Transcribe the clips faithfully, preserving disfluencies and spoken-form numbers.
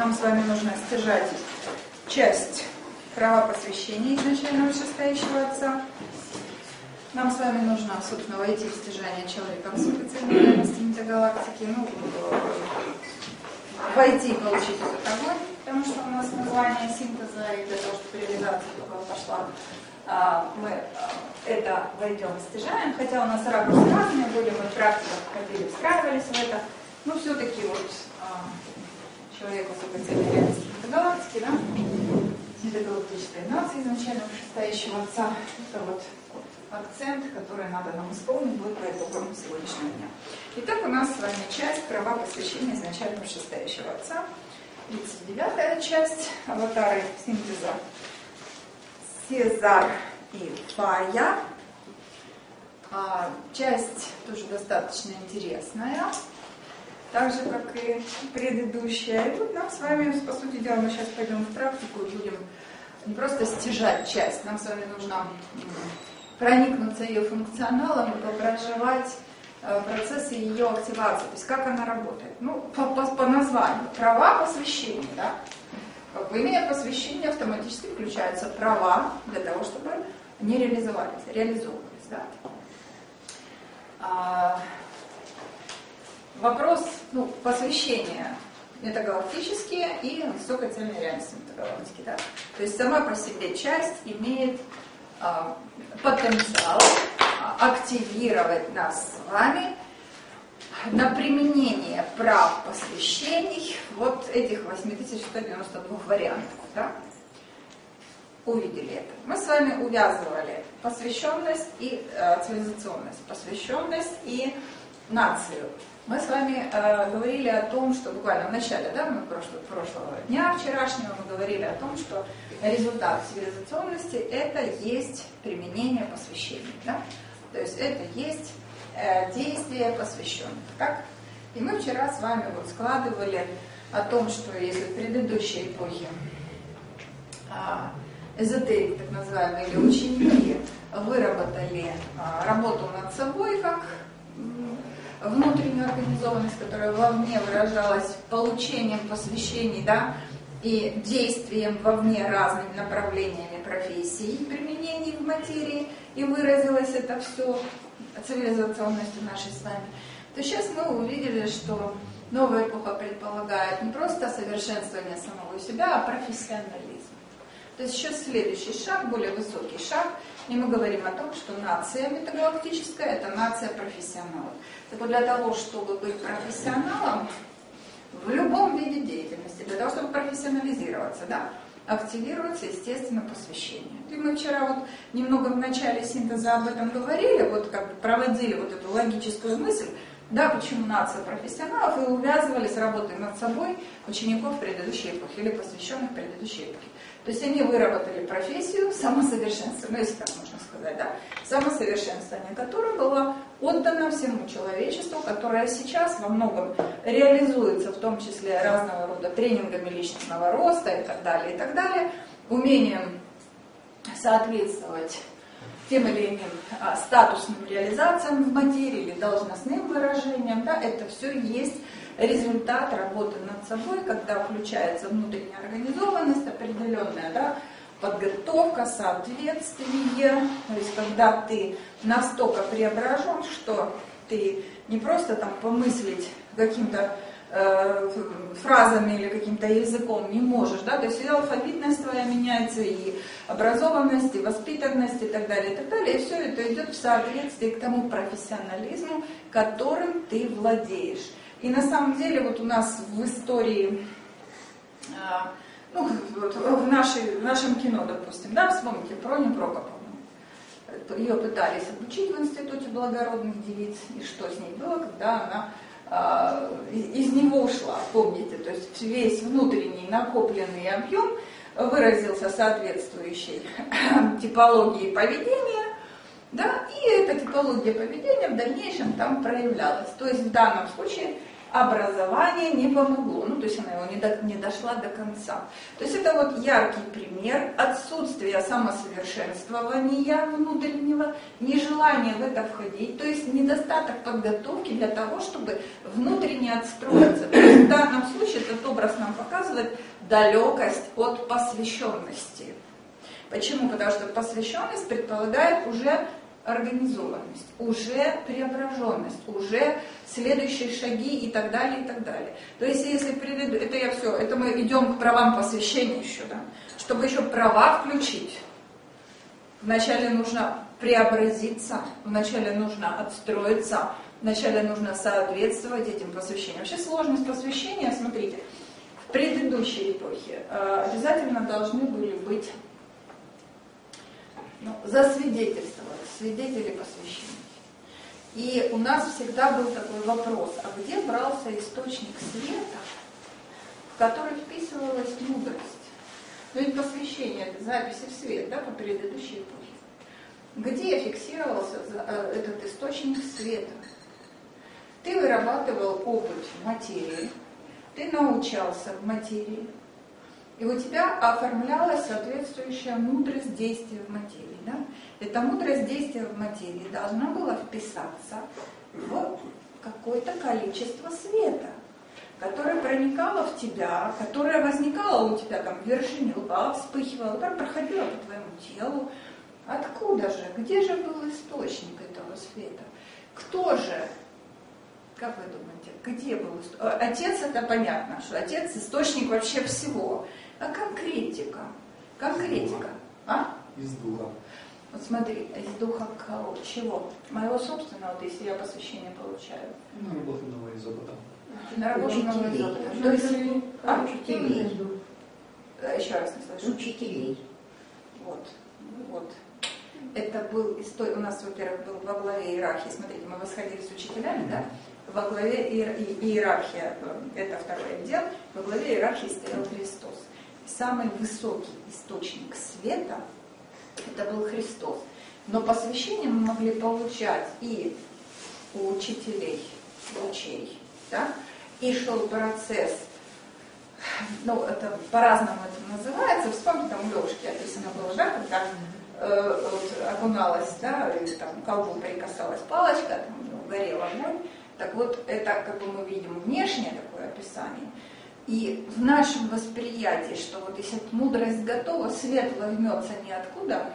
нам с вами нужно стяжать часть права посвящения изначально вышестоящего Отца. Нам с вами нужно, собственно, войти в стяжание человека высокой цельной реальности метагалактики, ну, войти и получить этот огонь, потому что у нас название синтеза, и для того, чтобы реализация только пошла, мы это войдем и стяжаем, хотя у нас ракурсы разные были, мы в практиках ходили, встраивались в это, но все-таки вот человек высокой цельной реальности метагалактики, да, метагалактической нации изначально вышестоящего Отца, это вот акцент, который надо нам исполнить будет по итогам сегодняшнего дня. Итак, у нас с вами часть права посвящения изначально вышестоящего Отца. тридцать девятая часть аватары синтеза Сезар и Фая. А, часть тоже достаточно интересная, так же, как и предыдущая. И вот нам с вами, по сути дела, мы сейчас пойдем в практику и будем не просто стяжать часть, нам с вами нужно проникнуться ее функционалом и проживать процессы ее активации, то есть как она работает. Ну, по, по, по названию, права посвящения, да. Как бы, имея посвящение, автоматически включаются права для того, чтобы они реализовались, реализовывались, да. А, вопрос, ну, посвящения метагалактические и высокой цельной реальности метагалактики, да. То есть сама по себе часть имеет а, потенциал активировать нас с вами на применение прав посвящений вот этих восемь тысяч сто девяносто два вариантов. Да? Увидели это. Мы с вами увязывали посвященность и э, цивилизационность, посвященность и нацию. Мы с вами э, говорили о том, что буквально в начале, да, мы прошлого, прошлого дня, вчерашнего, мы говорили о том, что результат цивилизационности это есть применение посвящений. Да? То есть это есть э, действие посвященных. Так? И мы вчера с вами вот складывали о том, что если в предыдущей эпохе э, эзотерик, так называемые, или ученики выработали э, работу над собой как э, внутреннюю организованность, которая вовне выражалась получением посвящений, да, и действием вовне разными направлениями профессий и применений в материи, и выразилось это все цивилизационностью нашей с вами, то сейчас мы увидели, что новая эпоха предполагает не просто совершенствование самого себя, а профессионализм. То есть сейчас следующий шаг, более высокий шаг, и мы говорим о том, что нация метагалактическая – это нация профессионалов. Так вот, для того, чтобы быть профессионалом в любом виде деятельности, для того, чтобы профессионализироваться, да, активируется, естественно, посвящение. И мы вчера вот немного в начале синтеза об этом говорили, вот как бы проводили вот эту логическую мысль, да, почему нация профессионалов, и увязывали с работой над собой учеников предыдущей эпохи или посвященных предыдущей эпохи. То есть они выработали профессию самосовершенствования, ну, если так можно сказать, да, самосовершенствование, которое было отдано всему человечеству, которое сейчас во многом реализуется, в том числе разного рода тренингами личностного роста и так далее, и так далее, умением соответствовать тем или иным а, статусным реализациям в материи или должностным выражениям, да, это все есть результат работы над собой, когда включается внутренняя организованность, определенная, да, подготовка, соответствие, то есть когда ты настолько преображен, что ты не просто там помыслить каким-то э, фразами или каким-то языком не можешь, да, то есть и алфавитность твоя меняется, и образованность, и воспитанность, и так далее, и так далее, и все это идет в соответствии к тому профессионализму, которым ты владеешь. И на самом деле вот у нас в истории, э, ну, вот в, нашей, в нашем кино, допустим, да, вспомните про Ню Прокоповну. Ее пытались обучить в Институте благородных девиц, и что с ней было, когда она э, из него ушла, помните, то есть весь внутренний накопленный объем выразился соответствующей типологии поведения, да, и эта типология поведения в дальнейшем там проявлялась. То есть в данном случае образование не помогло. Ну, то есть она его не, до, не дошла до конца. То есть это вот яркий пример отсутствия самосовершенствования внутреннего, нежелания в это входить, то есть недостаток подготовки для того, чтобы внутренне отстроиться. То есть в данном случае этот образ нам показывает далекость от посвященности. Почему? Потому что посвященность предполагает уже организованность, уже преображенность, уже следующие шаги и так далее, и так далее. То есть, если приведу, это я все, это мы идем к правам посвящения еще, да, чтобы еще права включить. Вначале нужно преобразиться, вначале нужно отстроиться, вначале нужно соответствовать этим посвящениям. Вообще сложность посвящения, смотрите, в предыдущей эпохе э, обязательно должны были быть ну, засвидетельствованы, свидетели посвящения. И у нас всегда был такой вопрос, а где брался источник света, в который вписывалась мудрость? Ну ведь посвящение, это записи в свет, да, по предыдущей эпохе. Где фиксировался этот источник света? Ты вырабатывал опыт в материи, ты научался в материи, и у тебя оформлялась соответствующая мудрость действия в материи. Да? Эта мудрость действия в материи должна была вписаться в какое-то количество света, которое проникало в тебя, которое возникало у тебя там в вершине лба, вспыхивало, которое проходило по твоему телу. Откуда же? Где же был источник этого света? Кто же? Как вы думаете, где был источник? Отец, это понятно, что отец источник вообще всего. А конкретика? Конкретика. А? Из духа. Вот смотри, из духа кого? Чего? Моего собственного, вот если я посвящение получаю. Наработанного из опыта. Наработанного из опыта. То есть, а, учителей. Еще раз не слышу. Учителей. Вот, вот. Это был история, у нас, во-первых, был во главе иерархии, смотрите, мы восходили с учителями, да? Во главе иерархия, это второй отдел, во главе иерархии стоял Христос. Самый высокий источник света это был Христос. Но посвящение мы могли получать и у учителей, лучей, да? И шел процесс, ну это по-разному это называется, вспомните, там у Лёшки описано было, да, когда э, вот, окуналась, да, и там к колбу прикасалась палочка, там у него горел огонь. Так вот, это, как бы мы видим, внешнее такое описание. И в нашем восприятии, что вот если мудрость готова, свет возьмется ниоткуда,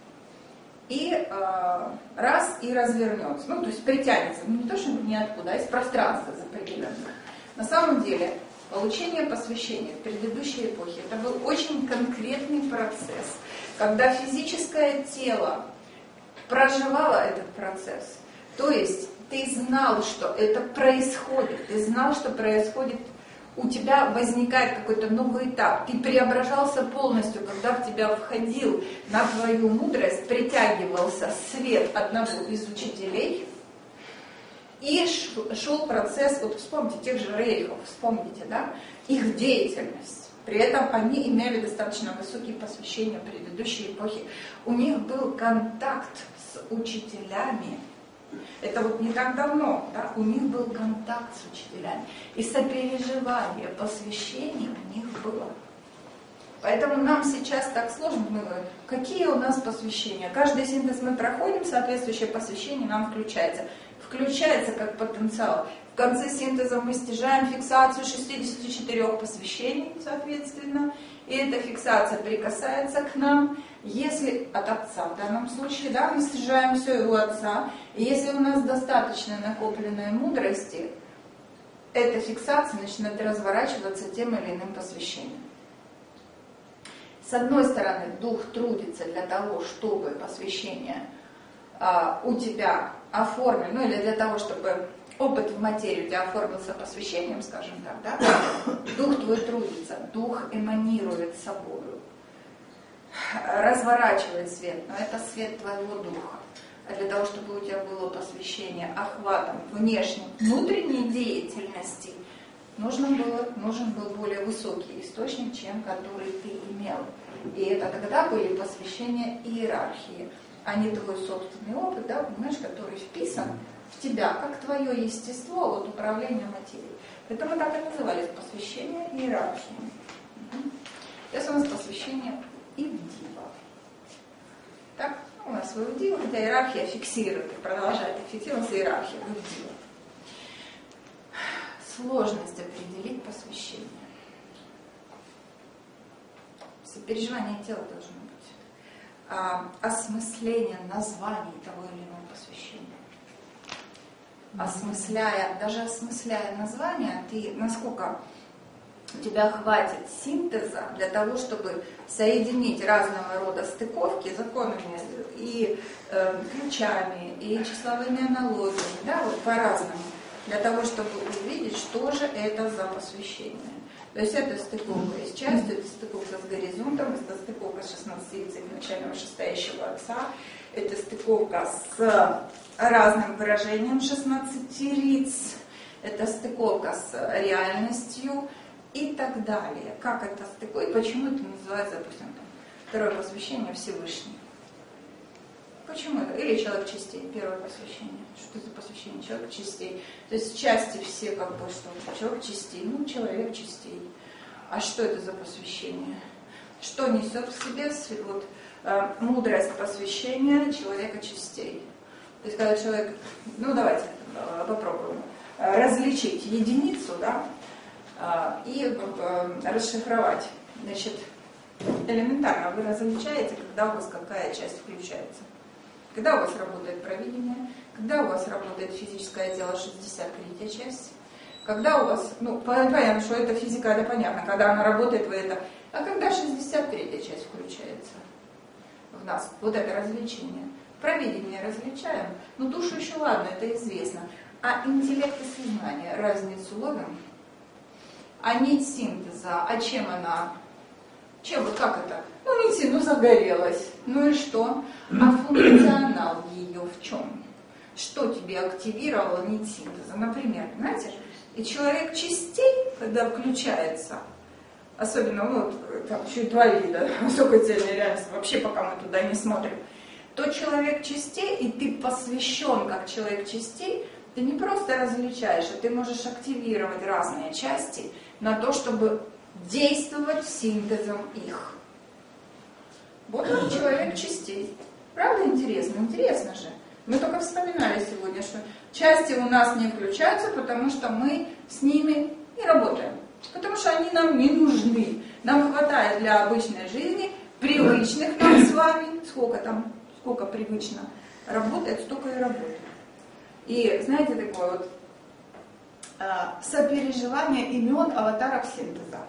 и э, раз, и развернется. Ну, то есть притянется, ну, не то, что ниоткуда, а из пространства запределенного. На самом деле, получение посвящения в предыдущей эпохе, это был очень конкретный процесс, когда физическое тело проживало этот процесс. То есть ты знал, что это происходит, ты знал, что происходит, у тебя возникает какой-то новый этап, ты преображался полностью, когда в тебя входил на твою мудрость, притягивался свет одного из учителей, и шел процесс, вот вспомните тех же рейхов, вспомните, да, их деятельность. При этом они имели достаточно высокие посвящения предыдущей эпохи. У них был контакт с учителями. Это вот не так давно, да, у них был контакт с учителями. И сопереживание, посвящение у них было. Поэтому нам сейчас так сложно, мы говорим, какие у нас посвящения. Каждый синтез мы проходим, соответствующее посвящение нам включается. Включается как потенциал. В конце синтеза мы стяжаем фиксацию шестидесяти четырёх посвящений, соответственно. И эта фиксация прикасается к нам, если от отца в данном случае, да, мы стяжаем все у отца. И если у нас достаточно накопленной мудрости, эта фиксация начинает разворачиваться тем или иным посвящением. С одной стороны, дух трудится для того, чтобы посвящение а, у тебя оформлен, ну или для того, чтобы опыт в материи у тебя оформился посвящением, скажем так, да? Дух твой трудится, дух эманирует собою, разворачивает свет, но это свет твоего духа. А для того, чтобы у тебя было посвящение охватом внешней, внутренней деятельности, нужно было, нужен был более высокий источник, чем который ты имел. И это тогда были посвящения иерархии, а не твой собственный опыт, да, понимаешь, который вписан в тебя, как твое естество от управления материей. Поэтому так и назывались посвящение и иерархия. Сейчас у нас посвящение Ивдива. Так, у нас в Ивдива, хотя иерархия фиксирует, продолжает фиксироваться иерархия в Ивдива. Сложность определить посвящение. Сопереживание тела должно быть. А, осмысление названий того или иного посвящения. Осмысляя, даже осмысляя название, ты насколько у тебя хватит синтеза для того, чтобы соединить разного рода стыковки законами и э, ключами, и числовыми аналогиями, да, вот по-разному, для того, чтобы увидеть, что же это за посвящение. То есть это стыковка с частью, это стыковка с горизонтом, это стыковка с шестнадцатилицей начального шестающего отца, это стыковка с разным выражением шестнадцати лиц, это стыковка с реальностью и так далее. Как это стыкует, почему это называется, допустим, там, второе посвящение Всевышний. Почему это? Или человек частей, первое посвящение. Что это за посвящение? Человек частей. То есть части все как бы что? Человек частей. Ну, человек частей. А что это за посвящение? Что несет в себе вот, э, мудрость посвящения человека частей? То есть когда человек, ну давайте э, попробуем э, различить единицу, да, э, и э, расшифровать. Значит, элементарно вы различаете, когда у вас какая часть включается. Когда у вас работает провидение, когда у вас работает физическое тело, шестьдесят третья часть, когда у вас, ну, понятно, что это физика, это понятно, когда она работает, вы это, а когда шестьдесят третья часть включается в нас, вот это развлечение. Провидение различаем, но душу еще ладно, это известно. А интеллект и сознание, разницу ловим? А нить синтеза, а чем она? Чем, вот как это? Ну, нить, ну, загорелась. Ну и что? А функционал ее в чем? Что тебе активировало нить синтеза? Например, знаете, и человек частей, когда включается, особенно, ну, там, чуть два вида, высокоцельная реальность, вообще пока мы туда не смотрим, то человек частей, и ты посвящен как человек частей, ты не просто различаешь, а ты можешь активировать разные части на то, чтобы действовать синтезом их. Вот он человек частей. Правда интересно? Интересно же. Мы только вспоминали сегодня, что части у нас не включаются, потому что мы с ними не работаем. Потому что они нам не нужны. Нам хватает для обычной жизни, привычных нам с вами, сколько там, сколько привычно работает, столько и работает. И знаете, такое вот а, сопереживание имен аватаров синтеза.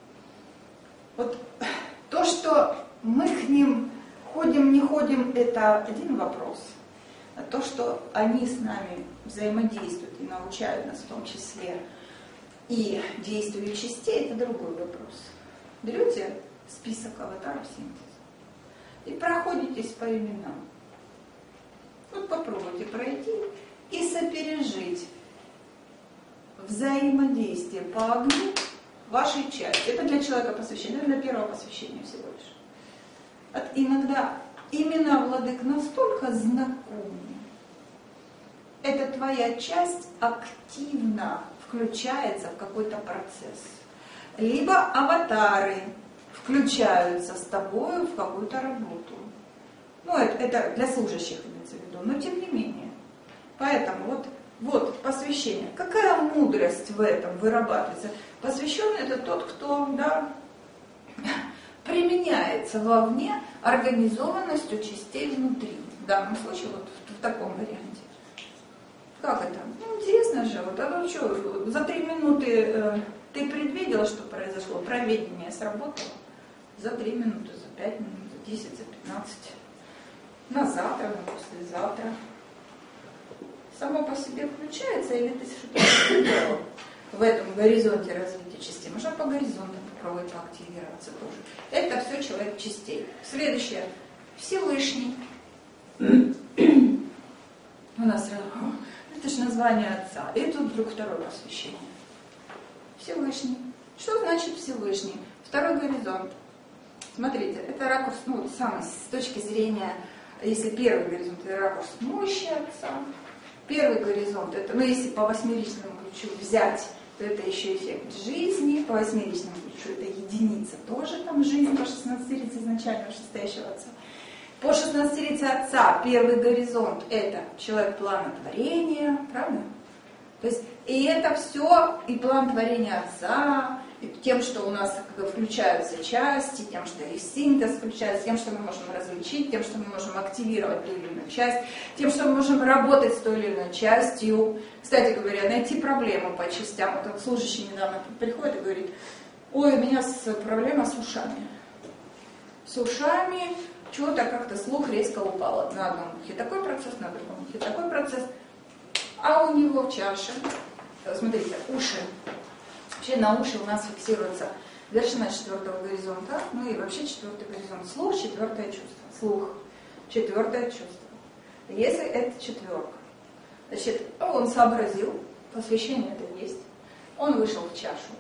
Вот то, что мы к ним ходим, не ходим, это один вопрос. А то, что они с нами взаимодействуют и научают нас в том числе и действию частей, это другой вопрос. Берете список аватаров синтеза и проходитесь по именам. Вот попробуйте пройти и сопережить взаимодействие по огню вашей части. Это для человека посвящение, это для первого посвящения всего лишь. От иногда имена владык настолько знакомы. Эта твоя часть активно включается в какой-то процесс. Либо аватары включаются с тобой в какую-то работу. Ну, это, это для служащих имеется в виду, но тем не менее. Поэтому вот, вот посвящение. Какая мудрость в этом вырабатывается? Посвященный это тот, кто, да, применяется вовне организованностью частей внутри. В данном случае вот в, в таком варианте. Как это? Ну, интересно же. Вот, а ну что, за три минуты э, ты предвидела, что произошло? Провидение сработало? За три минуты, за пять минут, за десять, за пятнадцать. На завтра, на послезавтра. Само по себе включается, или ты что-то сделал в этом горизонте развития частей? Можно по горизонту попробовать поактивироваться тоже. Это все человек частей. Следующее. Всевышний. У нас это же название отца. И тут вдруг второе посвящение. Всевышний. Что значит Всевышний? Второй горизонт. Смотрите, это ракурс, ну, самый, с точки зрения, если первый горизонт, это ракурс мощи отца. Первый горизонт, это, ну, если по восьмеричному ключу взять, то это еще эффект жизни, по восьмеричному ключу это единица, тоже там жизнь по шестнадцатирице изначально вышестоящего отца. По шестнадцатирице отца первый горизонт это человек плана творения, правда? То есть и это все, и план творения отца, и тем, что у нас как бы включаются части, тем, что и синтез включается, тем, что мы можем различить, тем, что мы можем активировать ту или иную часть, тем, что мы можем работать с той или иной частью. Кстати говоря, найти проблему по частям. Вот этот служащий недавно приходит и говорит: ой, у меня проблема с ушами. С ушами чего-то как-то слух резко упал. На одном ухе такой процесс, на другом ухе такой процесс. А у него в чаше, смотрите, уши. Вообще на уши у нас фиксируется вершина четвертого горизонта, ну и вообще четвертый горизонт. Слух, четвертое чувство. Слух, четвертое чувство. Если это четверка, значит, он сообразил, посвящение это есть, он вышел в чашу,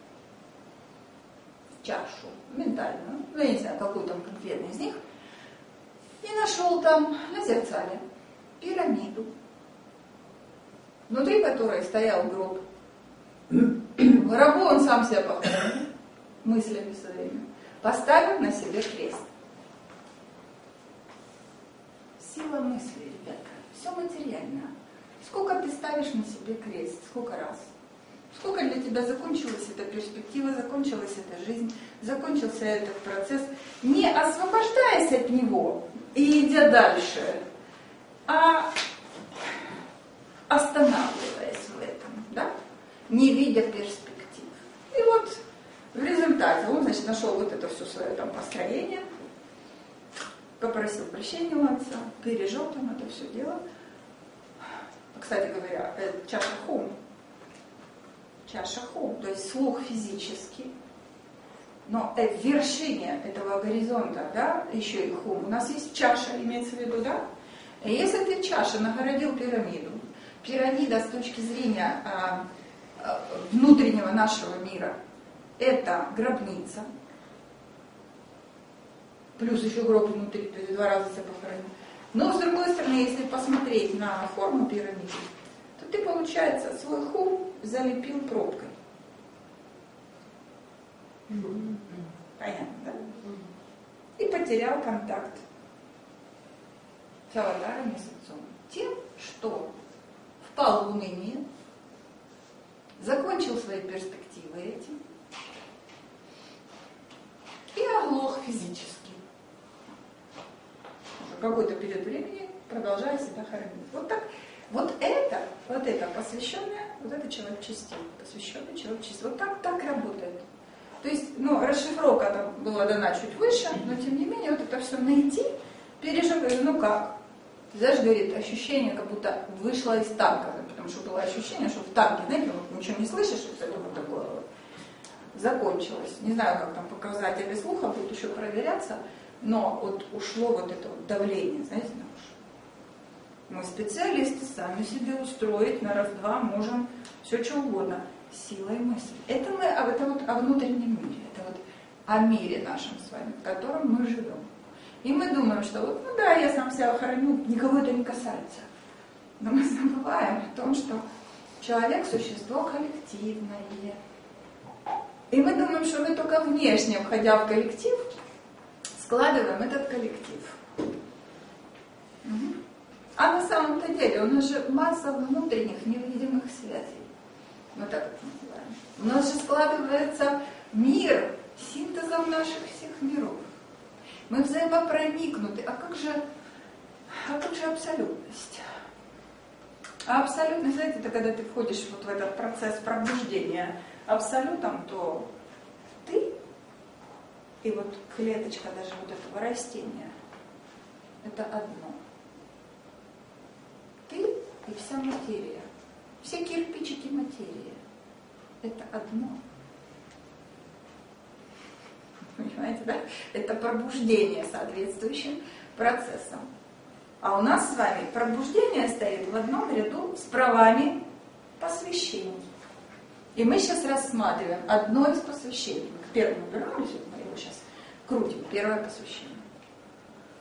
в чашу ментальную, ну я не знаю, какую там конкретно из них, и нашел там на зеркале пирамиду, внутри которой стоял гроб. В гробу он сам себя похоронил мыслями своими, поставив на себе крест. Сила мысли, ребята, все материально. Сколько ты ставишь на себе крест, сколько раз? Сколько для тебя закончилась эта перспектива, закончилась эта жизнь, закончился этот процесс, не освобождаясь от него и идя дальше, а останавливаясь в этом, да? Не видя перспектив. И вот в результате он, значит, нашел вот это все свое там построение, попросил прощения у отца, пережил там это все дело. Кстати говоря, это чаша хум. Чаша хум, то есть слух физический. Но в вершине этого горизонта, да, еще и хум, у нас есть чаша, имеется в виду, да? И если ты чаша нагородил пирамиду, пирамида с точки зрения а, а, внутреннего нашего мира, это гробница, плюс еще гроб внутри, то есть два раза себя похоронил. Но с другой стороны, если посмотреть на форму пирамиды, то ты, получается, свой хум залепил пробкой. Mm-hmm. Понятно, да? Mm-hmm. И потерял контакт с аватаром и с отцом. Тем, что впал в уныние, закончил свои перспективы этим и оглох физически. Уже какой-то период времени продолжая себя хоронить. Вот так. Вот это, вот это посвященное, вот это человек чистил, посвященный человек чистил. Вот так, так работает. То есть, ну, расшифровка там была дана чуть выше, но тем не менее, вот это все найти, переживать, ну как? Знаешь, говорит, ощущение, как будто вышло из танка, потому что было ощущение, что в танке, знаете, вот ничего не слышишь, и все вот такое вот закончилось. Не знаю, как там показатели слуха будут еще проверяться, но вот ушло вот это вот давление, знаете, на уши. Мы специалисты, сами себе устроить на раз-два можем все что угодно, силой мысли. Это мы, а это вот о внутреннем мире, это вот о мире нашем с вами, в котором мы живем. И мы думаем, что вот, ну да, я сам себя хороню, никого это не касается. Но мы забываем о том, что человек – существо коллективное. И мы думаем, что мы только внешне, входя в коллектив, складываем этот коллектив. Угу. А на самом-то деле у нас же масса внутренних невидимых связей. Мы так это называем. У нас же складывается мир синтезом наших всех миров. Мы взаимопроникнуты. А как же, а как же абсолютность? А абсолютность, знаете, это когда ты входишь вот в этот процесс пробуждения абсолютом, то ты и вот клеточка даже вот этого растения – это одно. Ты и вся материя, все кирпичики материи – это одно. Понимаете, да? Это пробуждение соответствующим процессом. А у нас с вами пробуждение стоит в одном ряду с правами посвящений. И мы сейчас рассматриваем одно из посвящений. Мы к первому вернулись, мы его сейчас крутим. Первое посвящение.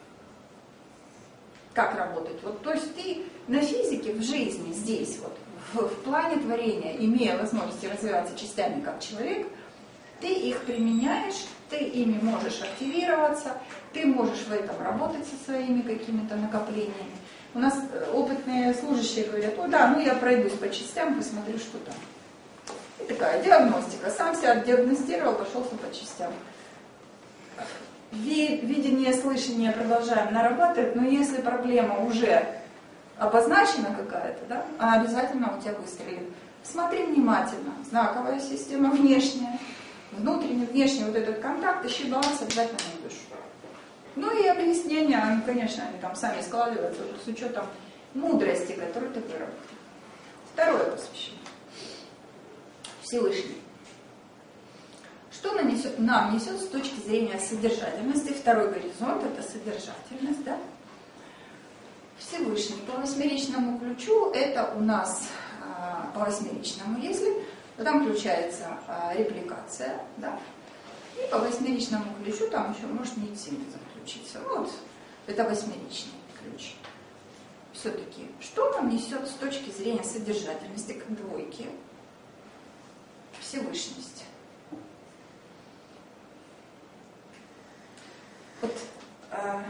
Как работать? Вот, то есть ты на физике, в жизни, здесь, вот, в, в плане творения, имея возможности развиваться частями как человек, ты их применяешь, ты ими можешь активироваться, ты можешь в этом работать со своими какими-то накоплениями. У нас опытные служащие говорят: о да, ну я пройдусь по частям, посмотрю, что там. И такая диагностика. Сам себя диагностировал, пошелся по частям. Видение, слышание продолжаем нарабатывать, но если проблема уже обозначена какая-то, да, она обязательно у тебя выстрелит. Смотри внимательно. Знаковая система внешняя, внутренний, внешний вот этот контакт, ищи баланс, обязательно найдешь. Ну и объяснения, ну, конечно, они там сами складываются с учетом мудрости, которую ты выработал. Второе посвящение. Всевышний. Что нам несет, нам несет с точки зрения содержательности? Второй горизонт – это содержательность, да? Всевышний. По восьмеричному ключу это у нас а, по восьмеричному, если там включается а, репликация, да? И по восьмеричному ключу там еще может нить синтеза включиться. Ну, вот это восьмеричный ключ. Все-таки, что нам несет с точки зрения содержательности к двойке? Всевышность. Вот а,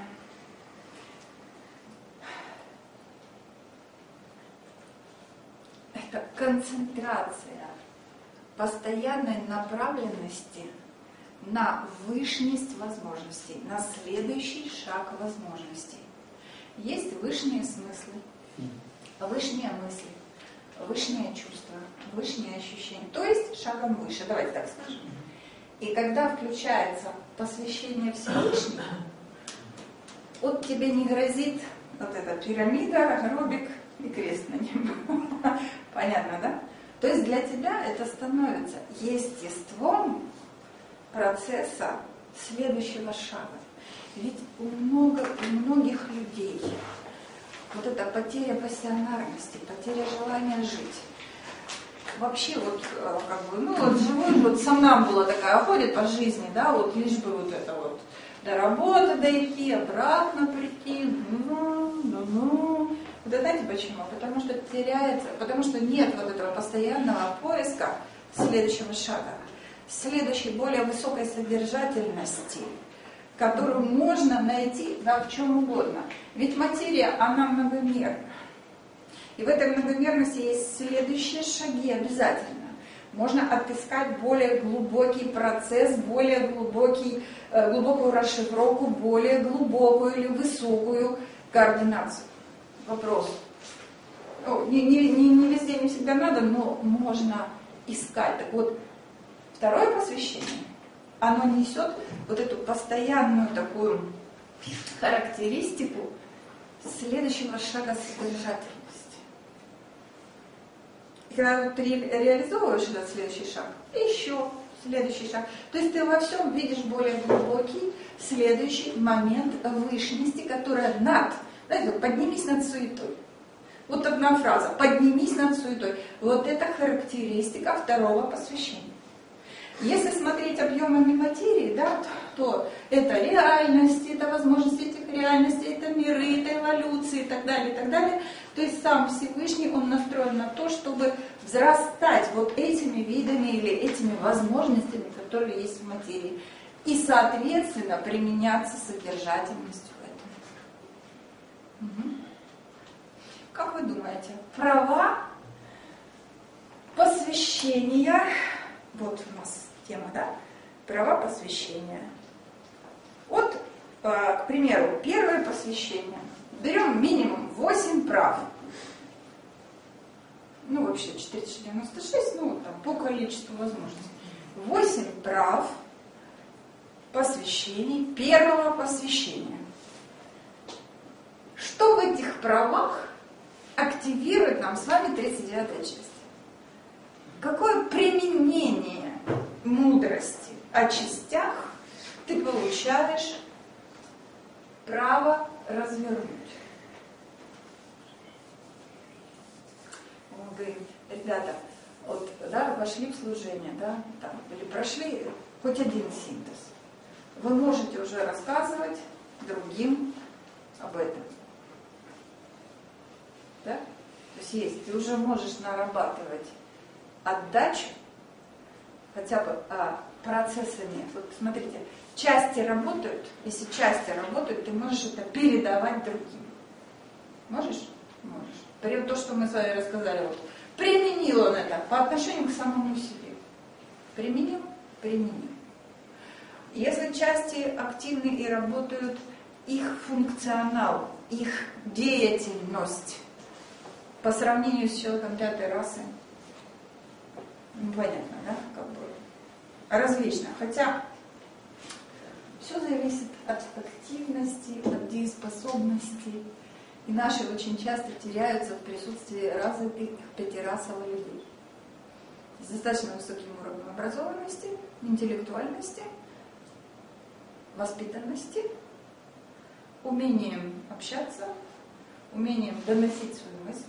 это концентрация постоянной направленности на вышность возможностей, на следующий шаг возможностей. Есть вышние смыслы, вышние мысли, вышние чувства, вышние ощущения. То есть шагом выше, давайте так скажем. И когда включается посвящение Всевышнему, вот тебе не грозит вот эта пирамида, робик и крест на нем. Понятно, да? То есть для тебя это становится естеством процесса следующего шага. Ведь у, много, у многих людей вот эта потеря пассионарности, потеря желания жить. Вообще вот как бы, ну вот живой, вот сомнамбула такая ходит по жизни, да, вот лишь бы вот это вот до работы дойти, обратно прийти, ну, ну, ну. Вот знаете почему? Потому что теряется, потому что нет вот этого постоянного поиска следующего шага, следующей более высокой содержательности, которую можно найти, да, в чем угодно. Ведь материя, она многомерна. И в этой многомерности есть следующие шаги обязательно. Можно отыскать более глубокий процесс, более глубокий, глубокую расшифровку, более глубокую или высокую координацию. Вопрос. Ну, не, не, не, не везде, не всегда надо, но можно искать. Так вот, второе посвящение, оно несет вот эту постоянную такую характеристику следующего шага содержательности. И когда ты реализовываешь этот следующий шаг, еще следующий шаг. То есть ты во всем видишь более глубокий следующий момент вышности, которая над. Знаете, поднимись над суетой. Вот одна фраза. Поднимись над суетой. Вот это характеристика второго посвящения. Если смотреть объемами материи, да, то это реальность, это возможности этих реальностей, это миры, это эволюции и так далее, и так далее. То есть сам Всевышний, он настроен на то, чтобы взрастать вот этими видами или этими возможностями, которые есть в материи. И, соответственно, применяться содержательностью в этом. Угу. Как вы думаете, права посвящения, вот у нас тема, да, права посвящения. Вот, к примеру, первое посвящение. Берем минимум восемь прав. Ну, вообще четыреста девяносто шесть, ну, там, по количеству возможностей. восемь прав посвящений, первого посвящения. Что в этих правах активирует нам с вами тридцать девятая часть? Какое применение мудрости о частях ты получаешь право развернуть? Мы говорим, ребята, вот, да, вы пошли в служение, да, там, или прошли хоть один синтез. Вы можете уже рассказывать другим об этом. Да? То есть есть, ты уже можешь нарабатывать отдачу, хотя бы а, процессами. Вот смотрите, части работают, если части работают, ты можешь это передавать другим. Можешь? Можешь. Прям то, что мы с вами рассказали, вот, применил он это по отношению к самому себе. Применил? Применил. Если части активны и работают, их функционал, их деятельность по сравнению с человеком пятой расы, ну, понятно, да, как бы различно. Хотя все зависит от активности, от дееспособности. И наши очень часто теряются в присутствии развитых пятирасовых людей. С достаточно высоким уровнем образованности, интеллектуальности, воспитанности, умением общаться, умением доносить свою мысль.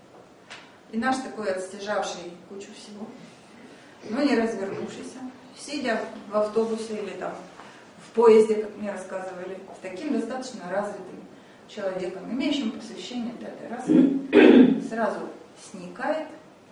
И наш такой отстяжавший кучу всего, но не развернувшийся, сидя в автобусе или там в поезде, как мне рассказывали, с таким достаточно развитым человеком, имеющим посвящение пятой расы, сразу сникает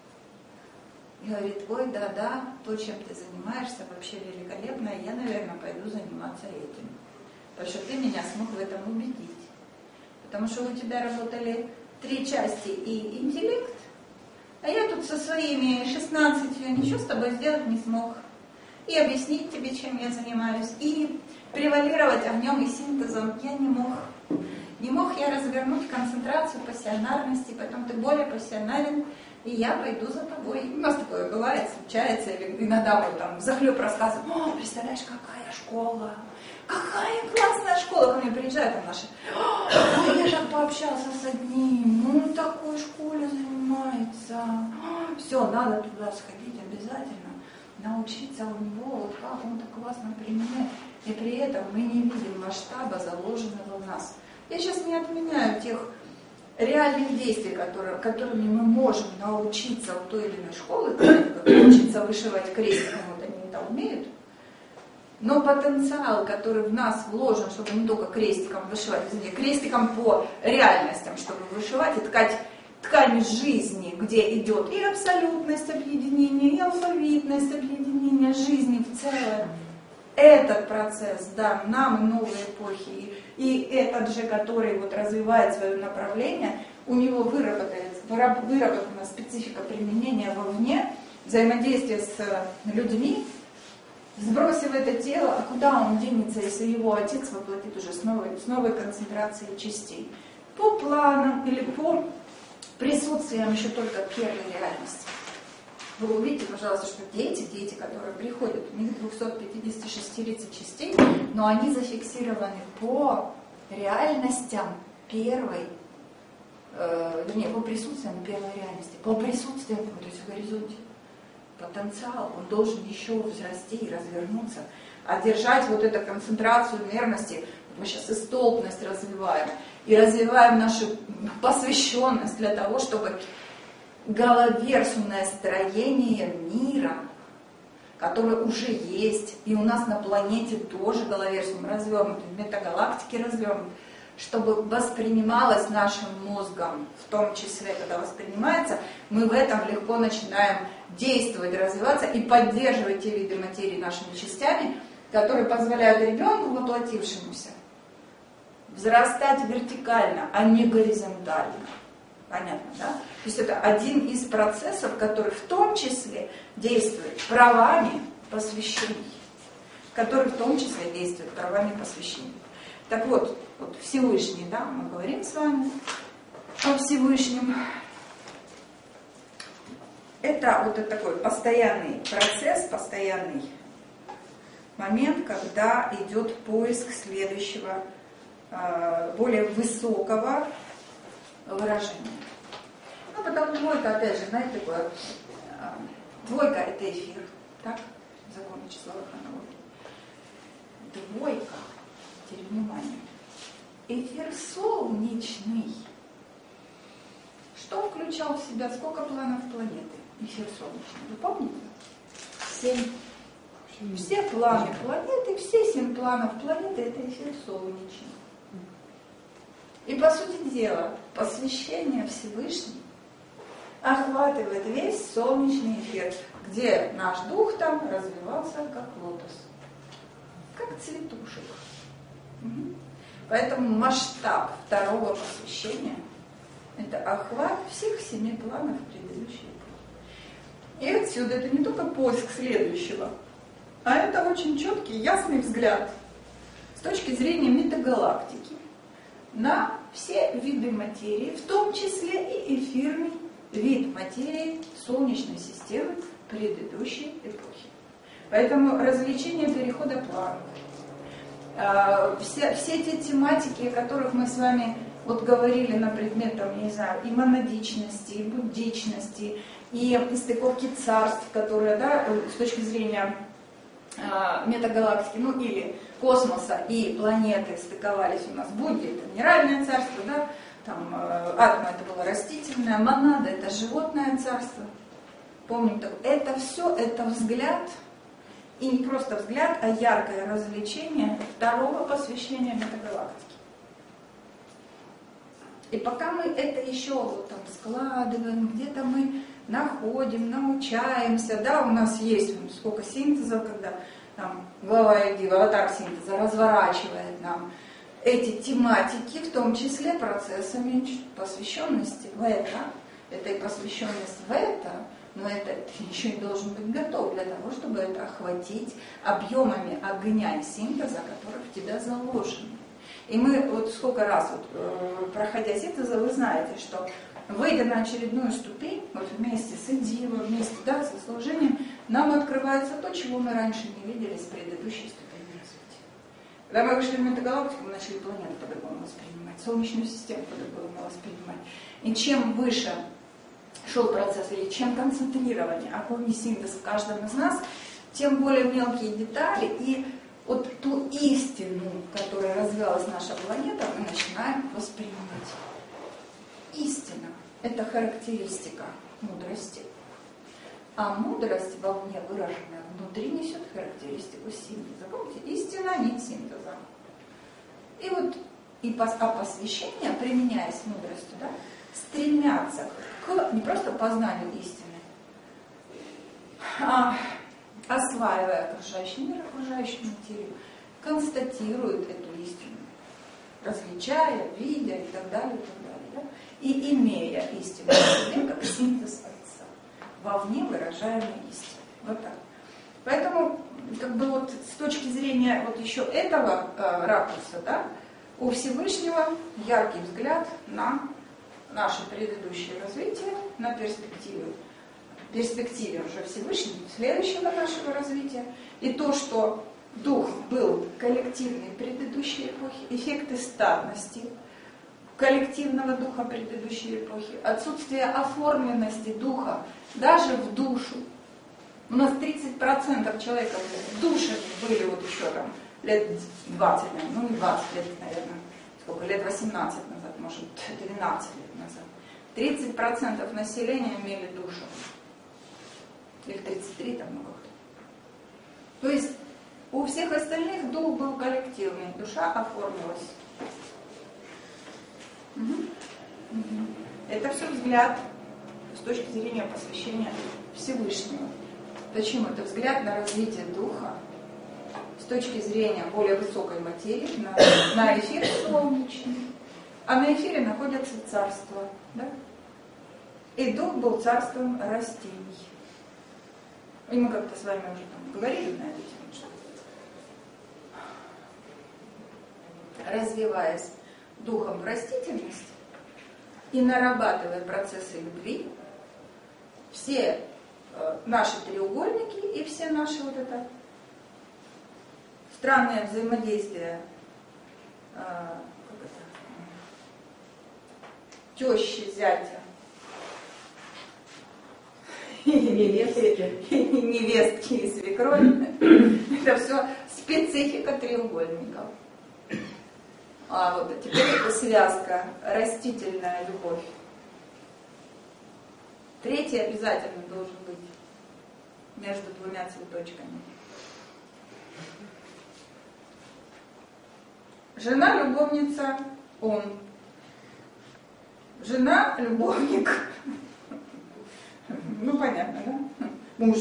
и говорит: ой, да-да, то, чем ты занимаешься, вообще великолепно, и я, наверное, пойду заниматься этим. Потому что ты меня смог в этом убедить. Потому что у тебя работали три части и интеллект, а я тут со своими шестнадцатью ничего с тобой сделать не смог. И объяснить тебе, чем я занимаюсь, и превалировать огнем и синтезом я не мог. Не мог я развернуть концентрацию пассионарности, потом ты более пассионарен, и я пойду за тобой. У нас такое бывает, случается, или иногда мы там захлеб рассказываем: о, представляешь, какая школа, какая классная школа. Ко мне приезжают там наши: ой, я же пообщался с одним, он в такой школе занимается. Все, надо туда сходить обязательно, научиться у него, вот как он так классно применяет. И при этом мы не видим масштаба, заложенного в нас. Я сейчас не отменяю тех реальных действий, которые, которыми мы можем научиться у той или иной школы, как научиться вышивать крестиком, вот они это умеют. Но потенциал, который в нас вложен, чтобы не только крестиком вышивать, извините, крестиком по реальностям, чтобы вышивать и ткать ткань жизни, где идет и абсолютность объединения, и алфавитность объединения жизни в целом. Этот процесс дан нам новой эпохи, и этот же, который вот развивает свое направление, у него выработана специфика применения вовне, взаимодействие с людьми. Сбросив это тело, а куда он денется, если его отец воплотит уже с новой, с новой концентрацией частей? По планам или по присутствиям еще только первой реальности. Вы увидите, пожалуйста, что дети, дети, которые приходят, у них двести пятьдесят шесть частей, но они зафиксированы по реальностям первой, э, вернее, по присутствиям первой реальности, по присутствиям, то есть в горизонте. Потенциал, он должен еще взрасти и развернуться, а держать вот эту концентрацию нервности, мы сейчас и столбность развиваем, и развиваем нашу посвященность для того, чтобы головерсумное строение мира, которое уже есть, и у нас на планете тоже головерсум развернут, в метагалактике развернут, чтобы воспринималось нашим мозгом, в том числе, когда воспринимается, мы в этом легко начинаем действовать, развиваться и поддерживать те виды материи нашими частями, которые позволяют ребенку, воплотившемуся, взрастать вертикально, а не горизонтально. Понятно, да? То есть это один из процессов, который в том числе действует правами посвящений, который в том числе действует правами посвящений. Так вот, вот Всевышний, да, мы говорим с вами о Всевышнем. Это вот это такой постоянный процесс, постоянный момент, когда идет поиск следующего, более высокого выражения. Ну, потом двойка, опять же, знаете, такое, двойка это эфир, так, законы числовой хронологии. Двойка, теперь внимание, эфир солнечный. Что включал в себя, сколько планов планеты? Эфир солнечный, вы помните? Семь. Все планы планеты, все семь планов планеты это эфир солнечный. И по сути дела, посвящение Всевышнему охватывает весь солнечный эфир, где наш дух там развивался как лотос, как цветушек. Угу. Поэтому масштаб второго посвящения – это охват всех семи планов предыдущей эпохи. И отсюда это не только поиск следующего, а это очень четкий, ясный взгляд с точки зрения метагалактики на все виды материи, в том числе и эфирный вид материи Солнечной системы предыдущей эпохи. Поэтому развлечение перехода планов, все, все те тематики, о которых мы с вами вот говорили на предмет, там, я не знаю, и монадичности, и буддичности, и стыковки царств, которые, да, с точки зрения э, метагалактики, ну или космоса и планеты стыковались у нас. Будда — это минеральное царство, да, там э, атом — это было растительное, монада — это животное царство. Помним, это все, это взгляд, и не просто взгляд, а яркое развлечение второго посвящения метагалактики. И пока мы это еще вот там складываем, где-то мы находим, научаемся, да, у нас есть ну, сколько синтезов, когда там глава Иги, аватар синтеза разворачивает нам эти тематики, в том числе процессами посвященности в это, это и посвященность в это, но это еще и должен быть готов для того, чтобы это охватить объемами огня и синтеза, которые в тебя заложены. И мы вот сколько раз, вот, э, проходя синтеза, вы знаете, что выйдя на очередную ступень, вот вместе с Индивом, вместе да, со служением, нам открывается то, чего мы раньше не видели с предыдущей ступени развития. Когда мы вышли в метагалактику, мы начали планету по-другому воспринимать, Солнечную систему по-другому воспринимать. И чем выше шел процесс, или чем концентрирование, огонь синтез в каждом из нас, тем более мелкие детали и вот ту истину, которой развивалась наша планета, мы начинаем воспринимать. Истина – это характеристика мудрости. А мудрость вовне выраженная внутри несет характеристику синтеза. Помните, истина, нить синтеза. И вот и пос, а посвящение, применяясь мудростью, да, стремятся к не просто познанию истины, а осваивая окружающий мир, окружающую материю, констатирует эту истину, различая, видя и так далее, и так далее. Да? И имея истину в себе, как синтез Отца, вовне выражаемой истины. Вот так. Поэтому, как бы вот с точки зрения вот еще этого э, ракурса, да, у Всевышнего яркий взгляд на наше предыдущее развитие, на перспективу. перспективе уже Всевышнего, следующего нашего развития, и то, что дух был коллективный в предыдущей эпохе, эффекты стадности коллективного духа предыдущей эпохи, отсутствие оформленности духа даже в душу. У нас тридцать процентов человека в душе были вот еще там лет двадцать, ну не двадцать лет, наверное, сколько, лет восемнадцать назад, может двенадцать лет назад. тридцать процентов населения имели душу. Или тридцать три, там, ну как-то. То есть у всех остальных дух был коллективный, душа оформилась. Угу. Угу. Это все взгляд с точки зрения посвящения Всевышнего. Почему? Это взгляд на развитие духа с точки зрения более высокой материи, на, на эфир солнечный. А на эфире находятся царства. Да? И дух был царством растений. И мы как-то с вами уже там говорили на эту тему, что развиваясь духом в растительности и нарабатывая процессы любви, все э, наши треугольники и все наши вот это странное взаимодействие э, как это, тещи, зятя, и невестки, и невестки и свекрови. Это все специфика треугольников. А вот теперь это связка, растительная любовь. Третий обязательно должен быть между двумя цветочками. Жена любовница он. Жена любовник Ну, понятно, да? Муж.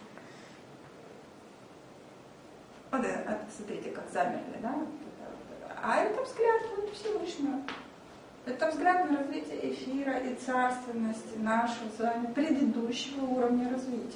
Вот это, смотрите, как замерли, да? А это взгляд вот Всевышнего. Это взгляд на развитие эфира и царственности нашего с вами предыдущего уровня развития.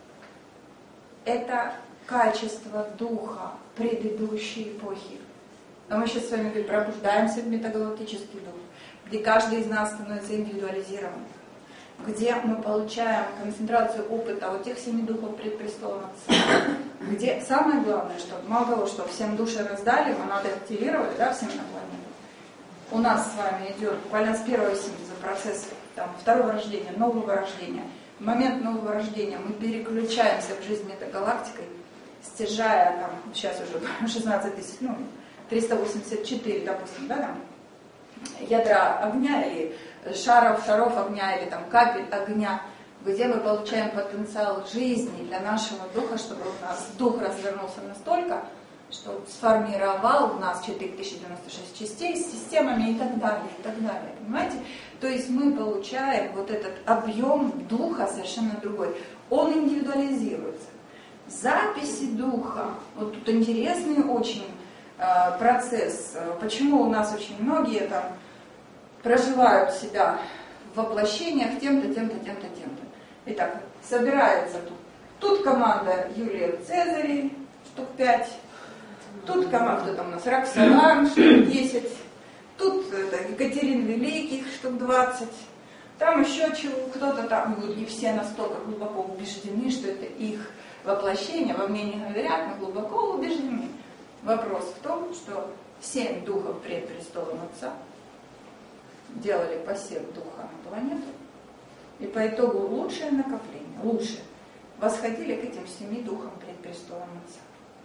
Это качество духа предыдущей эпохи. А мы сейчас с вами пробуждаемся в метагалактический дух, где каждый из нас становится индивидуализированным, где мы получаем концентрацию опыта от тех семи духов предпрестола Отца, где самое главное, что мало того, что всем души раздали, мы надо активировать, да, всем на планету. У нас с вами идет буквально с первого синтеза процесс там, второго рождения, нового рождения. В момент нового рождения мы переключаемся в жизнь метагалактикой, стяжая там, сейчас уже шестнадцать тысяч, ну, триста восемьдесят четыре, допустим, да, там, ядра огня или шаров, шаров огня или там капель огня, где мы получаем потенциал жизни для нашего духа, чтобы у нас дух развернулся настолько, что сформировал у нас четыре тысячи девяносто шесть частей с системами и так далее, и так далее, понимаете? То есть мы получаем вот этот объем духа совершенно другой. Он индивидуализируется. Записи духа, вот тут интересный очень э, процесс. Почему у нас очень многие там проживают себя в воплощениях тем-то, тем-то, тем-то, тем-то. Итак, собирается тут. Тут команда Юлия Цезарей, штук пять. Тут команда, кто там у нас, Роксолан, штук десять. Тут это, Екатерин Великих, штук двадцать. Там еще чего, кто-то там, и все настолько глубоко убеждены, что это их воплощение, во мне не говорят, но глубоко убеждены. Вопрос в том, что семь духов пред престолом Отца делали посев духа на планету, и по итогу лучшее накопление, лучшее, восходили к этим семи духам пред престолом Отца.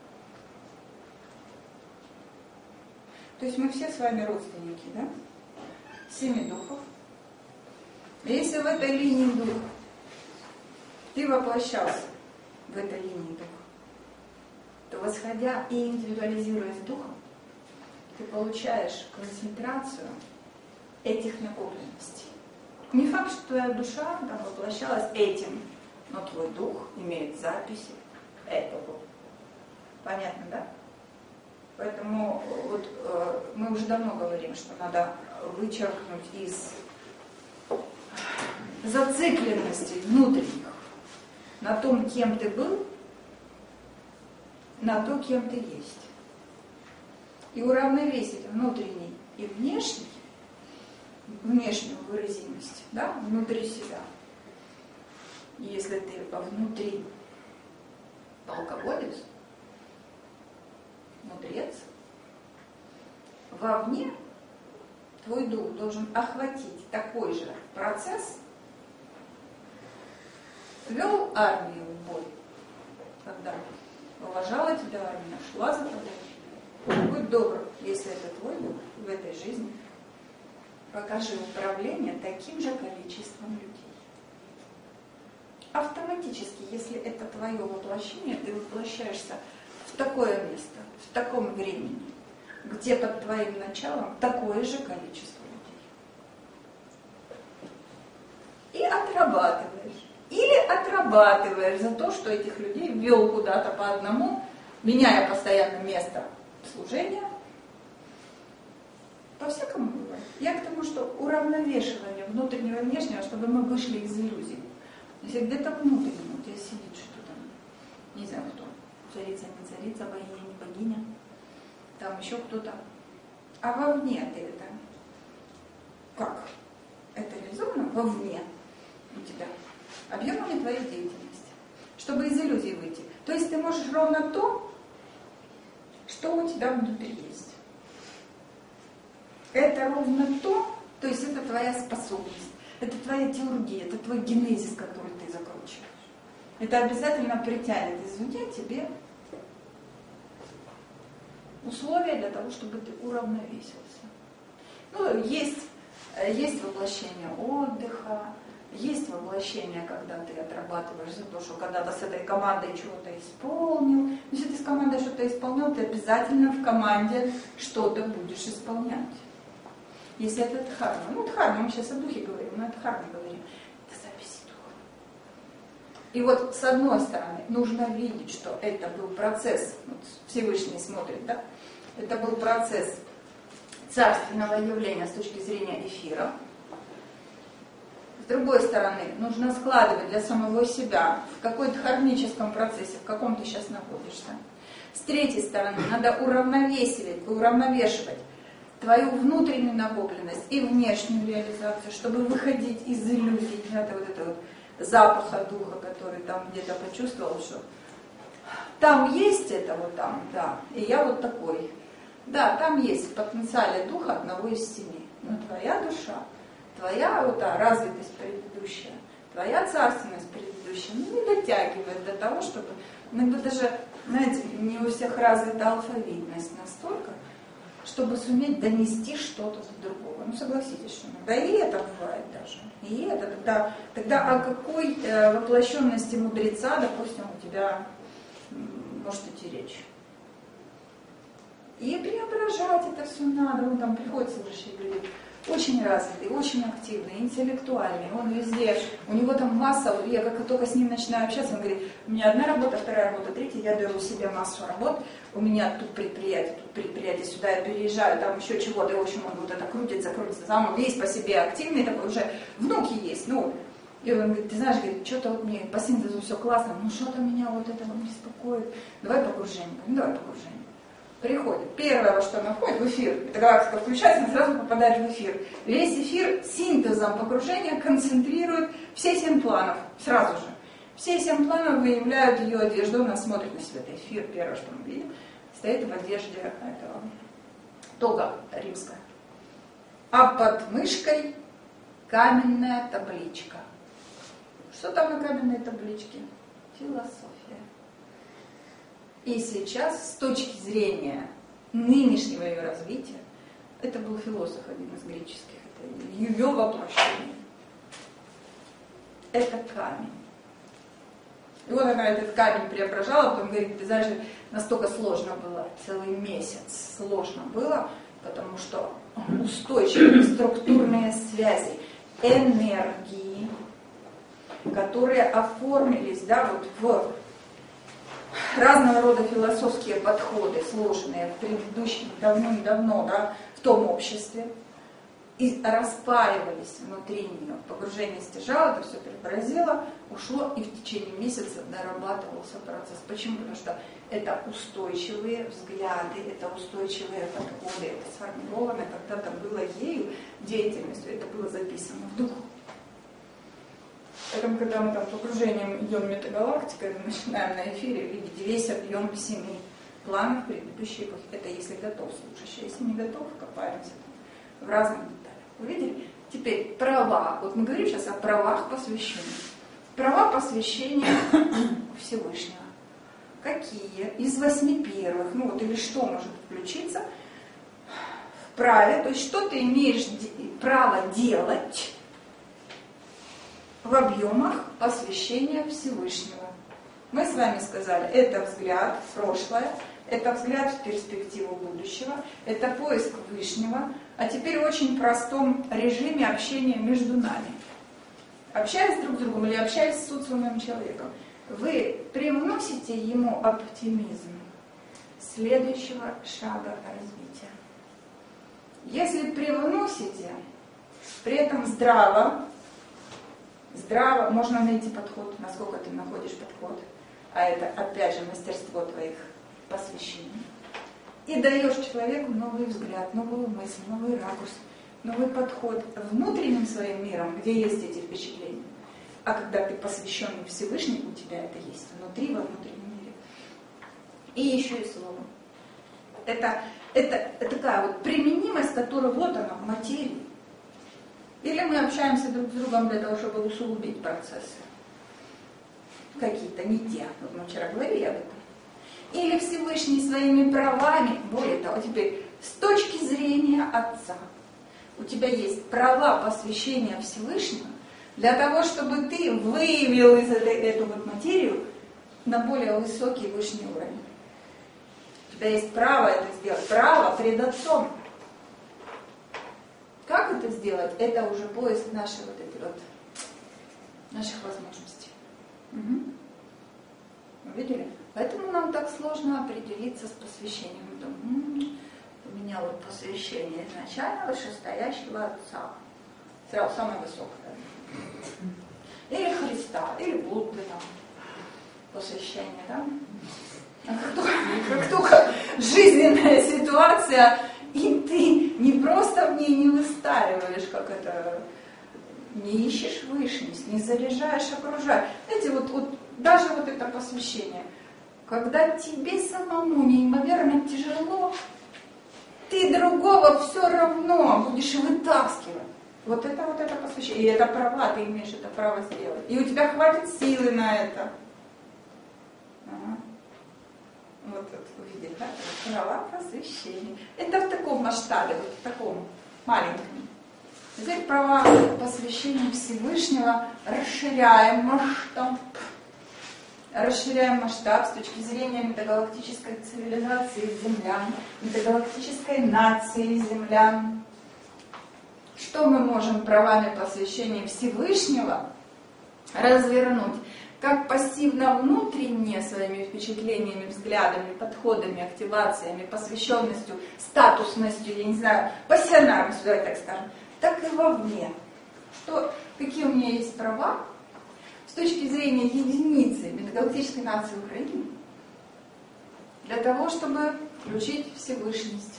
То есть мы все с вами родственники, да? Семи духов. Если в этой линии духа ты воплощался в этой линии духа, то восходя и индивидуализируясь духом, ты получаешь концентрацию этих накопленностей. Не факт, что твоя душа там воплощалась этим, но твой дух имеет записи этого. Понятно, да? Поэтому вот, э, мы уже давно говорим, что надо вычеркнуть из зацикленностей внутренних на том, кем ты был, на то, кем ты есть. И уравновесить внутренний и внешний, внешнюю выразимость, да, внутри себя. Если ты внутри полководец, мудрец, вовне твой дух должен охватить такой же процесс, вел армию в бой, когда уважала тебя армия, шла за тобой. Будь добр, если это твой дух в этой жизни, покажи управление таким же количеством людей. Автоматически, если это твое воплощение, ты воплощаешься в такое место, в таком времени, где под твоим началом такое же количество людей. И отрабатываешь. Или отрабатываешь за то, что этих людей ввел куда-то по одному, меняя постоянно место служения. По-всякому бывает. Я к тому, что уравновешивание внутреннего и внешнего, чтобы мы вышли из иллюзий. Если где-то внутренне у тебя сидит что-то, не знаю кто, царица, не царица, богиня, не богиня, там еще кто-то. А вовне ты это как? Это реализовано вовне у тебя объемами твоей деятельности, чтобы из иллюзий выйти. То есть ты можешь ровно то, что у тебя внутри есть. Это ровно то, то есть это твоя способность, это твоя теургия, это твой генезис, который ты закручиваешь. Это обязательно притянет извне тебе условия для того, чтобы ты уравновесился. Ну, есть, есть воплощение отдыха, есть воплощение, когда ты отрабатываешь за то, что когда-то с этой командой чего-то исполнил. Но если ты с командой что-то исполнил, ты обязательно в команде что-то будешь исполнять. Если это дхарма. Ну, дхарма, мы сейчас о духе говорим, но о дхарме говорим. Это записи духа. И вот с одной стороны нужно видеть, что это был процесс, вот Всевышний смотрит, да, это был процесс царственного явления с точки зрения эфира. С другой стороны, нужно складывать для самого себя в какой-то хармическом процессе, в каком ты сейчас находишься. С третьей стороны, надо уравновесивать, уравновешивать твою внутреннюю накопленность и внешнюю реализацию, чтобы выходить из иллюзий, это вот это вот запаха духа, который там где-то почувствовал, что там есть это вот там, да, и я вот такой. Да, там есть в потенциале духа одного из семи, но твоя душа, твоя вот та развитость предыдущая, твоя царственность предыдущая, ну, не дотягивает до того, чтобы, иногда даже, знаете, не у всех развита алфавитность настолько, чтобы суметь донести что-то до другого. Ну, согласитесь, что иногда и это бывает даже. И это тогда, тогда о какой э, воплощенности мудреца, допустим, у тебя может идти речь. И преображать это все надо. Он там приходит служащие люди, очень развитый, очень активный, интеллектуальный. Он везде, у него там масса, вот я как только с ним начинаю общаться, он говорит, у меня одна работа, вторая работа, третья, я беру себе массу работ, у меня тут предприятие, тут предприятие, сюда я переезжаю, там еще чего-то, в общем, он вот это крутится, крутится, сам он весь по себе активный, такой уже внуки есть, ну, и он говорит, ты знаешь, говорит, что-то вот мне по синтезу все классно, ну что-то меня вот это вот беспокоит, давай погружение, ну давай погружение. Приходит. Первое, во что она входит, в эфир. Эта галактика включается, она сразу попадает в эфир. Весь эфир синтезом погружения концентрирует все семь планов. Сразу же. Все семь планов выявляют ее одежду. Она смотрит на себя. Это эфир, первое, что мы видим. Стоит в одежде этого тога римская. А под мышкой каменная табличка. Что там на каменной табличке? Философия. И сейчас, с точки зрения нынешнего ее развития, это был философ один из греческих, это ее воплощение. Это камень. И вот она этот камень преображала, потом говорит, ты знаешь, настолько сложно было, целый месяц сложно было, потому что устойчивые структурные связи, энергии, которые оформились, да, вот в разного рода философские подходы, сложные в предыдущем, давным-давно, да, в том обществе, и распаивались внутри нее. Погружение стяжало, это все преобразило, ушло, и в течение месяца дорабатывался процесс. Почему? Потому что это устойчивые взгляды, это устойчивые подходы, это сформировано, когда-то было ею деятельностью, это было записано в дух. Поэтому, когда мы там погружением идем метагалактикой, мы начинаем на эфире видеть весь объем семи планов предыдущей эпохи. Это если готов слушающий. Если не готов, копаемся в разных деталях. Вы видели? Теперь права. Вот мы говорим сейчас о правах посвящения. Права посвящения Всевышнего. Какие? Из восьми первых. Ну вот или что может включиться в праве. То есть что ты имеешь право делать в объемах посвящения Всевышнего. Мы с вами сказали, это взгляд в прошлое, это взгляд в перспективу будущего, это поиск Вышнего, а теперь в очень простом режиме общения между нами. Общаясь друг с другом или общаясь с социумным человеком, вы привносите ему оптимизм следующего шага развития. Если привносите, при этом здраво, Здраво, можно найти подход, насколько ты находишь подход, а это опять же мастерство твоих посвящений. И даешь человеку новый взгляд, новую мысль, новый ракурс, новый подход внутренним своим миром, где есть эти впечатления. А когда ты посвященный Всевышнему, у тебя это есть внутри, во внутреннем мире. И еще и слово. Это, это, это такая вот применимость, которая вот она в материи. Или мы общаемся друг с другом для того, чтобы усугубить процессы. Какие-то не те. Вот мы вчера говорили об этом. Или Всевышний своими правами, более того, теперь с точки зрения Отца, у тебя есть права посвящения Всевышнего для того, чтобы ты вывел из этой, эту вот материю на более высокий высший уровень. У тебя есть право это сделать. Право пред Отцом. Как это сделать? Это уже поиск нашей вот этой вот, наших возможностей. Угу. Видели? Поэтому нам так сложно определиться с посвящением. М-м, у меня вот посвящение изначально вышестоящего Отца. Сразу самое высокое. Или Христа, или Будды там. Посвящение, да? А как только, как только жизненная ситуация, и ты не просто в ней не выстаиваешь, как это, не ищешь вышность, не заряжаешь окружающих. Знаете, вот, вот даже вот это посвящение, когда тебе самому неимоверно тяжело, ты другого все равно будешь вытаскивать. Вот это вот это посвящение. И это права, ты имеешь это право сделать. И у тебя хватит силы на это. Ага. Вот это увидели, да? Права посвящения. Это в таком масштабе, вот в таком маленьком. Теперь права посвящения Всевышнего расширяем масштаб. Расширяем масштаб с точки зрения метагалактической цивилизации землян, метагалактической нации землян. Что мы можем правами посвящения Всевышнего развернуть? Как пассивно внутренне своими впечатлениями, взглядами, подходами, активациями, посвященностью, статусностью, я не знаю, пассионарностью, давай так скажем, так и вовне. Что, какие у меня есть права с точки зрения единицы метагалактической нации Украины для того, чтобы включить Всевышность.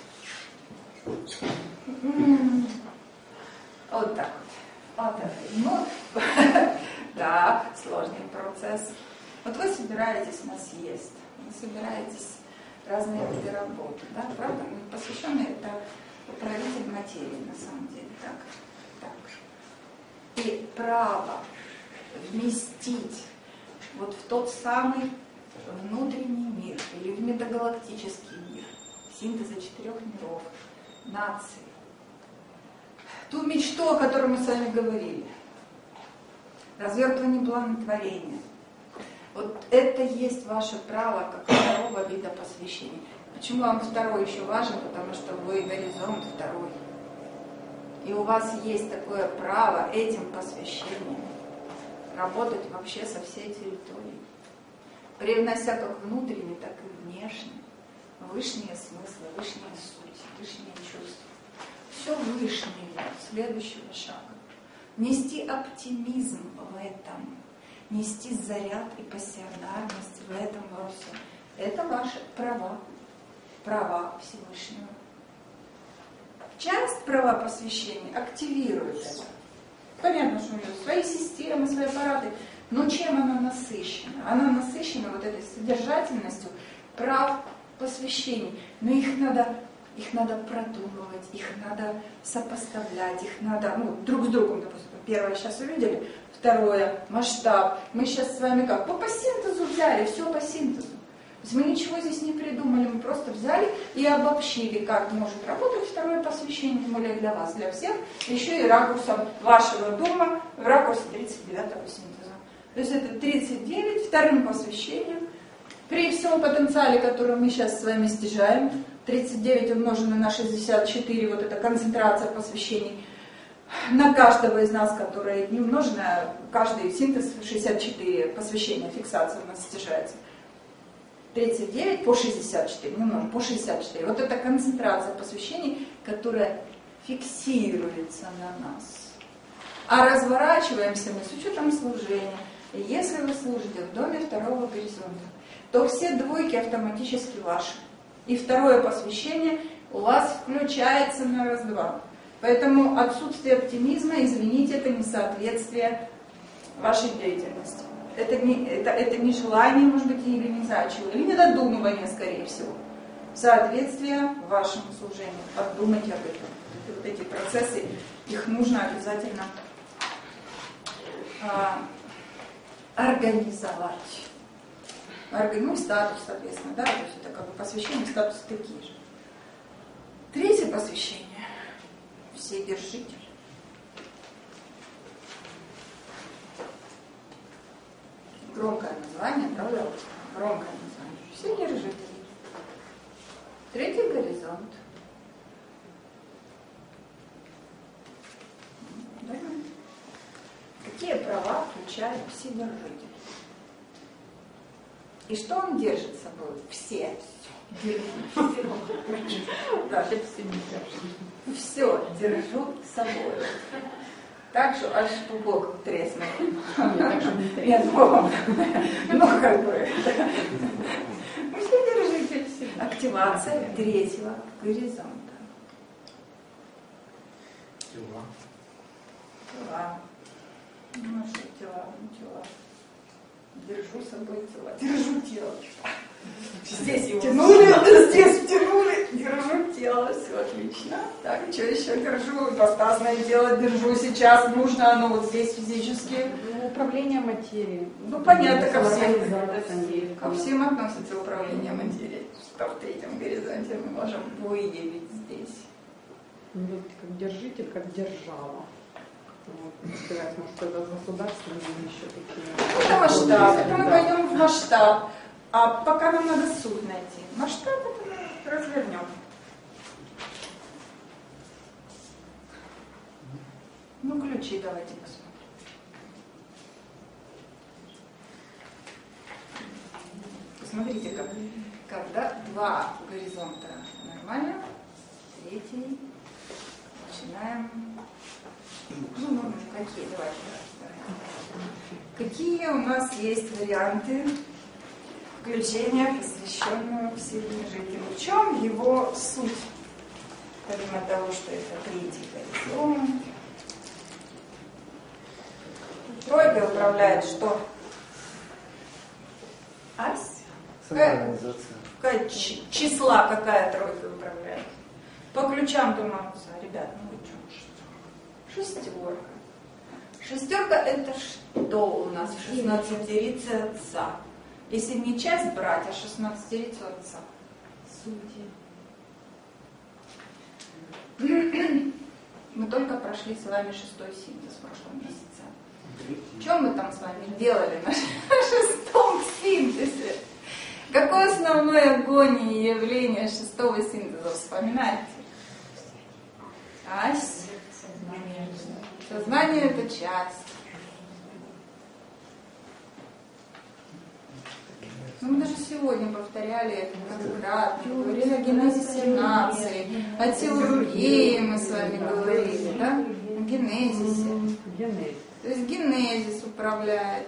Вот так вот. Вот так. Ну, да, сложный процесс. Вот вы собираетесь на съезд, вы собираетесь разные виды работы, да, правда? Посвященный это управитель материи, на самом деле, так? Так. И право вместить вот в тот самый внутренний мир или в метагалактический мир, синтеза четырех миров, наций, ту мечту, о которой мы с вами говорили, развертывание плана творения. Вот это есть ваше право как второго вида посвящения. Почему вам второй еще важен? Потому что вы горизонт второй. И у вас есть такое право этим посвящением работать вообще со всей территорией, привнося как внутренне, так и внешне высшие смыслы, высшие сути, высшие чувства. Все высшее следующего шага. Нести оптимизм в этом, нести заряд и пассионарность в этом во всем. Это ваши права, права Всевышнего. Часть права посвящения активирует это. Понятно, что у нее свои системы, свои аппараты, но чем она насыщена? Она насыщена вот этой содержательностью прав посвящений. Но их надо, их надо продумывать, их надо сопоставлять, их надо, ну, друг с другом, допустим. Первое сейчас увидели, второе масштаб. Мы сейчас с вами как? По, по синтезу взяли, все по синтезу. То есть мы ничего здесь не придумали, мы просто взяли и обобщили, как может работать второе посвящение, тем более для вас, для всех, еще и ракурсом вашего дома, в ракурсе тридцать девятого синтеза. То есть это тридцать девять вторым посвящением, при всем потенциале, который мы сейчас с вами стяжаем, тридцать девять умноженное на шестьдесят четыре, вот эта концентрация посвящений, на каждого из нас, которая не умноженная, каждый синтез шестьдесят четыре посвящения, фиксация у нас стяжается. тридцать девять по шестьдесят четыре, немного, по шестьдесят четыре. Вот эта концентрация посвящений, которая фиксируется на нас. А разворачиваемся мы с учетом служения. И если вы служите в доме второго горизонта, то все двойки автоматически ваши. И второе посвящение у вас включается на раз-два. Поэтому отсутствие оптимизма, извините, это несоответствие вашей деятельности. Это не, это, это не желание, может быть, или не знаю чего, или недодумывание, скорее всего. Соответствие вашему служению. Подумайте об этом. Вот эти процессы, их нужно обязательно а, организовать. Ну и статус, соответственно, да, то есть это как бы посвящение, статус такие же. Третье посвящение. Вседержитель. Громкое название, правда? Громкое название. Вседержитель. Третий горизонт. Да? Какие права включает Вседержитель? И что он держит с собой? Все. Все. Все держу с собой. Так что аж пупок треснул. Нет, ну как бы. Вы все держите. Активация третьего горизонта. Тела. Тела. Ну что тела, ну тела. Держу с собой тела. Держу тело. Здесь его тянули, здесь втянули, держу тело, все отлично. Так, что еще держу? Ипостасное тело держу сейчас, нужно оно вот здесь физически. Ну, управление материей. Ну, понятно, ко всем, ко всем относится управление материей. Что в третьем горизонте мы можем выявить здесь. Ну, вот как держитель, как держава. Вот, сказать, может, это государственные еще такие. Это масштаб, это мы пойдем в масштаб. А пока нам надо суть найти. Масштаб это мы развернем. Ну, ключи давайте посмотрим. Посмотрите, как, когда два горизонта нормально, третий начинаем. Ну, ну, какие? Давайте, давайте. Какие у нас есть варианты включения, посвященного Вседержителю? В чем его суть? Помимо того, что это третий горизонт. Тройка управляет что? Ась? Самоорганизация. Какая ч- числа какая тройка управляет? По ключам думаются, ребят, ну вы что? Шестерка. Шестерка это что у нас в шестнадцатерице отца? Если не часть брать, а шестнадцатерицу отца. Судьи. Мы только прошли с вами шестой синтез в прошлом месяце. Что мы там с вами делали на шестом синтезе? Какое основное агоние явление шестого синтеза? Вспоминайте. Ась. Сознание – это часть. Ну, мы даже сегодня повторяли это многократно. Говорили о генезисе нации, о теории мы с вами говорили, да? О генезисе. То есть генезис управляет.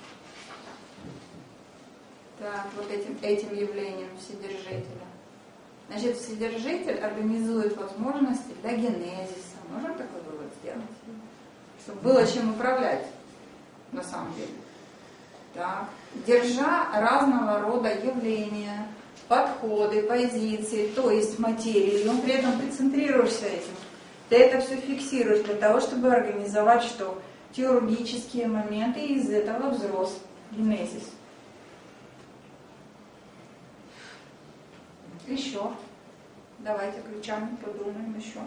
Так, вот этим, этим явлением Вседержителя. Значит, Вседержитель организует возможности для генезиса. Можем такой вывод сделать? Чтобы было чем управлять, на самом деле. Так. Держа разного рода явления, подходы, позиции, то есть материю, при этом прицентрируешься этим. Ты это все фиксируешь для того, чтобы организовать что? Теологические моменты, и из этого взрос генезис. Еще. Давайте ключами подумаем еще.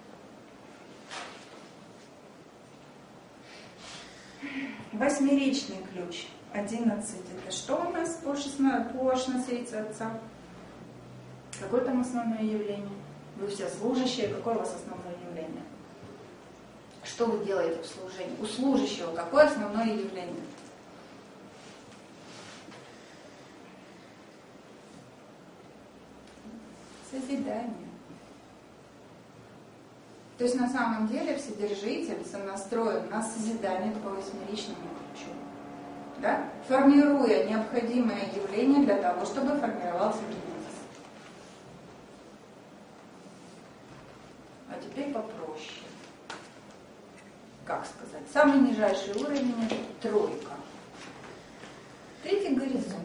Восьмеричный ключ. Одиннадцать. Это что у нас по шестнадцати отца? Какое там основное явление? Вы все служащие. Какое у вас основное явление? Что вы делаете в служении? У служащего какое основное явление? Созидание. То есть на самом деле Вседержитель сонастроен на созидание по восьмеричному ключу. Да? Формируя необходимое явление для того, чтобы формировался генезис. А теперь попроще. Как сказать? Самый нижайший уровень – это тройка. Третий горизонт.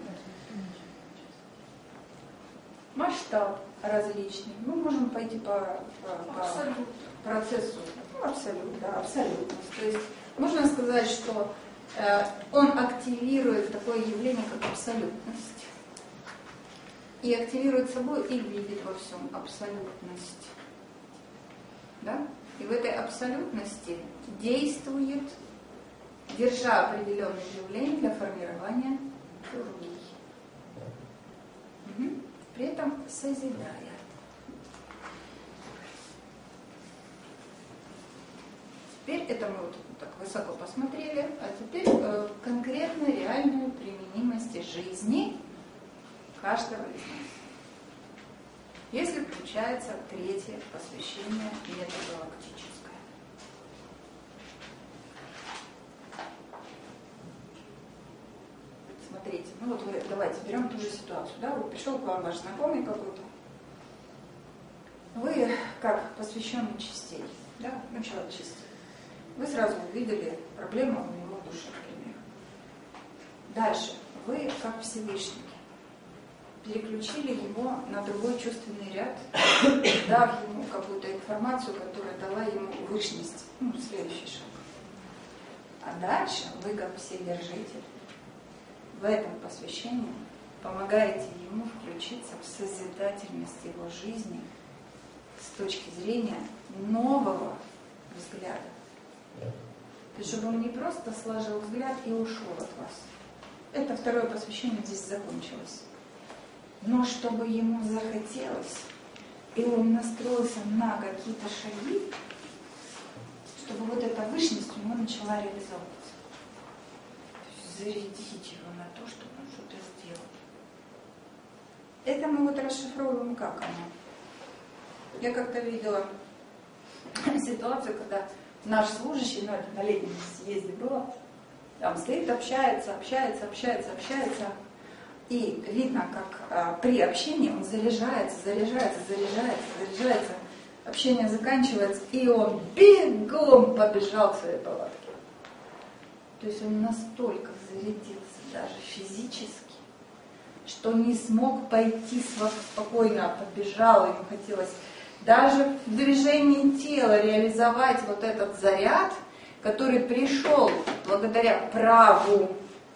Масштаб различный. Мы можем пойти по, по, по процессу. Ну, абсолют, да, абсолютность. То есть можно сказать, что э, он активирует такое явление, как абсолютность. И активирует собой и видит во всем абсолютность. Да? И в этой абсолютности действует, держа определенные явления для формирования теории. Угу. При этом созидая. Теперь это мы вот так высоко посмотрели, а теперь э, конкретно реальную применимость жизни каждого из нас. Если включается третье посвящение метагалактическое. Смотрите, ну вот вы, давайте берем ту же ситуацию, да, вот пришел к вам ваш знакомый какой-то, вы как посвященный частей, да, начало частей, вы сразу увидели проблему у него в душе, например. Дальше, вы как Всевышний переключили его на другой чувственный ряд, дав ему какую-то информацию, которая дала ему высшность, ну, следующий шаг. А дальше вы как Вседержитель в этом посвящении помогаете ему включиться в созидательность его жизни с точки зрения нового взгляда. То есть, чтобы он не просто сложил взгляд и ушел от вас. Это второе посвящение здесь закончилось. Но чтобы ему захотелось, и он настроился на какие-то шаги, чтобы вот эта высшность у него начала реализовываться. То есть зарядить его на то, чтобы он что-то сделал. Это мы вот расшифровываем, как оно. Я как-то видела ситуацию, когда наш служащий, ну это на летнем съезде было, там стоит, общается, общается, общается, общается, и видно, как а, при общении он заряжается, заряжается, заряжается, заряжается, общение заканчивается, и он бегом побежал к своей палатке. То есть он настолько зарядился даже физически, что не смог пойти спокойно, а побежал, ему хотелось даже в движении тела реализовать вот этот заряд, который пришел благодаря праву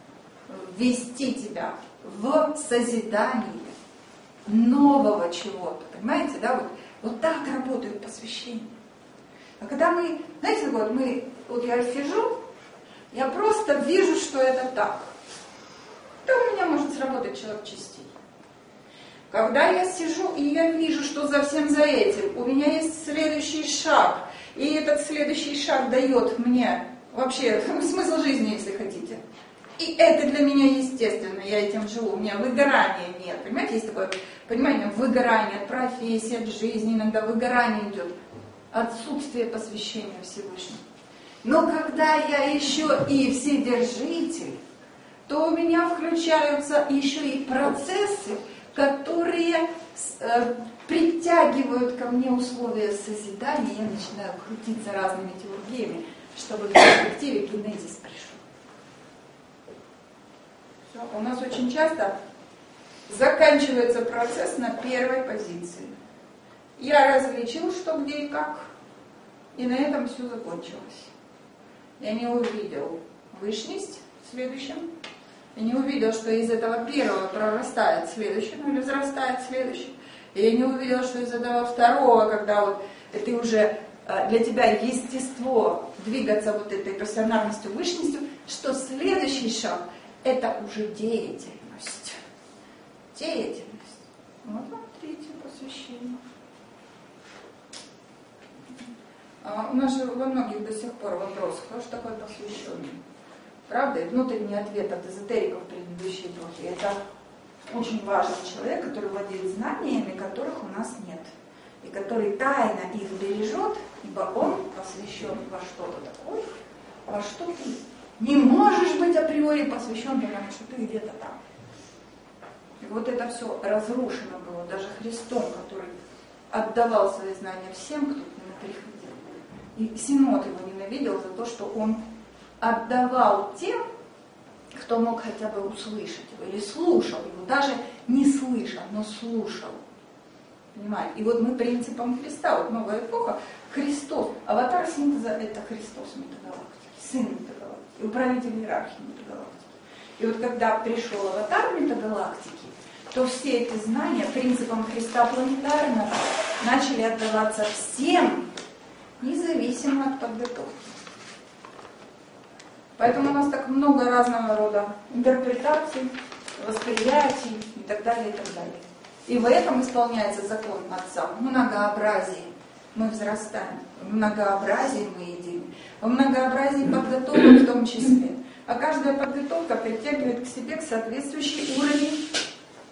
ввести тебя в созидание нового чего-то. Понимаете, да? Вот, вот так работают посвящения. А когда мы, знаете, вот мы, вот я сижу, я просто вижу, что это так. То у меня может сработать человек частей. Когда я сижу и я вижу, что за всем за этим у меня есть следующий шаг, и этот следующий шаг дает мне вообще смысл жизни, если хотите. И это для меня естественно, я этим живу, у меня выгорания нет. Понимаете, есть такое понимание выгорания от профессии, от жизни, иногда выгорание идет, отсутствие посвящения Всевышнему. Но когда я еще и вседержитель, то у меня включаются еще и процессы, которые э, притягивают ко мне условия созидания, я начинаю крутиться разными теориями, чтобы в перспективе генезис пришел. Все. У нас очень часто заканчивается процесс на первой позиции. Я различил, что где и как, и на этом все закончилось. Я не увидел высшность в следующем. Я не увидел, что из этого первого прорастает следующий, ну или взрастает следующий. И я не увидел, что из этого второго, когда вот ты уже для тебя естество двигаться вот этой профессиональностью, высшностью, что следующий шаг – это уже деятельность. Деятельность. Вот вам третье посвящение. А у нас же во многих до сих пор вопросах, кто же такой посвященный? Правда? И внутренний ответ от эзотериков предыдущей эпохи. Это очень важный человек, который владеет знаниями, которых у нас нет. И который тайно их бережет, ибо он посвящен во что-то такое, во что ты не можешь быть априори посвящен, потому что ты где-то там. И вот это все разрушено было даже Христом, который отдавал свои знания всем, кто к нему приходил. И Синод его ненавидел за то, что он отдавал тем, кто мог хотя бы услышать его или слушал его, даже не слышал, но слушал. Понимаете? И вот мы принципом Христа, вот новая эпоха, Христос, аватар синтеза – это Христос метагалактики, сын метагалактики, управитель иерархии метагалактики. И вот когда пришел аватар метагалактики, то все эти знания принципом Христа планетарного начали отдаваться всем, независимо от подготовки. Поэтому у нас так много разного рода интерпретаций, восприятий и так далее, и так далее. И в этом исполняется закон Отца. В многообразии мы взрастаем, в многообразии мы едим, в многообразии подготовок в том числе. А каждая подготовка притягивает к себе к соответствующий уровень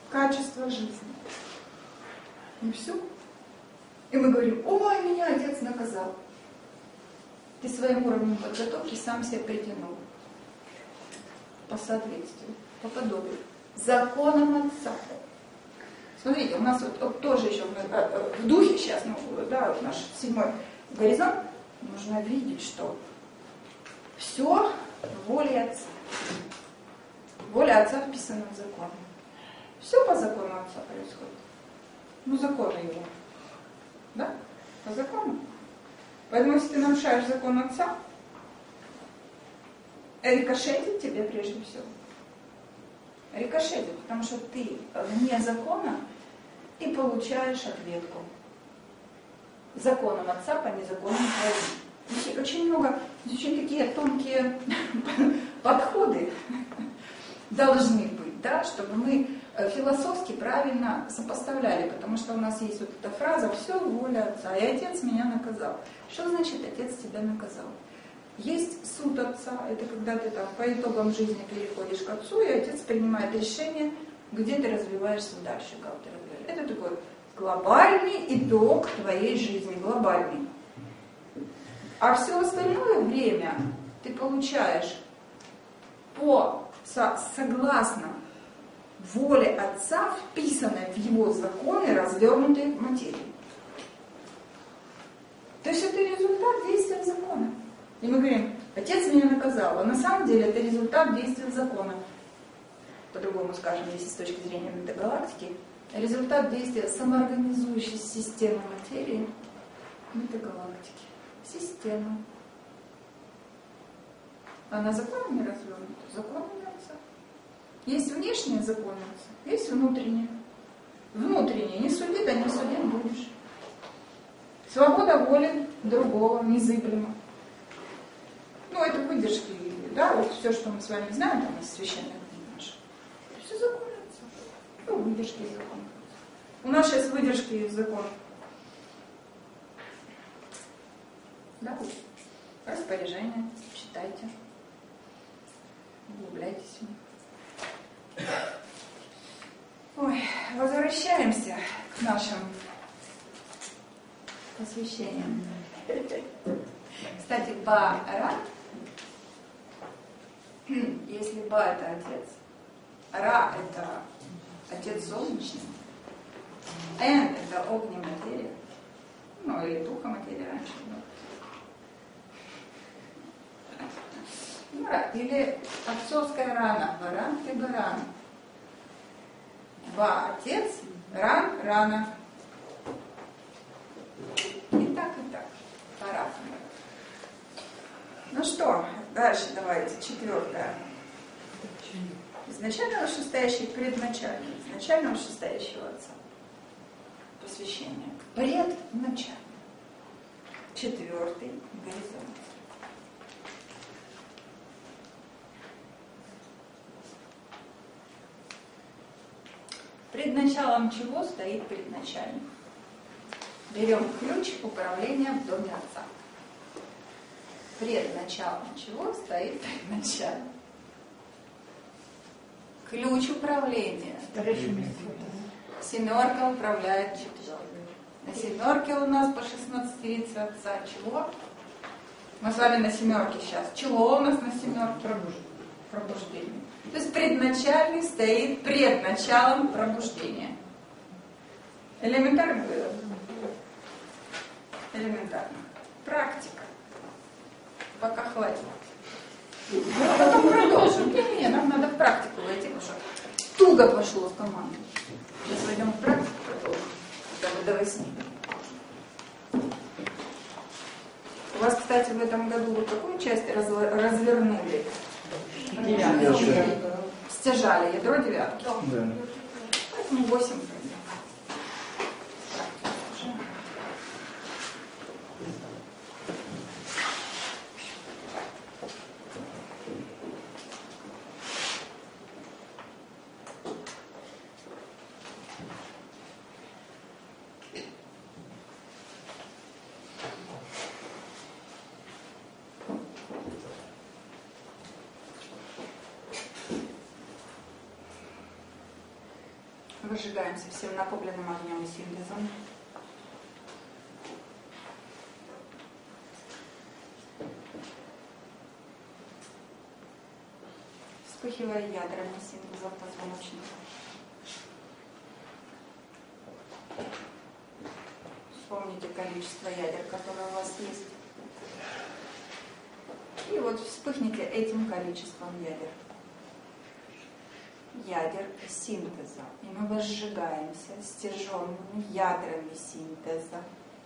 качество жизни. И все. И мы говорим, ой, меня отец наказал. Ты своим уровнем подготовки сам себя притянул. По соответствию, по подобию. Законом отца. Смотрите, у нас вот, вот тоже еще в духе сейчас, ну, да, вот наш седьмой горизонт, нужно видеть, что все волей отца. Воля отца вписана в закон. Все по закону отца происходит. Ну, законы его. Да? По закону. Поэтому, если ты нарушаешь закон отца, рикошетит тебе прежде всего. Рикошетит, потому что ты вне закона и получаешь ответку. Законом отца по незаконным твоим. Здесь очень много, здесь очень такие тонкие подходы должны быть, да, чтобы мы философски правильно сопоставляли, потому что у нас есть вот эта фраза «все воля отца», и отец меня наказал. Что значит отец тебя наказал? Есть суд отца, это когда ты там по итогам жизни переходишь к отцу, и отец принимает решение, где ты развиваешься дальше, как ты развиваешься. Это такой глобальный итог твоей жизни, глобальный. А все остальное время ты получаешь по со, согласно воле отца, вписанной в его законы, развернутой в материи. То есть это результат действия закона. И мы говорим, отец меня наказал, а на самом деле это результат действия закона. По-другому скажем, если с точки зрения метагалактики, результат действия самоорганизующей системы материи метагалактики. Система. Она законами развернута, законами отца. Есть внешние законы отца, есть внутренние. Внутренние, не суди, да не судим будешь. Свобода воли другого, незыблема. Ну, это выдержки, да, вот все, что мы с вами знаем, там из священных книг наших. Это все законы отца. Ну, выдержки из закона. У нас сейчас выдержки из закона. Да, распоряжение, читайте, углубляйтесь в них. Ой, возвращаемся к нашим посвящениям. Кстати, Ба-Ра, если Ба это отец, Ра это отец солнечный, Эн это огненная материя, ну или духа материи раньше. Ну, или отцовская рана, Баран и Баран. Ба отец, Ран рана. И так, и так. По-разному. Ну что, дальше давайте, четвертое. Изначально вышестоящий предначальник, изначально вышестоящего отца. Посвящение. Предначальник. Четвертый горизонт. Пред началом чего стоит предначальник? Берем ключ управления в доме отца. Пред началом чего стоит предначальник? Ключ управления. Семерка управляет четверкой. На семерке у нас по шестнадцатице отца чего? Мы с вами на семерке сейчас. Чего у нас на семерке? Пробуждение. То есть предначальный стоит пред началом пробуждения. Элементарно было? Элементарно. Практика. Пока хватит. А потом продолжим. Не, не, нам надо в практику войти, потому что туго пошло в команду. Сейчас войдем в практику, продолжим. До восьми. У вас, кстати, в этом году вот какую часть развернули? Девятка. Стяжали ядро девятки. Да. Поэтому восемь. Выжигаемся всем накопленным огнем и синтезом. Вспыхивая ядрами синтеза позвоночника. Вспомните количество ядер, которые у вас есть. И вот вспыхните этим количеством ядер. Ядер синтеза. И мы возжигаемся стяженными ядрами синтеза.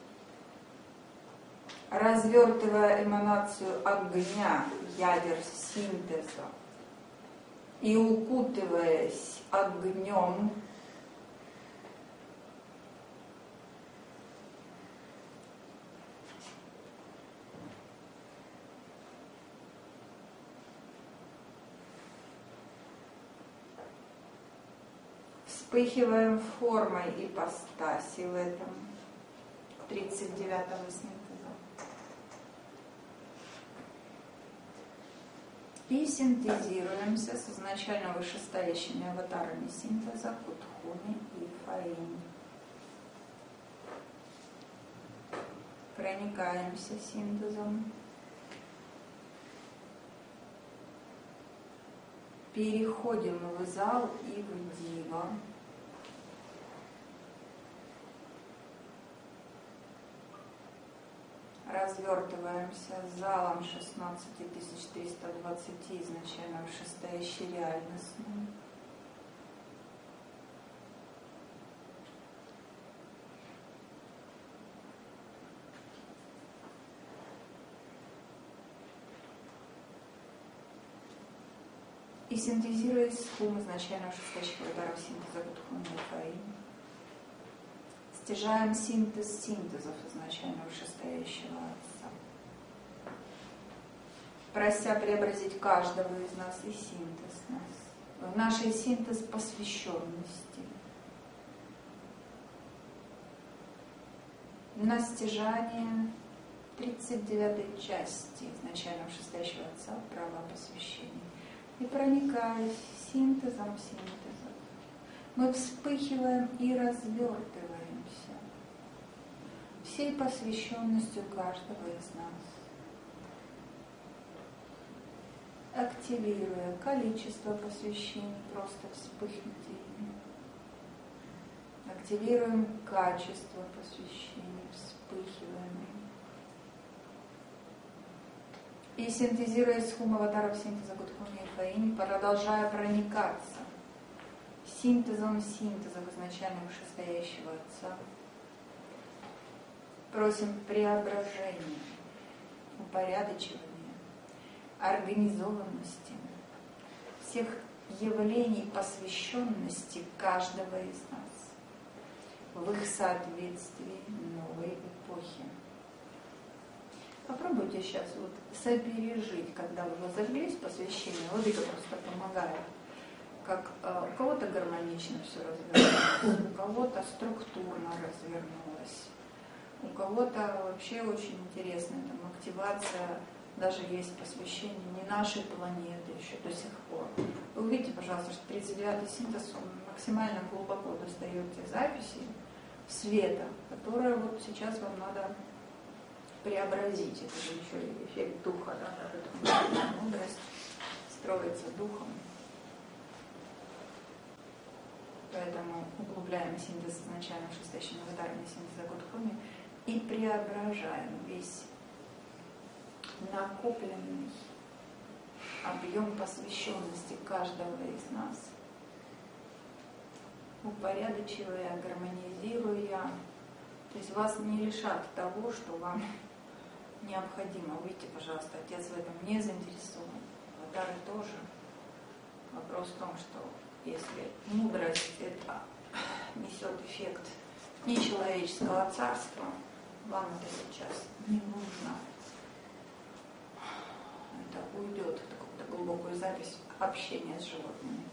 Развертывая эманацию огня ядер синтеза и укутываясь огнем, вспыхиваем формой ипостаси в этом тридцать девятого синтеза. И синтезируемся с изначально вышестоящими аватарами синтеза Кутхуми и Фаини. Проникаемся синтезом. Переходим в зал и в дива. Развертываемся залом шестнадцать тысяч триста двадцать изначально вышестоящей реальностью. И синтезируясь с хум изначально вышестоящих ударов синтеза Кутхуми и Фаини. Стяжаем синтез синтезов изначально вышестоящего Отца, прося преобразить каждого из нас и синтез нас в нашей синтез посвященности, на стяжание тридцать девятой части изначально вышестоящего Отца права посвящения. И проникаясь синтезом синтезов, мы вспыхиваем и развертываемся всей посвященностью каждого из нас, активируя количество посвящений, просто вспыхните ими. Активируем качество посвящений, вспыхиваем. И синтезируя с хум аватаров синтеза Кутхуми и Фаини, продолжая проникаться синтезом синтезов изначально вышестоящего Отца, просим преображения, упорядочивания, организованности всех явлений посвященности каждого из нас в их соответствии новой эпохи. Попробуйте сейчас вот сопережить, когда вы воззажглись посвящение, Владыка просто помогает, как э, у кого-то гармонично все развернулось, у кого-то структурно развернулось, у кого-то вообще очень интересная там активация, даже есть посвящение не нашей планеты еще до сих пор. Вы увидите, пожалуйста, что тридцать девятый синтез, он максимально глубоко достает те записи света, которые вот сейчас вам надо преобразить. Это же еще и эффект духа, да, как мудрость строится духом. Поэтому углубляем синтез изначально вышестоящими аватарами синтеза Кутхуми и преображаем весь накопленный объем посвященности каждого из нас, упорядочивая, гармонизируя. То есть вас не лишат того, что вам необходимо. Увидите, пожалуйста, Отец в этом не заинтересован. Аватары тоже. Вопрос в том, что если мудрость это несет эффект нечеловеческого царства, вам это сейчас не нужно. Это уйдет в такую глубокую запись общения с животными.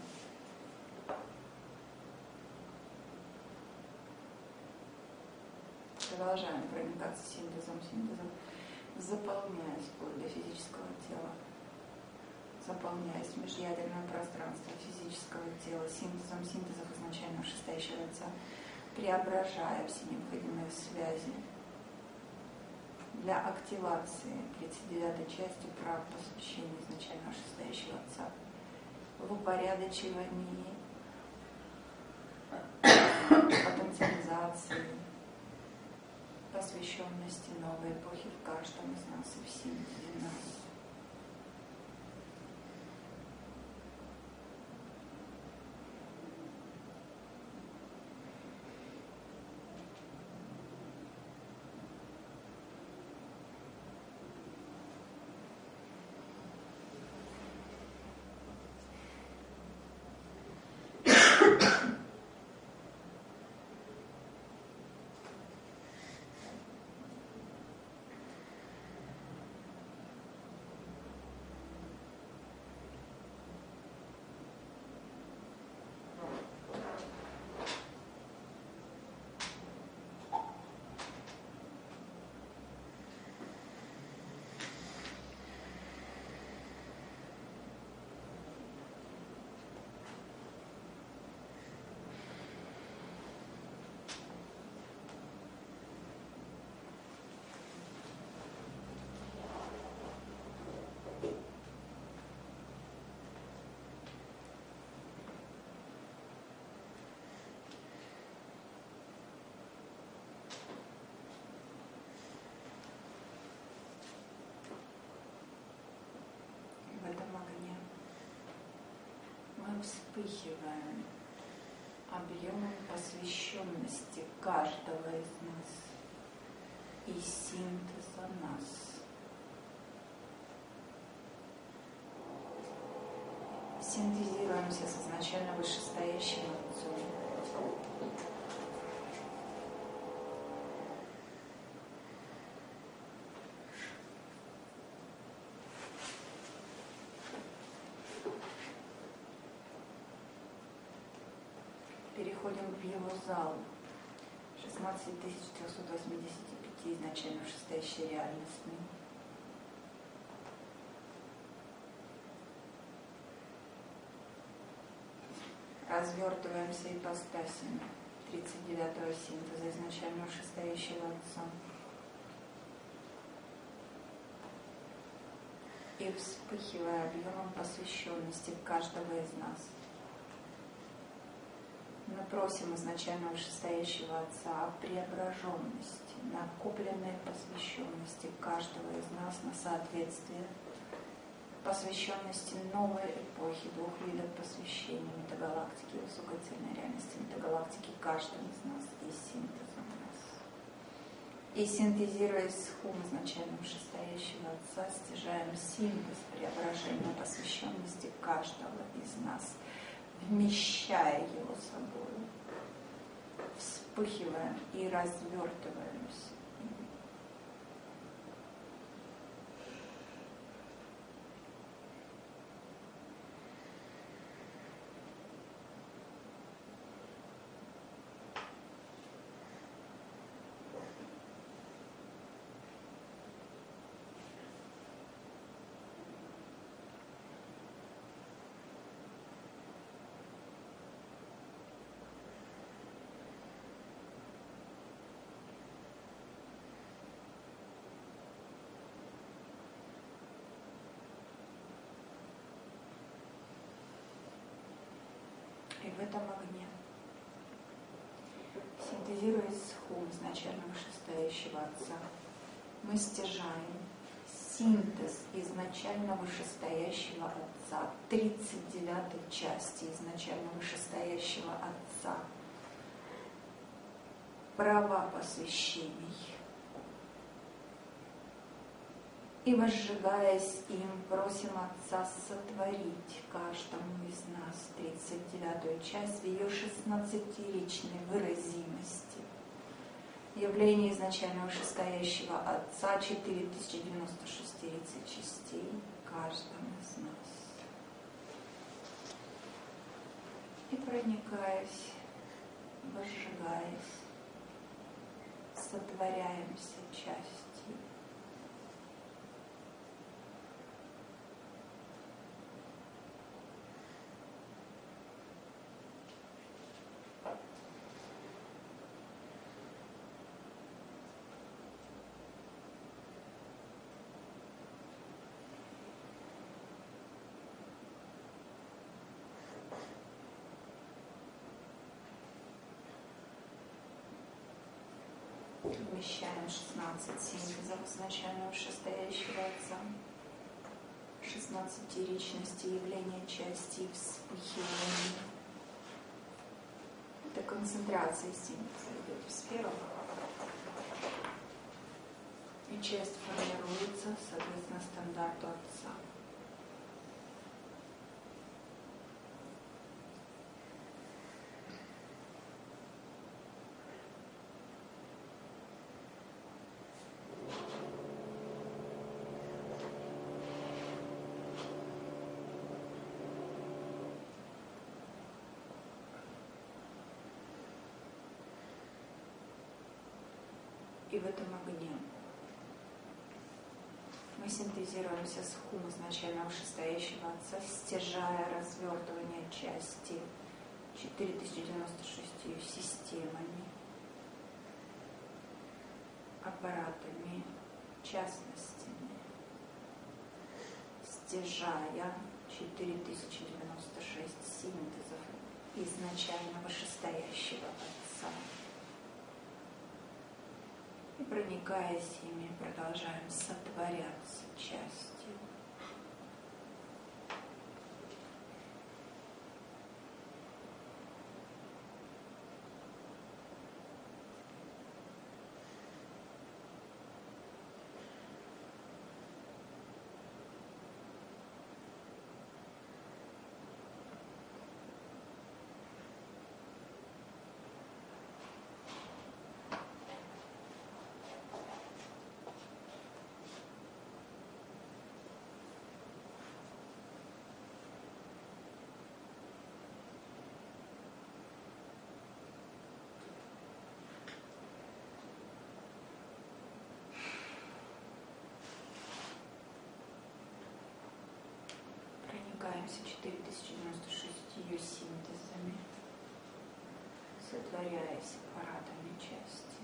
Продолжаем проникаться синтезом, синтезом, заполняясь вплоть до физического тела, заполняясь межъядерное пространство физического тела синтезом синтезов изначально вышестоящего Отца, преображая все необходимые связи для активации тридцать девятой части прав посвящения изначально вышестоящего Отца в упорядочивании, потенциализации, посвященности новой эпохи в каждом из нас и в синтезе нас. В этом огне мы вспыхиваем объемом посвященности каждого из нас и синтеза нас. Синтезируемся с изначально вышестоящим Отцом. Переходим в его зал. шестнадцать тысяч трёхсот восьмидесяти пяти изначально вышестоящей реальностью. Развертываемся ипостасями тридцать девятого синтеза изначально вышестоящего Отца. И вспыхивая объемом посвященности каждого из нас. Мы просим изначально вышестоящего Отца о преображенности, накопленной посвященности каждого из нас на соответствие посвященности новой эпохи, двух видов посвящения метагалактики, высокой цельной реальности метагалактики каждого из нас и синтезом нас. И синтезируясь с хум изначально вышестоящего Отца, стяжаем синтез преображения посвященности каждого из нас, вмещая его собой, вспыхиваем и развертываемся. И в этом огне, синтезируясь с хум изначально вышестоящего Отца, мы стяжаем синтез изначально вышестоящего Отца, тридцать девятой части изначально вышестоящего Отца, права посвящений. И, возжигаясь им, просим Отца сотворить каждому из нас тридцать девятую часть в ее шестнадцатиричной выразимости. Явление изначально вышестоящего Отца четыре тысячи девяносто шесть частей каждому из нас. И проникаясь, возжигаясь, сотворяемся частью. Вмещаем шестнадцать синтезов изначально вышестоящего Отца, шестнадцать личностей явления части и вспыхивания. Это концентрация синтеза идет в сферу. И часть формируется соответственно стандарту Отца. И в этом огне мы синтезируемся с хум изначально вышестоящего Отца, стяжая развертывание части четыре тысячи девяносто шестью системами, аппаратами, частностями, стяжая четыре тысячи девяносто шесть синтезов изначально вышестоящего Отца. И проникаясь ими, продолжаем сотворяться частью. Проникаемся четыре тысячи девяносто шестью синтезами, сотворяясь аппаратами части.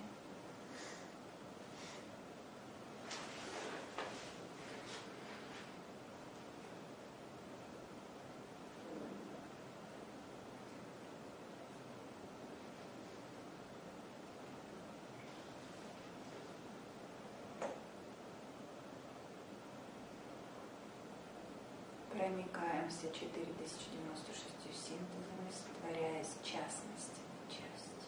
Проникаемся четыре тысячи девяносто шестью синтезами, сотворяясь частности в части.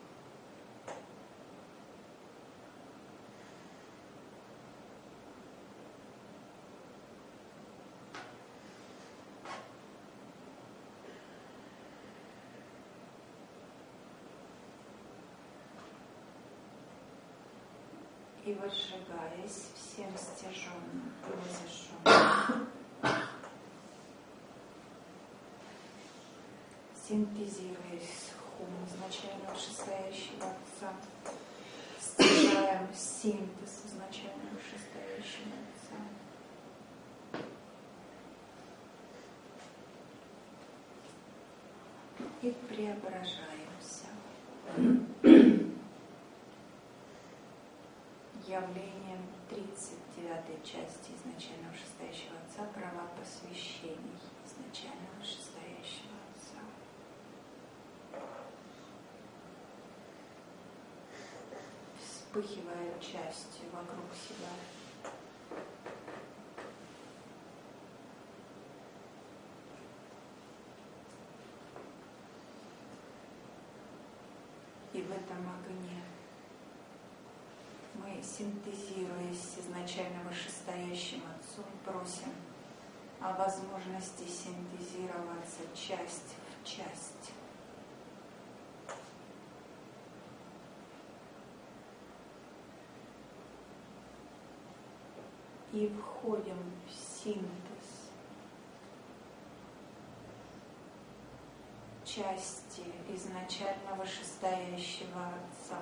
И возжигаясь всем стяженным и незажженным, синтезируясь с хум изначально вышестоящего Отца, стяжаем синтез изначально вышестоящего Отца. И преображаемся явлением тридцать девятой части изначально вышестоящего Отца, права посвящений изначально вышестоящего Отца. Вспыхивая частью вокруг себя. И в этом огне мы, синтезируясь с изначально вышестоящим Отцом, просим о возможности синтезироваться часть в часть. И входим в синтез части изначально вышестоящего Отца,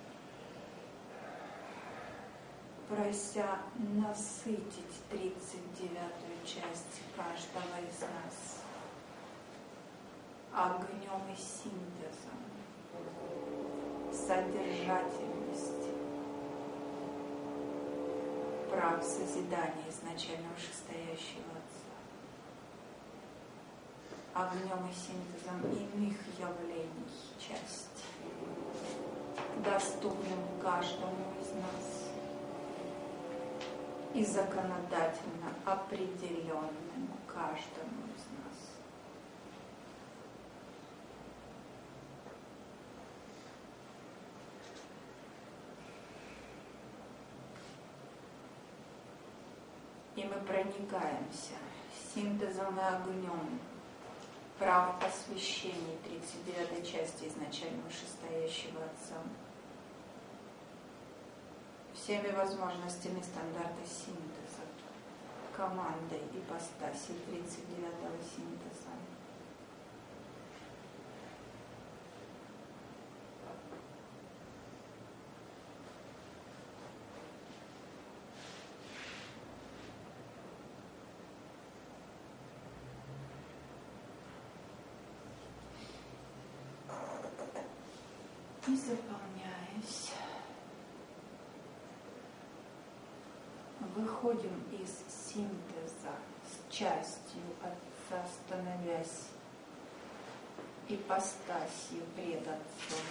прося насытить тридцать девятую часть каждого из нас огнем и синтезом, содержательности, прав созидания изначально вышестоящего Отца, огнем и синтезом иных явлений части, доступным каждому из нас и законодательно определенным каждому из нас. И мы проникаемся синтезом и огнем прав посвящений тридцать девятой части изначально вышестоящего Отца, всеми возможностями стандарта синтеза, командой ипостаси тридцать девятого синтеза. И заполняясь, выходим из синтеза с частью Отца, становясь ипостасью пред Отцом.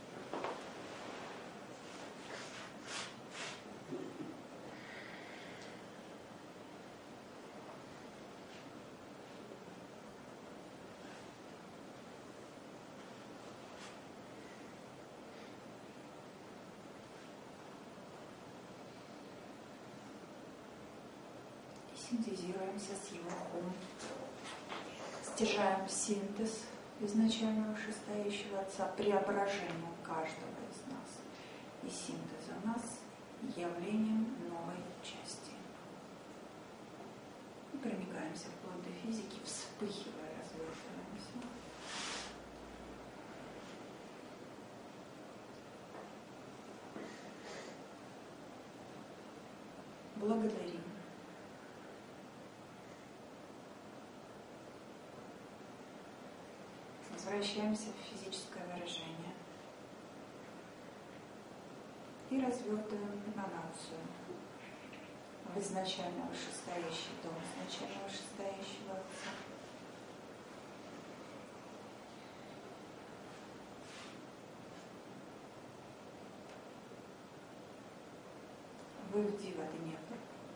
Синтезируемся с его хом, стяжаем синтез изначально вышестоящего Отца, преображением каждого из нас и синтеза нас явлением новой части. И проникаемся вплоть до физики, вспыхивая, развертываемся. Благодарим. Возвращаемся в физическое выражение и развертываем эманацию в изначально вышестоящий дом, изначально вышестоящего Отца. Вы в Дива Днепр.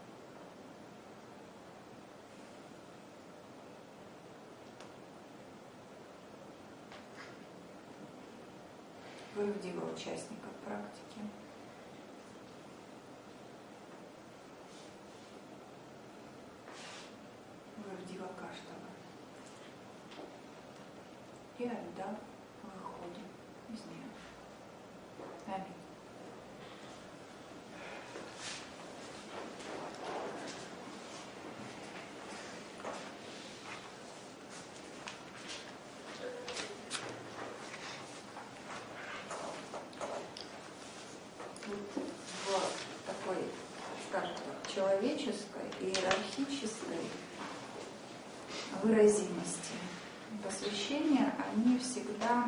Вы в Дива участников практики. Вы в Дива каждого. И отдав, выходим из нее. Аминь. Человеческой и иерархической выразимости посвящения, они всегда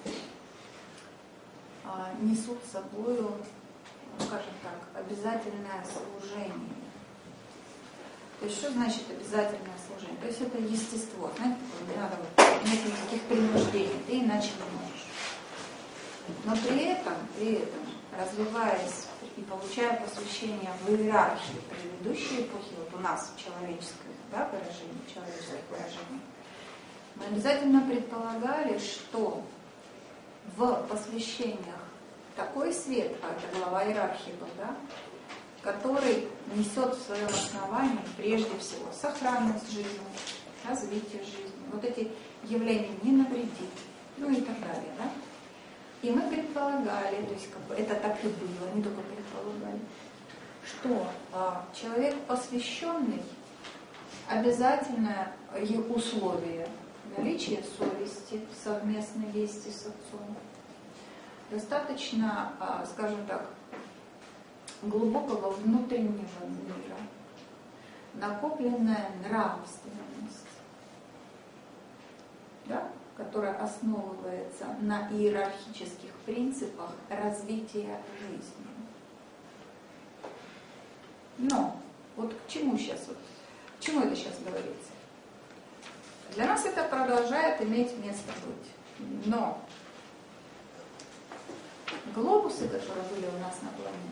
а, несут с собой, ну, скажем так, обязательное служение. То есть что значит обязательное служение? То есть это естество, знаете, не надо, вот, нет никаких принуждений, ты иначе не можешь. Но при этом, при этом, развиваясь и получая посвящение в иерархии предыдущей эпохи, вот у нас в человеческом, да, выражении, человеческих выражений, мы обязательно предполагали, что в посвящениях такой свет, а это глава иерархии был, да, который несет в своем основании прежде всего сохранность жизни, развитие жизни, вот эти явления не навредит, ну и так далее, да. И мы предполагали, то есть как бы это так и было, не только предполагали, что а, человек посвященный, обязательное условие наличия совести в совместной вести с Отцом, достаточно, а, скажем так, глубокого внутреннего мира, накопленная нравственность, да, которая основывается на иерархических принципах развития жизни. Но вот к чему сейчас, вот, к чему это сейчас говорится? Для нас это продолжает иметь место быть. Но глобусы, которые были у нас на планете,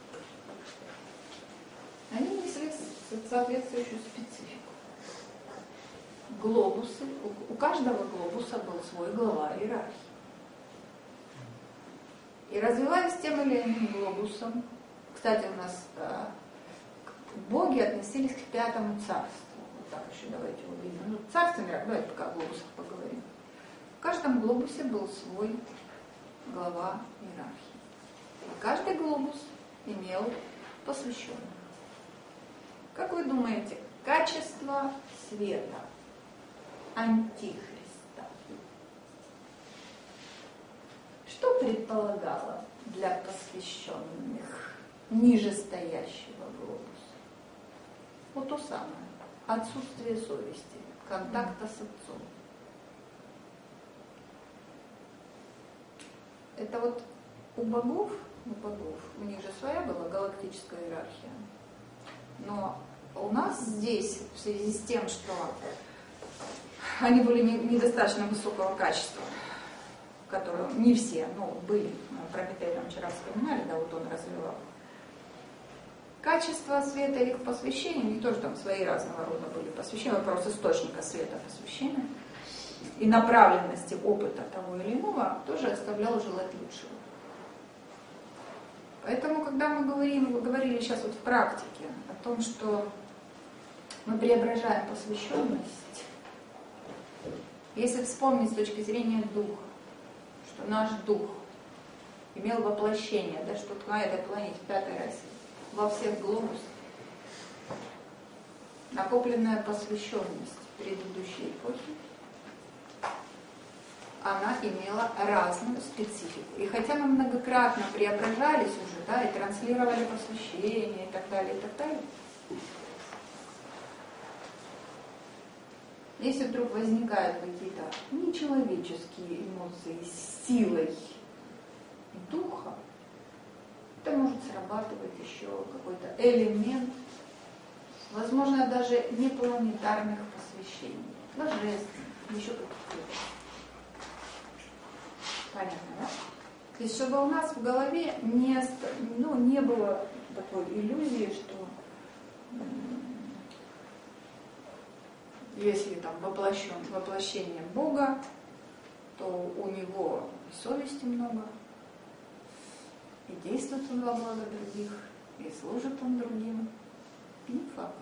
они несли соответствующую специфику. Глобусы, у каждого глобуса был свой глава иерархии. И развиваясь тем или иным глобусом, кстати, у нас э, боги относились к пятому царству. Вот так еще давайте увидим. Ну, царство мира, давайте пока о глобусах поговорим. В каждом глобусе был свой глава иерархии. И каждый глобус имел посвященного. Как вы думаете, качество света Антихриста что предполагало для посвященных нижестоящего глобуса? Вот то самое. Отсутствие совести, контакта с Отцом. Это вот у богов, у богов, у них же своя была галактическая иерархия. Но у нас здесь, в связи с тем, что они были недостаточно высокого качества, которые не все, но были, про Метея там вчера вспоминали, да, вот он развивал. Качество света и их посвящения, у них тоже там свои разного рода были посвящения, вопрос источника света посвящения и направленности опыта того или иного тоже оставлял желать лучшего. Поэтому, когда мы говорим, вы говорили сейчас вот в практике о том, что мы преображаем посвященность, если вспомнить с точки зрения духа, что наш дух имел воплощение, да, что на этой планете, пятой расе, во всех глобусах, накопленная посвященность предыдущей эпохи, она имела разную специфику. И хотя мы многократно преображались уже, да, и транслировали посвящение, и так далее, и так далее, если вдруг возникают какие-то нечеловеческие эмоции с силой духа, это может срабатывать еще какой-то элемент, возможно, даже не планетарных посвящений, божественных, еще каких-то. Понятно, да? То есть, чтобы у нас в голове не, ну, не было такой иллюзии, что если там воплощен, воплощение Бога, то у него совести много, и действует он во благо других, и служит он другим. Не факт.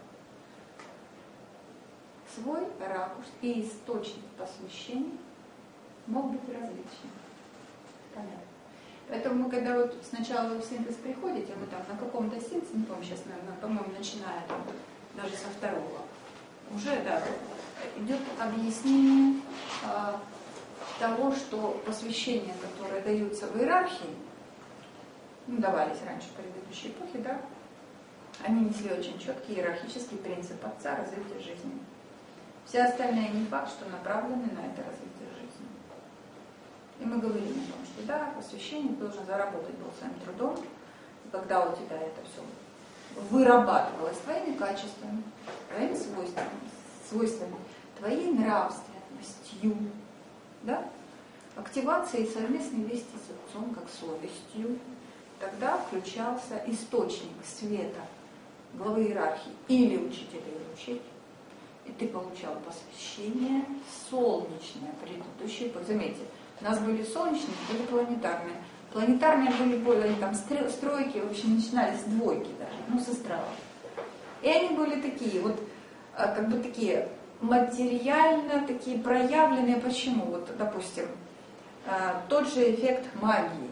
Свой ракурс и источник посвящения мог быть различным. Понятно. Поэтому мы, когда вот сначала вы в синтез приходите, мы там на каком-то синтезе, не помню сейчас, наверное, по-моему, начиная там, даже со второго, уже, да, идет объяснение а, того, что посвящения, которые даются в иерархии, ну, давались раньше в предыдущей эпохе, да, они несли очень четкий иерархический принцип Отца развития жизни. Все остальные не факт, что направлены на это развитие жизни. И мы говорим о том, что да, посвящение должен заработать был своим трудом, и когда у тебя это все вырабатывалось твоими качествами, твоими свойствами, свойствами твоей нравственностью, да, активацией совместной вести с Отцом, как совестью, тогда включался источник света главы иерархии или учителя или учителя, и ты получал посвящение солнечное предыдущее. Заметьте, у нас были солнечные, были планетарные. Планетарные были более, там, стройки, в общем, начинались с двойки даже, ну, с астралов. И они были такие, вот, как бы такие материально, такие проявленные. Почему? Вот, допустим, тот же эффект магии.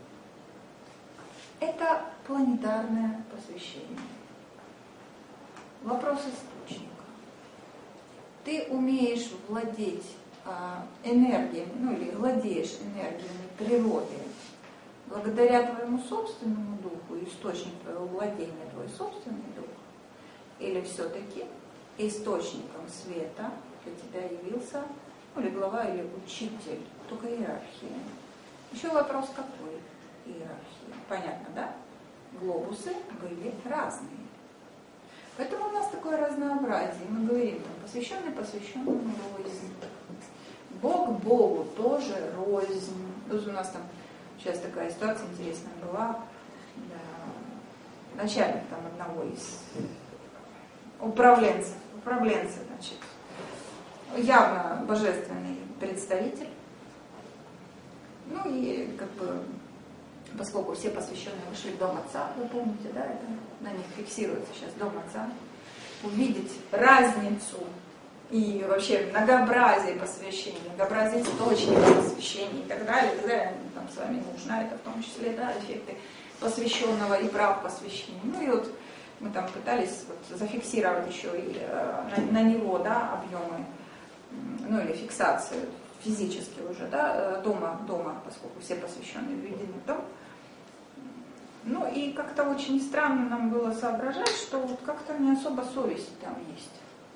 Это планетарное посвящение. Вопрос источника. Ты умеешь владеть а, энергиями, ну или владеешь энергиями природы, благодаря твоему собственному духу, источник твоего владения, твой собственный дух, или все-таки источником света для тебя явился, ну, или глава, или учитель, только иерархия. Еще вопрос, какой иерархии? Понятно, да? Глобусы были разные. Поэтому у нас такое разнообразие. Мы говорим, там, посвященный посвященному рознь. Бог Богу тоже рознь. Тут у нас там Сейчас такая ситуация интересная была. Да, начальник там одного из управленцев, управленцев, значит, явно божественный представитель. Ну и как бы, поскольку все посвященные вышли в Дом Отца, вы помните, да, это на них фиксируется сейчас Дом Отца, увидеть разницу и вообще многообразие посвящений, многообразие источников посвящений и так далее, и так далее, там с вами нужно, это в том числе, да, эффекты посвященного и прав посвящения. Ну и вот мы там пытались вот зафиксировать еще и э, на, на него, да, объемы, ну или фиксацию физически уже, да, дома, дома, поскольку все посвященные введены в дом. Ну и как-то очень странно нам было соображать, что вот как-то не особо совесть там есть.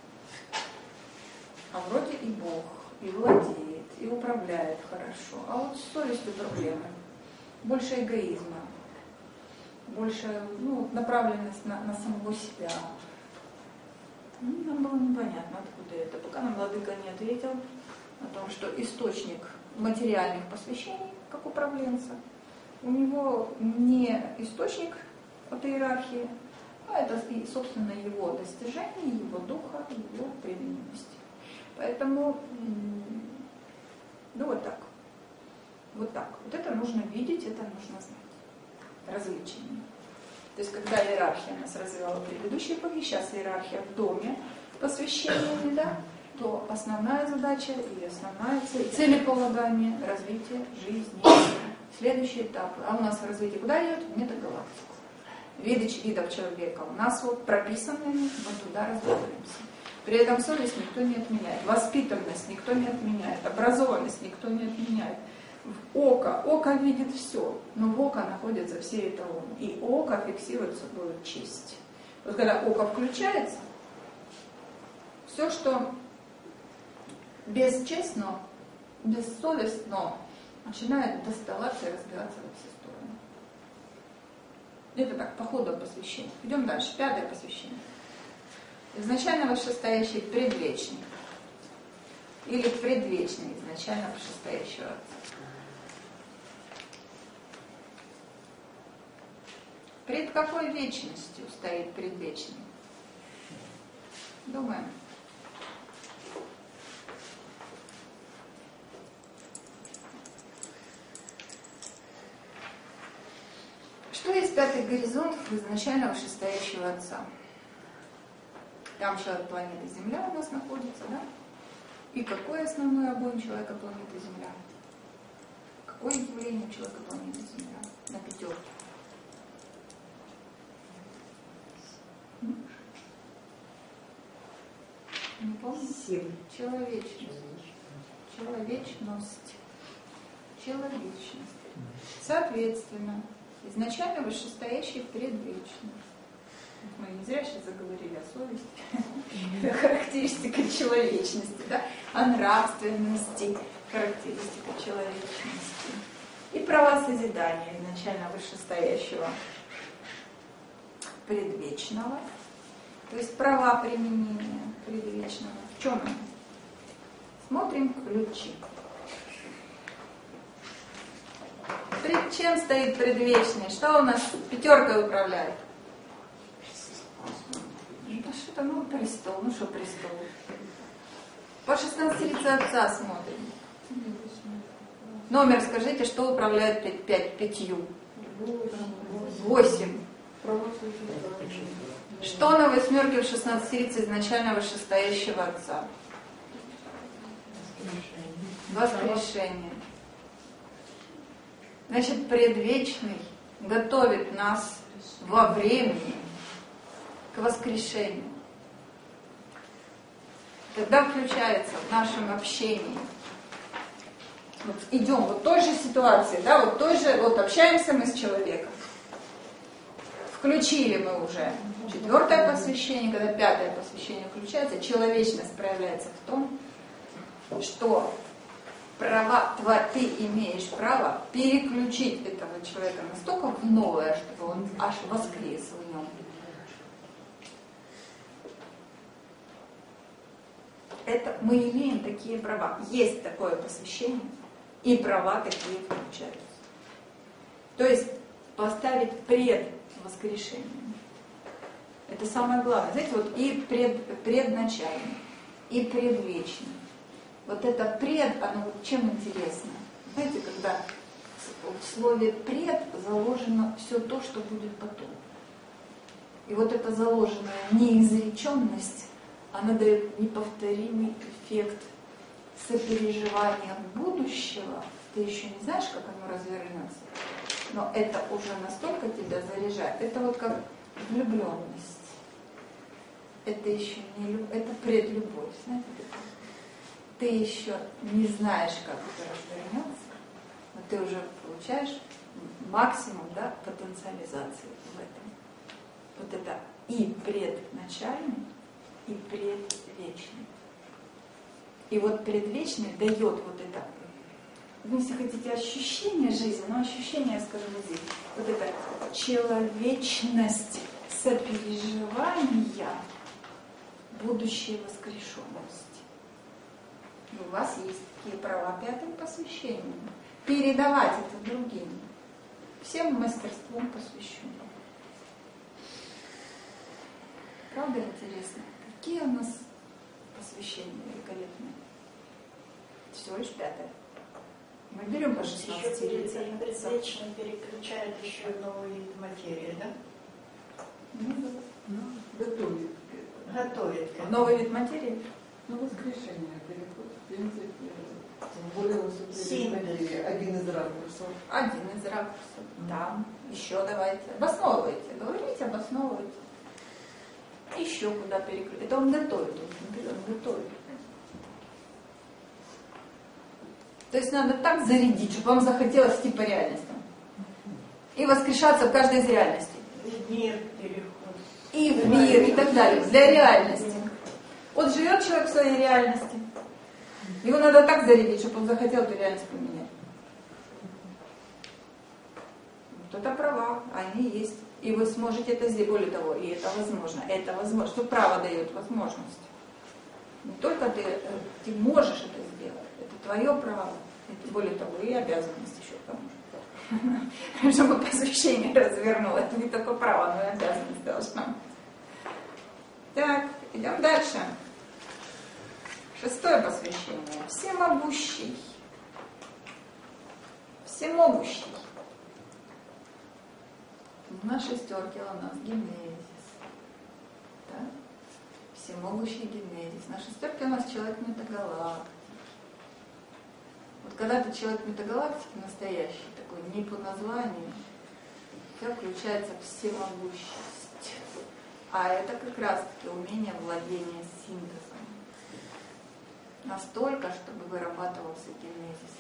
А вроде и Бог, и владеет, и управляет хорошо. А вот с совестью проблемы. Больше эгоизма, больше, ну, направленность на, на самого себя. Ну, нам было непонятно, откуда это. Пока нам владыка не ответил о том, что источник материальных посвящений, как управленца, у него не источник от иерархии, а это, и, собственно, его достижение, его духа, его применимости. Поэтому, ну вот так. Вот так. Вот это нужно видеть, это нужно знать. Развлечение. То есть, когда иерархия нас развивала в предыдущей эпохе, сейчас иерархия в доме посвящениями, да, то основная задача и основная цель, целеполагание, развитие жизни. Следующий этап. А у нас развитие куда идет? В метагалактику. Виды видов человека у нас вот прописаны, мы туда развиваемся. При этом совесть никто не отменяет, воспитанность никто не отменяет, образованность никто не отменяет. Око, око видит все, но в око находятся все эталоны. И око фиксирует собой честь. Вот когда око включается, все, что бесчестно, бессовестно, начинает доставаться и разбиваться во все стороны. Это так, по ходу посвящения. Идем дальше. Пятое посвящение. Изначально вышестоящий предвечный. Или предвечный изначально вышестоящего Отца. Пред какой вечностью стоит предвечный? Думаем. Что есть пятый горизонт изначально вышестоящего Отца? Там человек планеты Земля у нас находится, да? И какой основной огонь человека планеты Земля? Какое явление человека планеты Земля на пятерке? Не помню? Силы. Человечность. Человечность. Человечность. Соответственно, изначально вышестоящий предвечный. Мы не зря сейчас заговорили о совести. Это характеристика человечности, да? О нравственности, характеристика человечности. И права созидания изначально вышестоящего предвечного. То есть права применения предвечного. В чем они? Смотрим ключи. Пред чем стоит предвечный? Что у нас пятеркой управляет? Ну что-то, ну престол, ну что престол? По шестнадцатирице Отца смотрим. Номер скажите, что управляет пять, пять, пятью? Восемь. Что на восьмерке в шестнадцатирице изначально вышестоящего Отца? Воскрешение. Значит, предвечный готовит нас во времени к воскрешению. Когда включается в нашем общении, вот идем вот той же ситуации, да, вот той же, вот общаемся мы с человеком. Включили мы уже четвертое посвящение, когда пятое посвящение включается, человечность проявляется в том, что права, ты имеешь право переключить этого человека настолько в новое, чтобы он аж воскрес в нем. Это мы имеем такие права. Есть такое посвящение, и права такие включаются. То есть поставить пред воскрешением. Это самое главное. Знаете, вот и пред, предначальный, и предвечный. Вот это пред, оно вот чем интересно? Знаете, когда в слове пред заложено все то, что будет потом. И вот эта заложенная неизреченность, она дает неповторимый эффект сопереживания будущего. Ты еще не знаешь, как оно развернется, но это уже настолько тебя заряжает. Это вот как влюбленность. Это еще не любовь, это предлюбовь. Знаете, ты еще не знаешь, как это развернется, но ты уже получаешь максимум, да, потенциализации в этом. Вот это и предначальный, и предвечный. И вот предвечный дает вот это, вы, если хотите, ощущение жизни, но ощущение, я скажу вот здесь, вот это человечность сопереживания будущей воскрешенности. У вас есть такие права пятым посвящением. Передавать это другим. Всем мастерством посвященным. Правда интересно? Какие у нас посвящения великолепные? Всего лишь пятое. Мы берем по шестнадцати лицам. Предвечно переключает еще новый вид материи, да? Ну, Ну, готовит. Готовит. новый вид материи? Ну, воскрешение переход, в принципе, в более высокий вид Синтез. материи. Один из ракурсов. Один из ракурсов. Да. Еще давайте. Обосновывайте. Говорите, обосновывайте. Еще куда переключить. Это он готовит. Он, он готовит. То есть надо так зарядить, чтобы вам захотелось идти по реальностям. И воскрешаться в каждой из реальностей. В мир переход. И в мир, и так далее. Для реальности. Вот живет человек в своей реальности. Его надо так зарядить, чтобы он захотел эту реальность поменять. Вот это права, они есть. И вы сможете это сделать. Более того, и это возможно. Это возможно. Что право дает возможность. Не только ты, ты можешь это сделать. Это твое право. Это, более того, и обязанность еще к тому же. Чтобы посвящение развернуло. Это не только право, но и обязанность должна быть. Так, идем дальше. Шестое посвящение. Всемогущий. Всемогущий. На шестерке у нас генезис. Да? Всемогущий генезис. На шестерке у нас человек метагалактики. Вот когда ты человек метагалактики настоящий, такой не по названию, у тебя включается всемогущесть. А это как раз-таки умение владения синтезом. Настолько, чтобы вырабатывался генезис.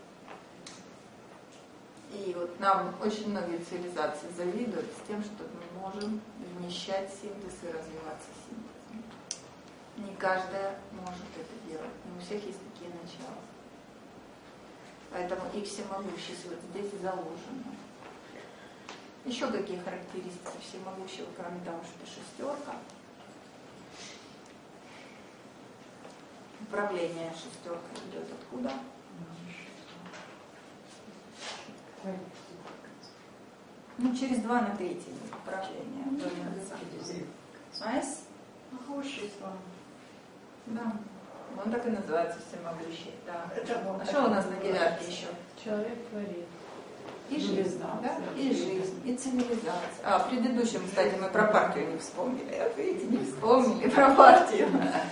И вот нам очень многие цивилизации завидуют с тем, что мы можем вмещать синтез и развиваться синтезом. Не каждая может это делать, не у всех есть такие начала. Поэтому и всемогущесть вот здесь заложено. Еще какие характеристики всемогущего, кроме того, что шестерка? Управление шестеркой идет откуда? Ну, через два на третий управление. Знаешь? Могущество. Да. Он так и называется всемогущий. Да. Это А что у нас на девятке еще? Человек творит. И жизнь, да? И жизнь, и цивилизация. А, в предыдущем, кстати, мы про партию не вспомнили. Вот видите, не вспомнили про партию.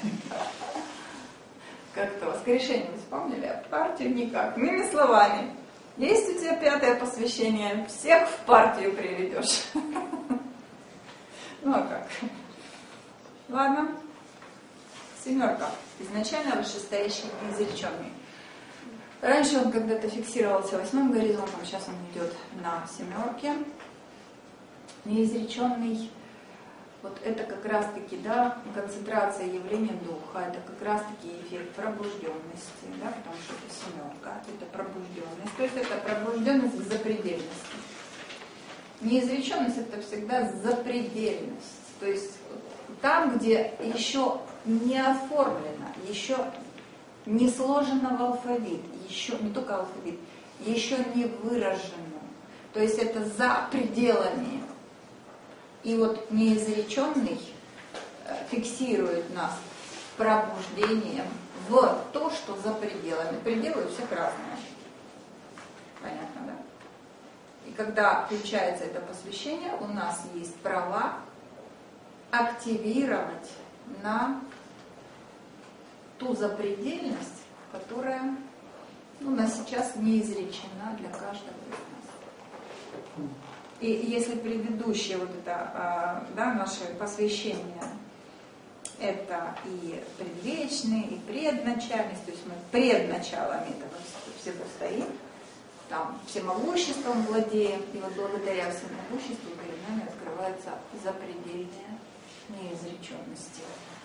Как-то воскрешение вспомнили, а партию никак. Иными словами, есть у тебя пятое посвящение, всех в партию приведешь. Ну а как? Ладно. Семерка. Изначально вышестоящий неизреченный. Раньше он когда-то фиксировался восьмым горизонтом, сейчас он идет на семерке. Неизреченный. Вот это как раз-таки, да, концентрация явления духа, это как раз-таки эффект пробужденности, да, потому что это семерка, это пробужденность, то есть это пробужденность к запредельности. Неизреченность это всегда запредельность, то есть там, где еще не оформлено, еще не сложено в алфавит, еще не только алфавит, еще не выражено. То есть это за пределами. И вот неизреченный фиксирует нас пробуждением в то, что за пределами. Пределы у всех разные. Понятно, да? И когда включается это посвящение, у нас есть права активировать на ту запредельность, которая, ну, на сейчас не изречена для каждого из нас. И если предыдущее вот это, да, наше посвящение, это и предвечный, и предначальность, то есть мы пред началами этого всего стоим, там всемогуществом владеем, и вот благодаря всемогуществу перед нами открывается запредельная неизреченность.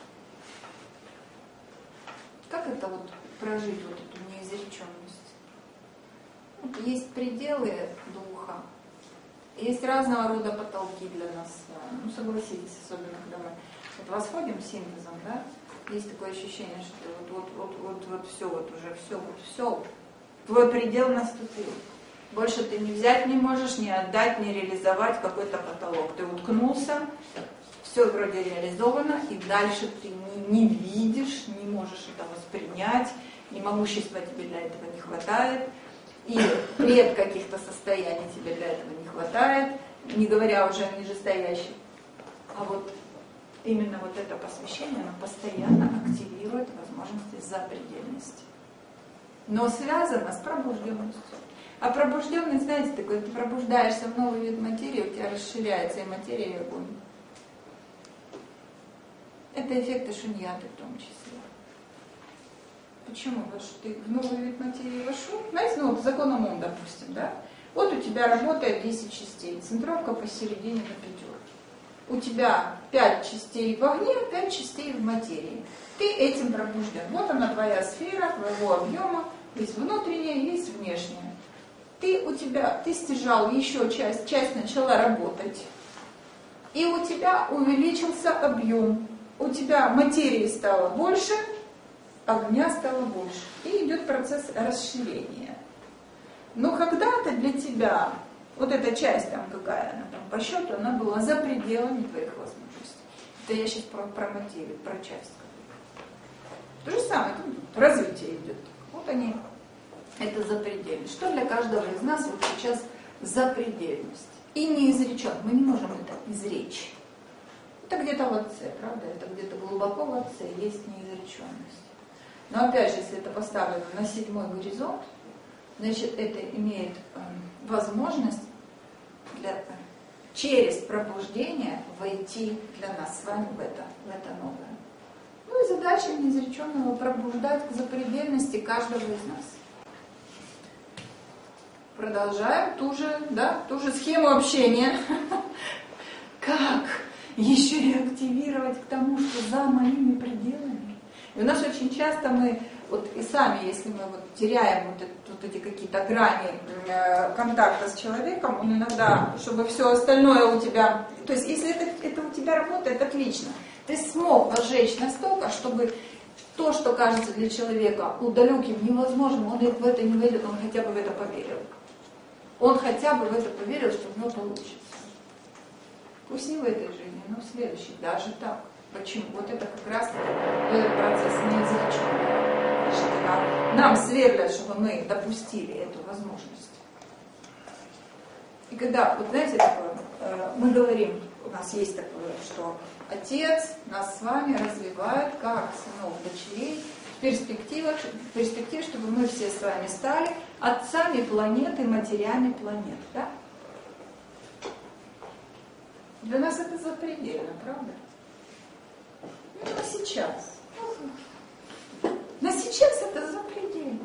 Как это вот прожить вот эту неизреченность? Вот есть пределы духа, есть разного рода потолки для нас. Ну, согласитесь, особенно когда мы вот восходим синтезом, да, есть такое ощущение, что вот, вот, вот, вот, вот все, вот уже все, вот все, твой предел наступил. Больше ты не взять не можешь, не отдать, не реализовать какой-то потолок. Ты уткнулся, все вроде реализовано, и дальше ты не, не видишь, не можешь это воспринять, и могущества тебе для этого не хватает, и пред каких-то состояний тебе для этого не хватает, не говоря уже о нижестоящих. А вот именно вот это посвящение, оно постоянно активирует возможности запредельности. Но связано с пробужденностью. А пробужденность, знаете, такой, ты пробуждаешься в новый вид материи, у тебя расширяется и материя, и огонь. Это эффекты шуньяты в том числе. Почему? Потому что ты в новый вид материи вошел. Знаете, ну вот законом Ом, допустим, да? Вот у тебя работает десять частей, центровка посередине на пятерке. У тебя пять частей в огне, пять частей в материи. Ты этим пробужден. Вот она твоя сфера, твоего объема. Есть внутренняя, есть внешняя. Ты у тебя, ты стяжал еще часть, часть начала работать. И у тебя увеличился объем. У тебя материи стало больше, огня стало больше. И идет процесс расширения. Но когда-то для тебя вот эта часть там какая она там по счету, она была за пределами твоих возможностей. Это я сейчас про, про материю, про часть. То же самое, тут развитие идет. Вот они, это запредельность. Что для каждого из нас вот сейчас запредельность? И неизречен. Мы не можем это изречь. Это где-то в Отце, правда? Это где-то глубоко в Отце есть неизреченность. Но опять же, если это поставлено на седьмой горизонт, значит, это имеет э, возможность для, через пробуждение войти для нас с вами в это, в это новое. Ну и задача неизреченного пробуждать к запредельности каждого из нас. Продолжаем ту же, да, ту же схему общения. Как еще и активировать к тому, что за моими пределами? И у нас очень часто мы, вот и сами, если мы вот теряем вот, это, вот эти какие-то грани э, контакта с человеком, он иногда, чтобы все остальное у тебя, то есть если это, это у тебя работает, отлично. Ты смог возжечь настолько, чтобы то, что кажется для человека далеким, невозможным, он в это не верит, он хотя бы в это поверил. Он хотя бы в это поверил, что у него получится. Пусть не в этой жизни, но в следующей, даже так. Почему? Вот это как раз этот процесс неизреченный. Нам, нам сверлят, чтобы мы допустили эту возможность. И когда, вот знаете, такое, э, мы говорим, у нас есть такое, что Отец нас с вами развивает как сынов, дочерей, в перспективе, в перспективе, чтобы мы все с вами стали отцами планеты, матерями планет. Да? Для нас это запредельно, правда? Ну, на сейчас. На сейчас это запредельно.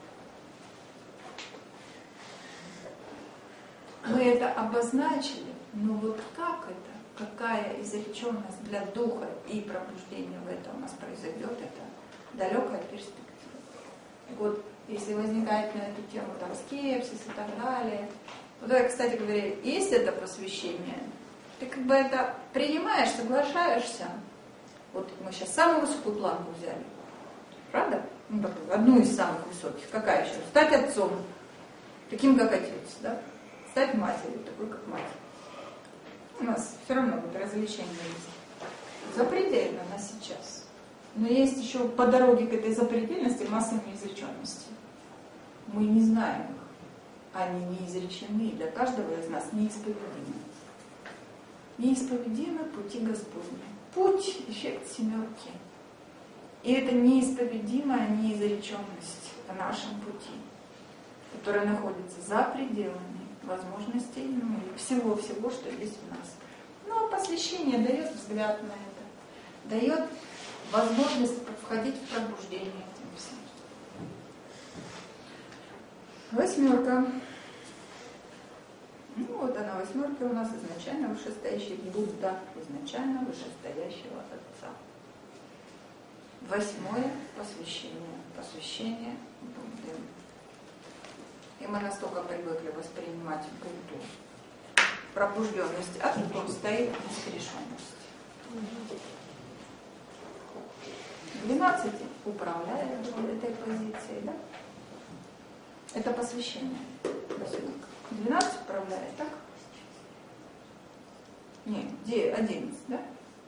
Мы это обозначили, но вот как это, какая изреченность для духа и пробуждения в это у нас произойдет, это далекая перспектива. Вот если возникает на эту тему там скепсис и так далее. Вот это, кстати говоря, есть это посвящение, ты как бы это принимаешь, соглашаешься. Вот мы сейчас самую высокую планку взяли. Правда? Ну, такую, одну из самых высоких. Какая еще? Стать отцом. Таким, как отец. Да? стать матерью, такой как мать. У нас все равно вот развлечения есть. Запредельно на сейчас. Но есть еще по дороге к этой запредельности масса неизреченностей. Мы не знаем их. Они не изречены, для каждого из нас неисповедимы. Неисповедимы пути Господни. Путь – эффект семерки. И это неисповедимая неизреченность в нашем пути, которая находится за пределами возможностей ну, всего-всего, что есть в нас. Но посвящение дает взгляд на это, дает возможность входить в пробуждение этим всем. Восьмерка. Ну вот она, восьмерка у нас изначально вышестоящий Будда, изначально вышестоящего Отца. Восьмое посвящение. Посвящение Будды. И мы настолько привыкли воспринимать Будду, пробужденность, а тут он стоит нескрешенность. двенадцать управляет этой позицией, да? Это посвящение. двенадцать управляет, так? Нет, одиннадцать, да?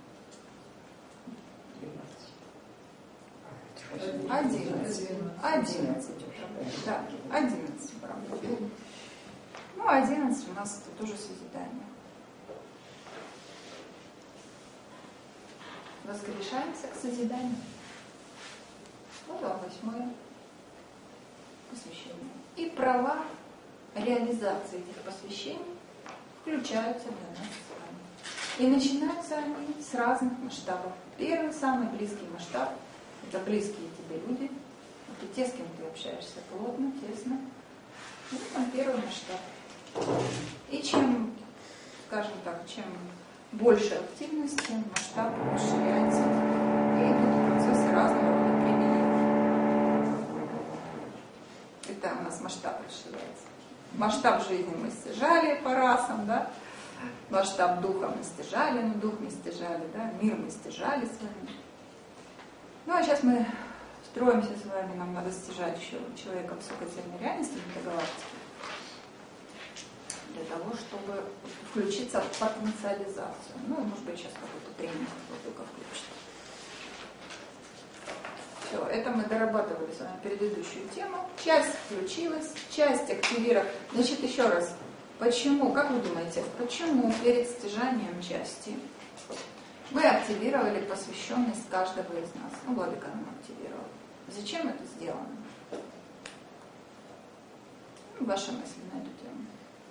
одиннадцать. одиннадцать управляет, да, одиннадцать управляет. Ну, одиннадцать у нас это тоже созидание. Воскрешаемся к созиданию. Вот вам восьмое посвящение. И права реализации этих посвящений включаются для нас с вами. И начинаются они с разных масштабов. Первый, самый близкий масштаб – это близкие тебе люди. Это те, с кем ты общаешься плотно, тесно. Ну, там первый масштаб. И чем, скажем так, чем больше активности, тем масштаб расширяется. И идут процессы разного рода применения. Это у нас масштаб расширяется. Масштаб жизни мы стяжали по расам, да? Масштаб духа мы стяжали, ну дух мы стяжали, да? Мир мы стяжали с вами. Ну а сейчас мы строимся с вами, нам надо стяжать еще человека высокоцельной реальности, метагалактики, для того, чтобы включиться в потенциализацию. Ну, может быть, сейчас какой-то тренинг только включит. Все, это мы дорабатывали с вами предыдущую тему. Часть включилась, часть активировала. Значит, еще раз, почему, как вы думаете, почему перед стяжанием части вы активировали посвященность каждого из нас? Ну, Владыка нам активировал. Зачем это сделано? Ваши мысли на эту тему.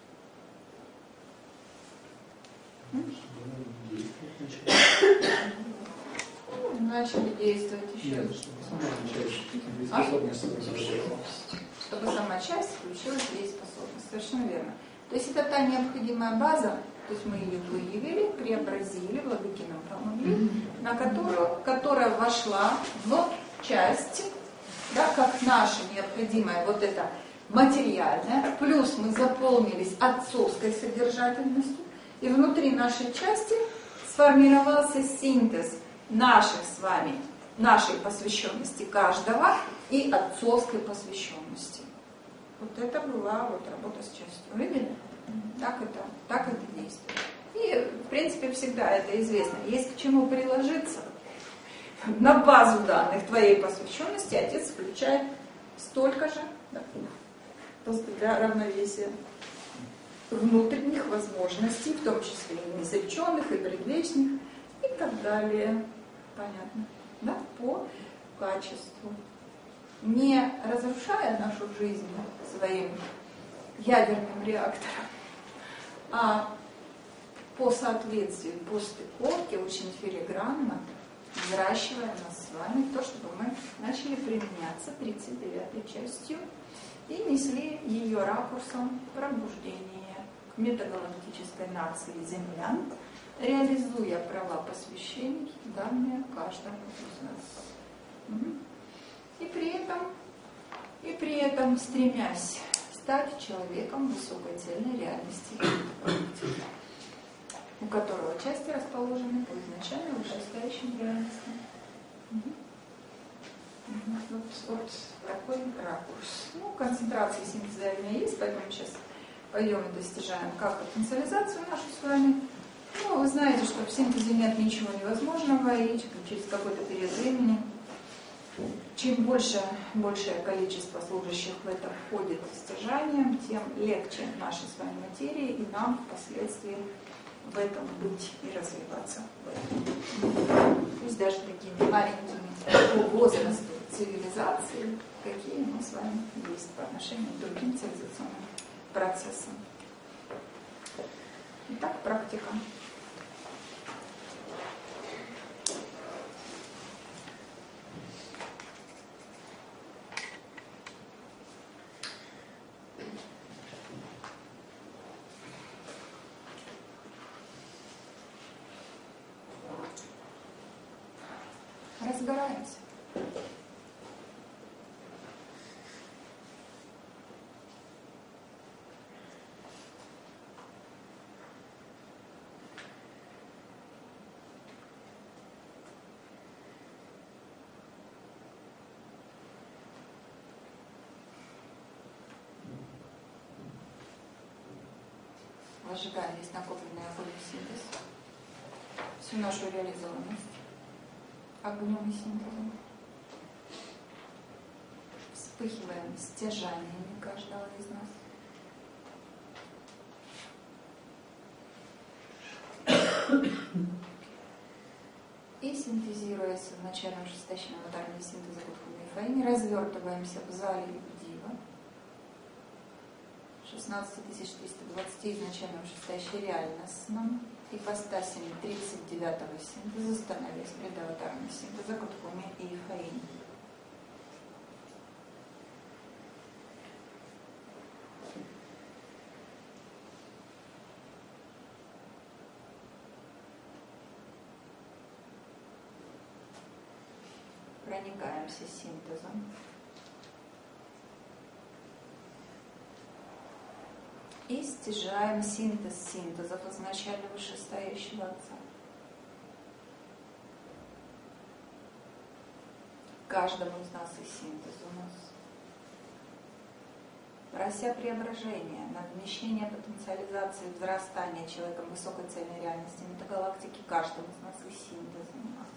Ну, начали действовать еще. А? Чтобы сама часть включилась в дееспособность. Совершенно верно. То есть это та необходимая база, то есть мы ее выявили, преобразили, владыки нам помогли, на которую, которая вошла в часть, да, как наша необходимая вот эта материальная, плюс мы заполнились отцовской содержательностью, и внутри нашей части сформировался синтез наших с вами, нашей посвященности каждого и отцовской посвященности. Вот это была вот работа с частью. Видели? Так это, так это действует. И, в принципе, всегда это известно. Есть к чему приложиться. На базу данных твоей посвященности отец включает столько же, да, просто для равновесия внутренних возможностей, в том числе и неизреченных, и предвечных, и так далее. Понятно? Да? По качеству. Не разрушая нашу жизнь своим ядерным реактором, а по соответствию, по стыковке, очень филигранно, взращивая нас с вами в то, чтобы мы начали применяться тридцать девятой частью и несли ее ракурсом пробуждения к метагалактической нации землян, реализуя права посвящений, данные каждому из нас. Угу. И при этом, и при этом стремясь стать человеком высокой цельной реальности, у которого части расположены по изначально вышестоящим реальностям. Угу. Вот, вот такой ракурс. Ну, концентрации синтеза есть, поэтому сейчас пойдем и достижаем как потенциализацию нашу с вами. Ну, вы знаете, что в синтезе нет ничего невозможного, и через какой-то период времени, чем больше, большее количество служащих в это входит в стяжание, тем легче нашей с вами материи и нам впоследствии в этом быть и развиваться. Пусть даже такими маленькими по возрасту цивилизации, какие мы с вами есть по отношению к другим цивилизационным процессам. Итак, практика. Разгораемся. Возжигаем весь накопленный огонь и синтез, всю нашу реализованность огнем и синтезом. Вспыхиваем стяжаниями каждого из нас. И синтезируясь в начальном шестичном ударном синтезе Будхами и Фаини, развертываемся в зале Дива. шестнадцать тысяч триста двадцать изначальным шестящей реальностным ипостасями тридцать девятого синтеза, становясь предаватарным синтеза Будхами и Фаини. Проникаемся синтезом. И стяжаем синтез синтезов изначально вышестоящего Отца. Каждому из нас и синтез у нас. Прося преображения, надмещения потенциализации, взрастания человеком высокой цельной реальности метагалактики, каждому из нас и синтез у нас.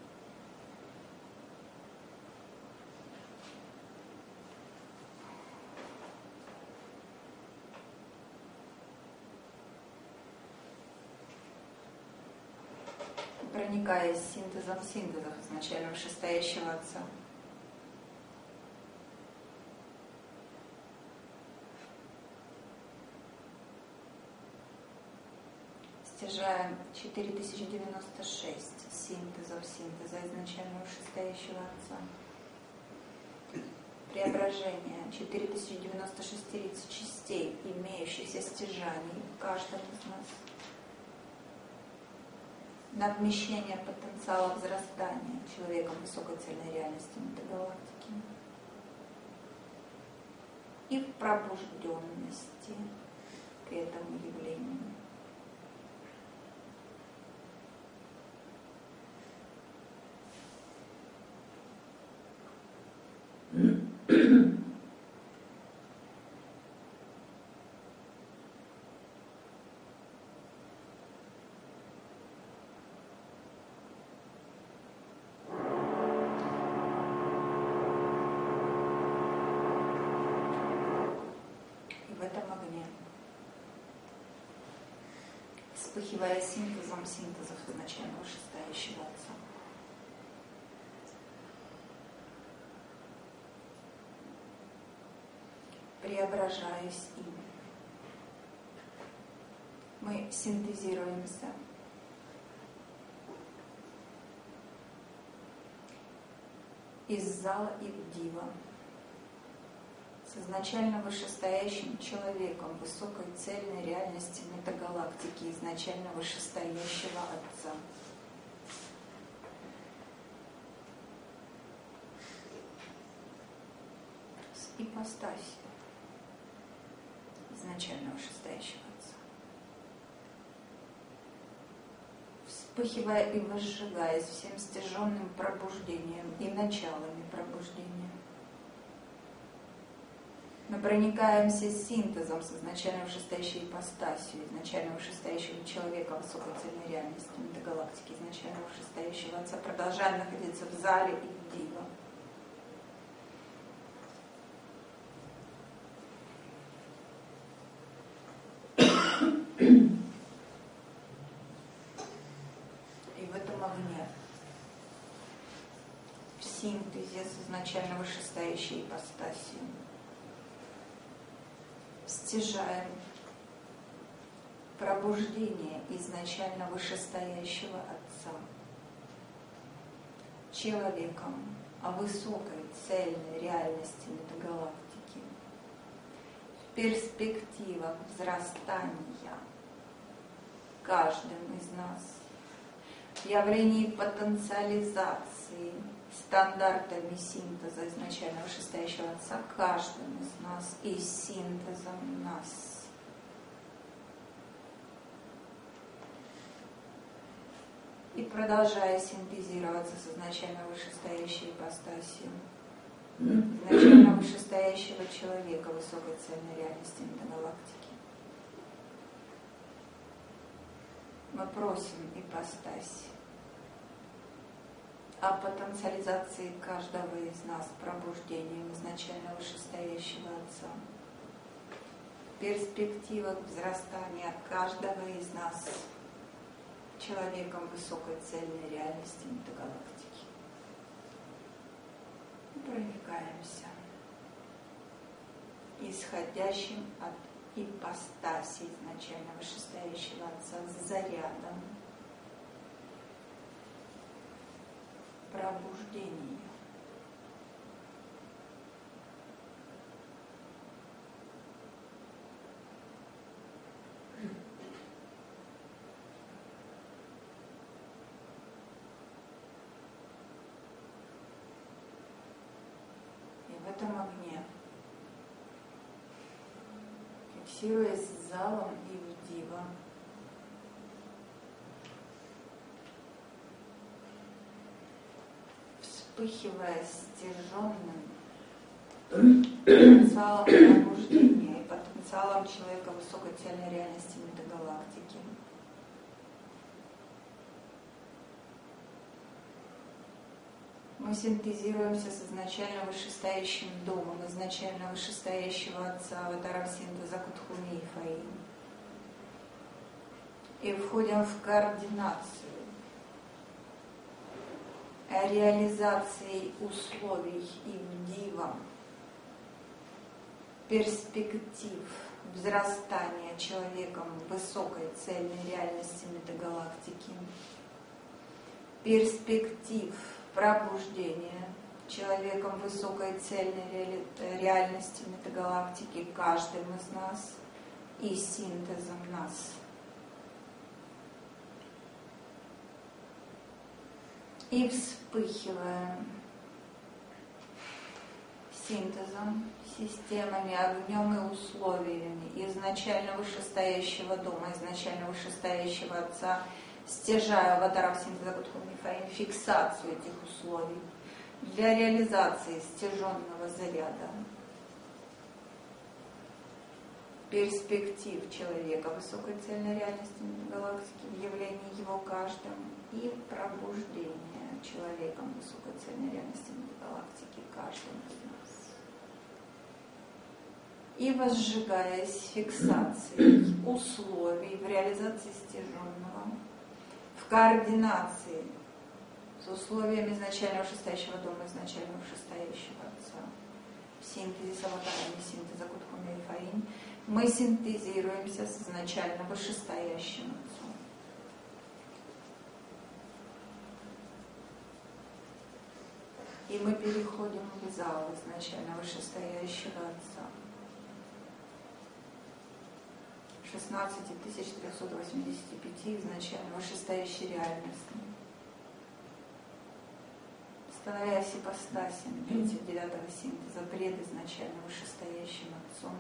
Проникаясь синтезом синтезов изначально вышестоящего Отца. Стяжаем четыре тысячи девяносто шесть синтезов синтеза изначально вышестоящего Отца. Преображение четыре тысячи девяносто шесть частей имеющихся стяжаний в каждом из нас. Надмещение потенциала взрастания человеком высокой цельной реальности метагалактики и в пробужденности к этому явлению. В этом огне, вспыхивая синтезом синтезов изначально вышестоящего Отца. Преображаясь им, мы синтезируемся из зала и Дива с изначально вышестоящим человеком высокой цельной реальности метагалактики, изначально вышестоящего Отца. С ипостасью изначально вышестоящего Отца. Вспыхивая и возжигаясь всем стяженным пробуждением и началами пробуждения. Мы проникаемся синтезом с изначально вышестоящей ипостасью, изначально вышестоящего человека высокой цельной реальности, метагалактики, изначально вышестоящего Отца, продолжаем находиться в зале и в дива. И в этом огне, в синтезе с изначально вышестоящей ипостасью, стяжаем пробуждение изначально вышестоящего Отца человеком о высокой цельной реальности метагалактики, в перспективах взрастания каждым из нас, в явлении потенциализации стандартами синтеза изначально вышестоящего Отца каждым из нас и синтезом нас. И продолжая синтезироваться с изначально вышестоящей ипостасью, изначально вышестоящего человека высокой цельной реальности метагалактики, мы просим ипостась о потенциализации каждого из нас пробуждением изначально вышестоящего Отца, в перспективах взрастания каждого из нас человеком высокой цельной реальности метагалактики. И проникаемся исходящим от ипостаси изначально вышестоящего Отца с зарядом пробуждения. И в этом огне, фиксируясь с залом и в дива, вспыхивая стяженным потенциалом пробуждения и потенциалом человека высокой цельной реальности метагалактики, мы синтезируемся с изначально вышестоящим домом, изначально вышестоящего Отца, аватаром синтеза Кутхуми и Фаи, и входим в координацию реализацией условий и дива, перспектив взрастания человеком высокой цельной реальности метагалактики, перспектив пробуждения человеком высокой цельной реали... реальности метагалактики каждым из нас и синтезом нас. И вспыхиваем синтезом, системами, огнем и условиями изначально вышестоящего дома, изначально вышестоящего Отца, стяжая аватаров синтеза Кутхуми Фаи фиксацию этих условий для реализации стяженного заряда, перспектив человека высокой цельной реальности галактики в явлении его каждым и пробуждения человеком высокой цельной реальности галактики каждым из нас. И возжигаясь фиксацией условий в реализации стяженного, в координации с условиями изначально вышестоящего дома, изначально вышестоящего Отца, в синтезе с аватарами синтеза Кутхуми и Фаи, мы синтезируемся с изначально вышестоящим Отцом. И мы переходим в зал изначально вышестоящего Отца. шестнадцать тысяч триста восемьдесят пять изначально вышестоящей реальности. Становясь ипостасями тридцать девятого синтеза пред изначально вышестоящим Отцом.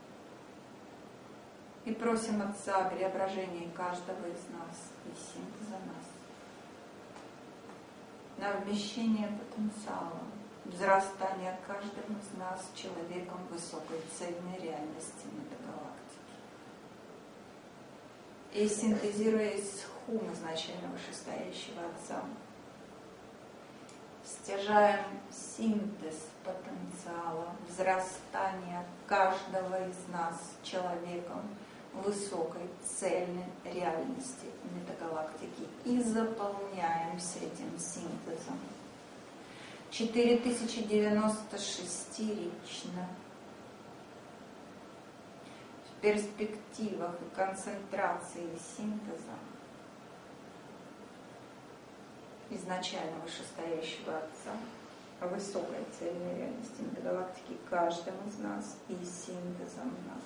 И просим Отца о преображении каждого из нас и синтеза нас на вмещение потенциала Взрастание каждым из нас человеком высокой цельной реальности метагалактики. И синтезируясь хум изначально вышестоящего Отца, стяжаем синтез потенциала взрастания каждого из нас человеком высокой цельной реальности метагалактики и заполняемся этим синтезом. четыре тысячи девяносто шестирично в перспективах и концентрации синтеза изначально вышестоящего Отца, высокой цельной реальности метагалактики каждым из нас и синтезом нас.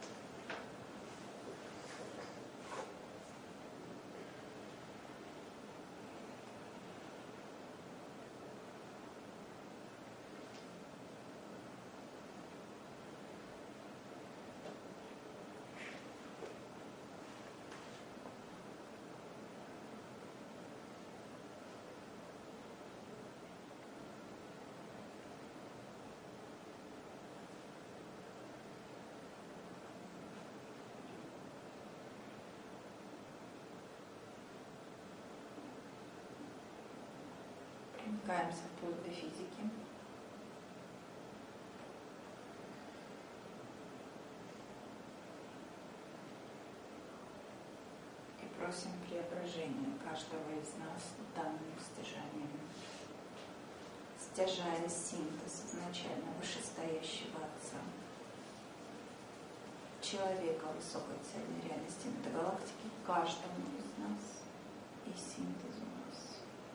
Проникаемся вплоть до физики. И просим преображения каждого из нас данным стяжанием. Стяжая синтез изначально вышестоящего Отца, человека высокой цельной реальности метагалактики каждому из нас и синтезу нас.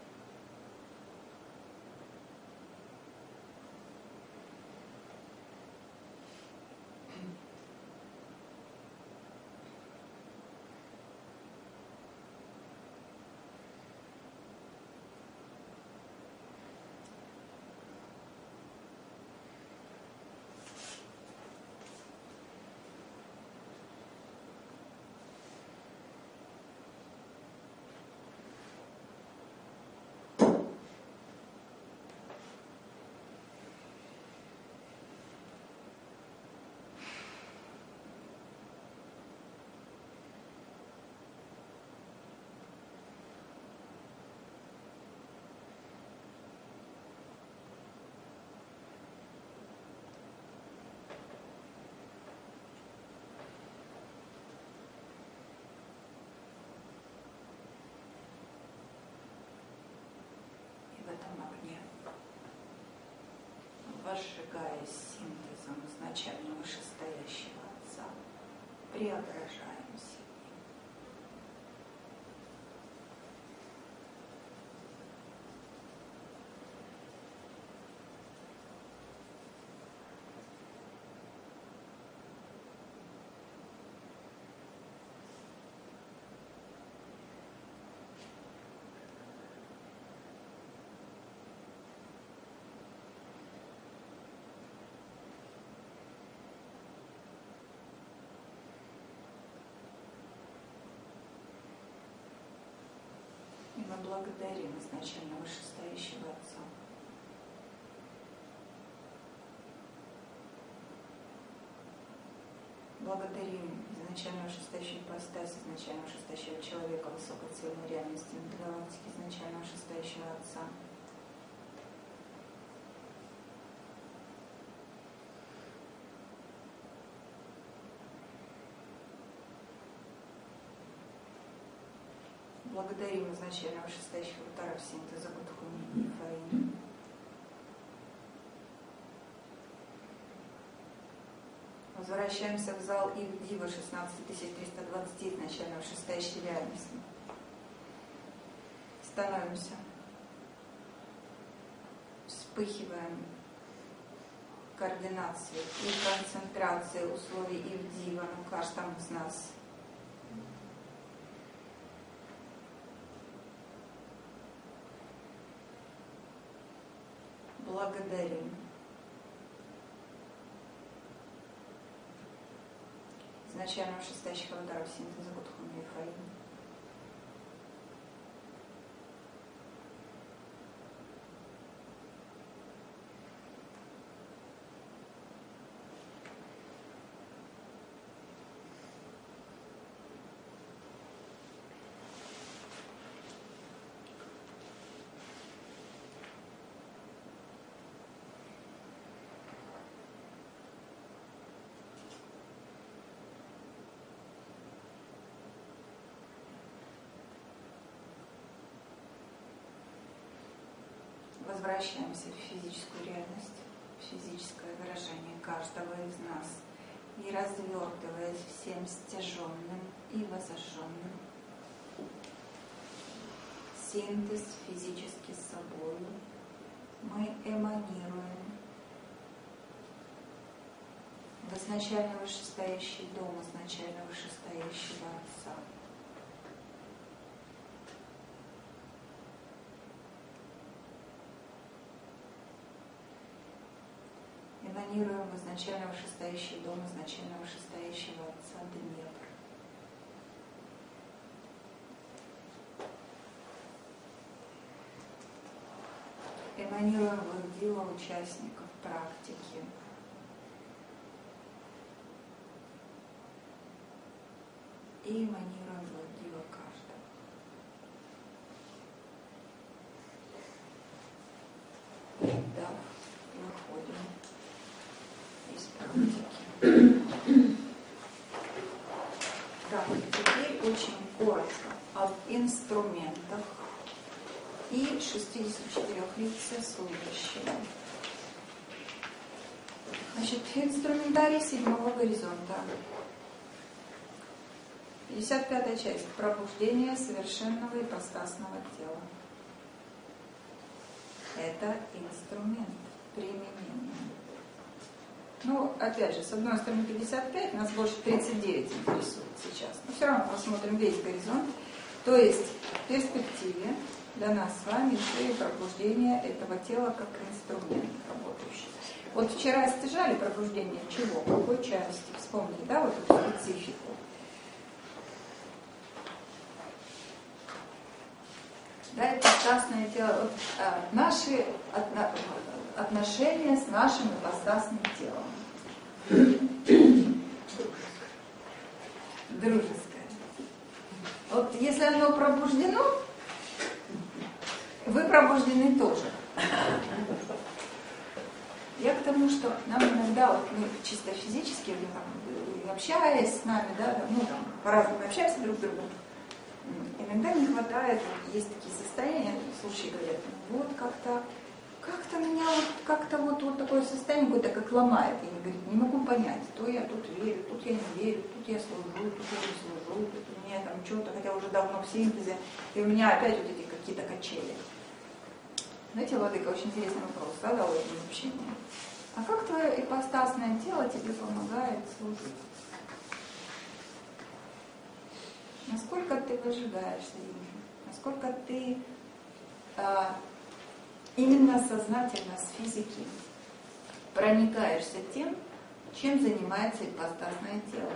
В этом огне, возжигаясь синтезом изначально вышестоящего Отца, преображаемся. И мы благодарим изначально вышестоящего Отца. Благодарим изначально вышестоящую ипостась, изначально вышестоящего человека высокой цельной реальности метагалактики, изначально вышестоящего Отца. Благодарим изначально вышестоящего Тара синтеза Гудхуни и Фаини. Возвращаемся в зал Ивдива шестнадцать тысяч триста двадцать изначально вышестоящей реальности. Становимся. Вспыхиваем координации и концентрации условий Ивдива на каждом из нас. Благодарим. Изначально вышестоящих аватаров синтеза Гудхуни и Фаини. возвращаемся в физическую реальность, в физическое выражение каждого из нас, и развертываясь всем стяженным и возожженным, синтез физически с собой, мы эманируем в изначально вышестоящий дом, изначально вышестоящего Отца. Эманируем в изначально вышестоящий дом, изначально вышестоящего Отца Днепр. Эманируем в их дело участников практики. И эманируем в их дело каждого. Да, выходим из практики. Так, теперь очень коротко об инструментах и шестидесяти четырёх лице служащего. Значит, инструментарий седьмого горизонта. пятьдесят пятая часть. Пробуждение совершенного ипостасного тела. Это инструмент применения. Ну, опять же, с одной стороны пятьдесят пять, нас больше тридцать девять интересует сейчас. Но все равно посмотрим весь горизонт. То есть в перспективе для нас с вами еще и пробуждение этого тела как инструмент работающий. Вот вчера стяжали пробуждение чего? Какой части? Вспомните, да, вот эту специфику. Да, ипостасное тело. Вот, а, наши отно, отношения с нашим ипостасным телом. Дружеское. Вот если оно пробуждено, вы пробуждены тоже. Я к тому, что нам иногда, вот мы чисто физически, там, общаясь с нами, да, ну там по-разному общаемся друг с другом, иногда не хватает, есть такие состояния, слушай, говорят, ну, вот как-то, как-то меня вот, как-то вот, вот такое состояние какое-то как ломает. Я не, говорю, не могу понять, то я тут верю, тут я не верю, тут я служу, тут я не служу, тут у меня там что-то, хотя уже давно в синтезе, и у меня опять вот эти какие-то качели. Знаете, Владыка, очень интересный вопрос, да, дал это общение. А как твое ипостасное тело тебе помогает служить? Насколько ты выжигаешься им? Насколько ты а, именно сознательно с физики проникаешься тем, чем занимается ипостасное тело?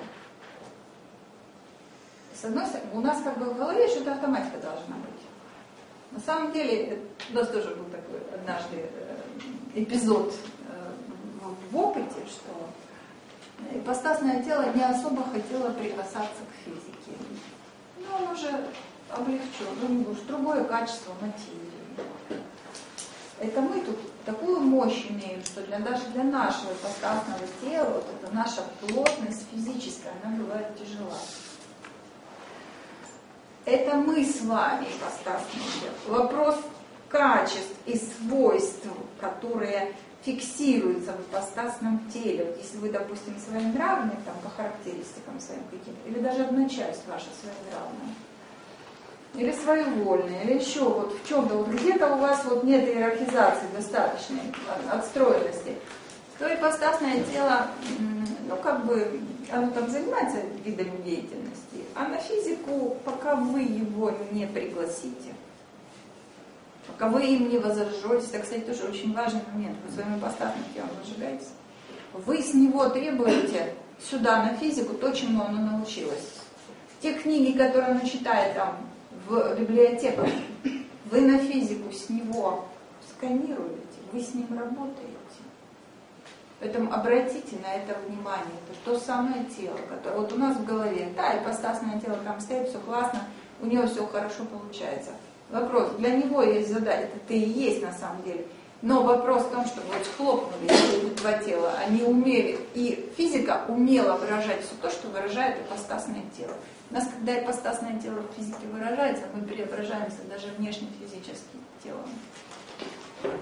С одной стороны, у нас как бы в голове что-то автоматика должна быть. На самом деле, у нас тоже был такой однажды эпизод в опыте, что ипостасное тело не особо хотело прикасаться к физике. Но он уже облегчен, ну, уж другое качество материи. Это мы тут такую мощь имеем, что для, даже для нашего ипостасного тела, вот эта наша плотность физическая, она бывает тяжела. Это мы с вами ипостасное тело. Вопрос качеств и свойств, которые фиксируются в ипостасном теле. Вот если вы, допустим, своенравны там, по характеристикам своим каким-то, или даже одна часть ваша своенравная, или своевольная, или еще вот в чем-то, вот где-то у вас вот нет иерархизации достаточной, отстроенности, то ипостасное тело, ну как бы, оно там занимается видами деятельности, а на физику, пока вы его не пригласите, пока вы им не возожжетесь, это, кстати, тоже очень важный момент, вы своим ипостасным телом возжигаетесь, вы с него требуете сюда, на физику, то, чему оно научилось. Те книги, которые оно читает там в библиотеках, вы на физику с него сканируете, вы с ним работаете. Поэтому обратите на это внимание. Это то самое тело, которое вот у нас в голове, да, ипостасное тело там стоит, все классно, у него все хорошо получается. Вопрос, для него есть задача, это ты и есть на самом деле. Но вопрос в том, что вот хлопнули эти два тела, они умели, и физика умела выражать все то, что выражает ипостасное тело. У нас, когда ипостасное тело в физике выражается, мы преображаемся даже внешне физическим телом.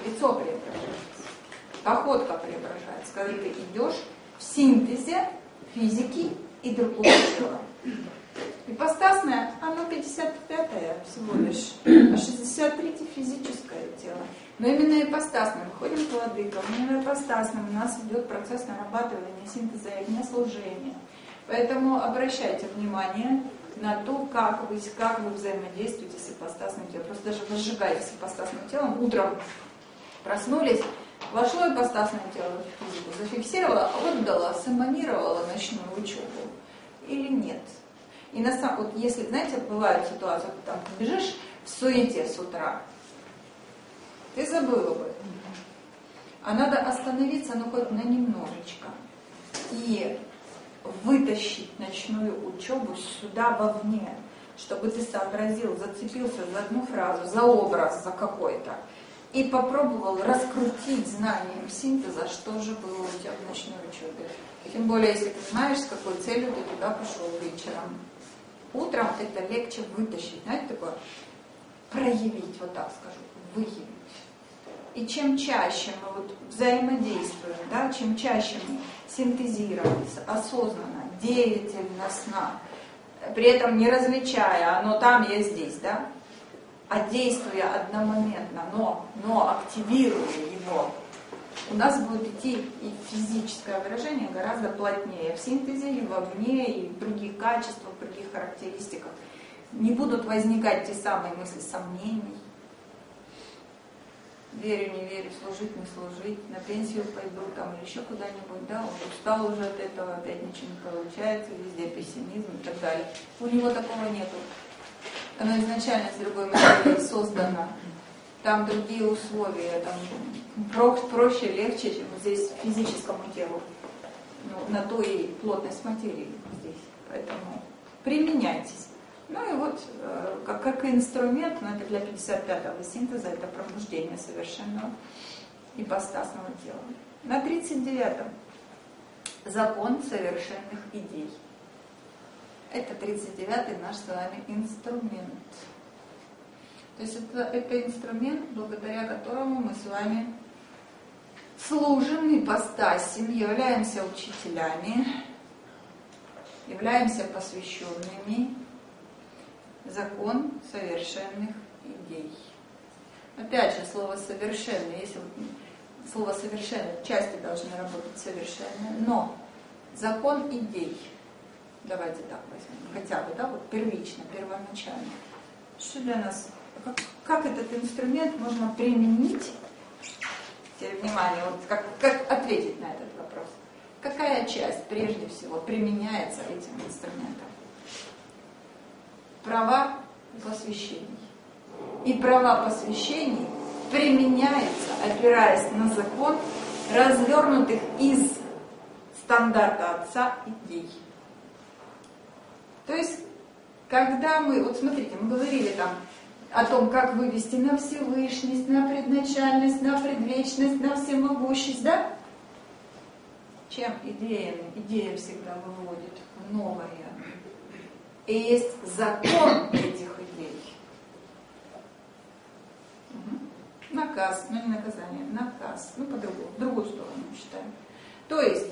лицо преображается, походка преображается, когда ты идешь в синтезе физики и другого тела. Ипостасное, оно пятьдесят пятое всего лишь, а шестьдесят третье физическое тело. Но именно ипостасное, мы ходим к владыкам, именно ипостасным у нас идет процесс нарабатывания синтеза и огнеслужения. Поэтому обращайте внимание на то, как вы, как вы взаимодействуете с ипостасным телом. Просто даже возжигаете с ипостасным телом, утром проснулись, вошло ипостасное тело в физику, зафиксировало, отдало, сэманировало ночную учебу или нет. И на самом, вот если, знаете, бывают ситуации, там ты бежишь в суете с утра, ты забыл об этом. А надо остановиться, ну хоть на немножечко, и вытащить ночную учебу сюда вовне, чтобы ты сообразил, зацепился за одну фразу, за образ, за какой-то, и попробовал раскрутить знанием синтеза, что же было у тебя в ночной учебе. Тем более, если ты знаешь, с какой целью ты туда пошел вечером. Утром это легче вытащить, знаете, такое, проявить, вот так скажу, выявить. И чем чаще мы вот взаимодействуем, да, чем чаще мы синтезируем осознанно, деятельно сна, при этом не различая, оно там, я здесь, да, а действуя одномоментно, но, но активируя его, у нас будет идти и физическое выражение гораздо плотнее в синтезе, и вовне, и в других качествах, в других характеристиках. Не будут возникать те самые мысли сомнений. Верю, не верю, служить, не служить, на пенсию пойду там или еще куда-нибудь, да, он устал уже от этого, опять ничего не получается, везде пессимизм и так далее. У него такого нету. Оно изначально с другой материей создано. Там другие условия, там проще, легче, чем здесь физическому телу. Ну, на то и плотность материи здесь. Поэтому применяйтесь. Ну и вот, как, как инструмент, но это для пятьдесят пятого синтеза, это пробуждение совершенного ипостасного тела. На тридцать девятом закон совершенных идей. Это тридцать девятый наш с вами инструмент. То есть это, это инструмент, благодаря которому мы с вами служим ипостасям, являемся учителями, являемся посвященными. Закон совершенных идей. Опять же, слово «совершенный», если слово «совершенный», части должны работать совершенно, но закон идей, давайте так возьмем, хотя бы, да, вот первично, первоначально. Что для нас, как, как этот инструмент можно применить? Теперь внимание, вот как, как ответить на этот вопрос. Какая часть прежде всего применяется этим инструментом? Права посвящений. И права посвящений применяются, опираясь на закон, развернутых из стандарта Отца идей. То есть, когда мы, вот смотрите, мы говорили там о том, как вывести на Всевышность, на предначальность, на предвечность, на всемогущесть, да? Чем идеями? Идея всегда выводит в новое. И есть закон этих идей. Угу. Наказ, ну не наказание, наказ, ну по-другому, в другую сторону считаем. То есть,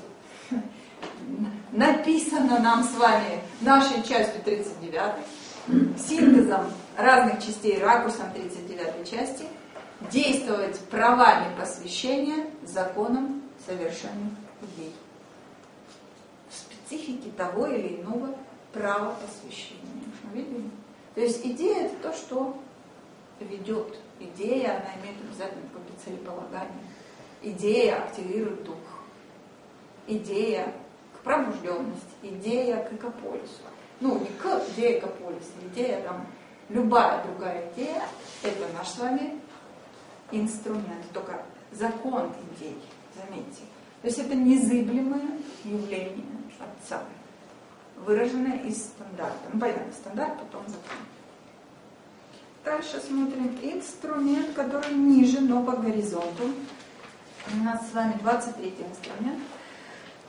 написано нам с вами нашей частью тридцать девятой, синтезом разных частей, ракурсом тридцать девятой части, действовать правами посвящения законам совершенных идей. В специфике того или иного право посвящения. Видели? То есть идея — это то, что ведет. Идея, она имеет обязательно какое-то целеполагание. Идея активирует дух. Идея к пробужденности. Идея к экополису. Ну, не к идее экополиса. Идея там, любая другая идея, это наш с вами инструмент. Только закон идей, заметьте. То есть это незыблемое явление Отца, выраженное из стандарта. Ну, понятно, стандарт, потом закон. Дальше смотрим инструмент, который ниже, но по горизонту. У нас с вами двадцать третий инструмент.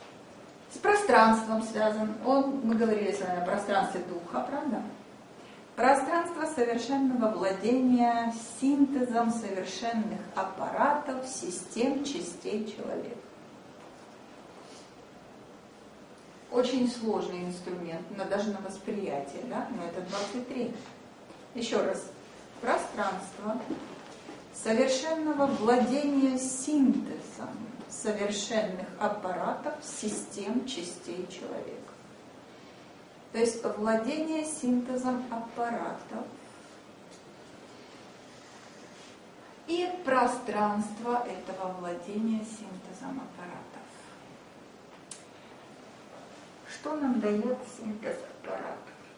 С пространством связан. Он, мы говорили с вами о пространстве духа, правда? Пространство совершенного владения синтезом совершенных аппаратов, систем, частей человека. Очень сложный инструмент, но даже на восприятие, да? Но это двадцать три. Еще раз. Пространство совершенного владения синтезом совершенных аппаратов, систем, частей человека. То есть владение синтезом аппаратов и пространство этого владения синтезом аппаратов. Что нам дает синтез аппаратов?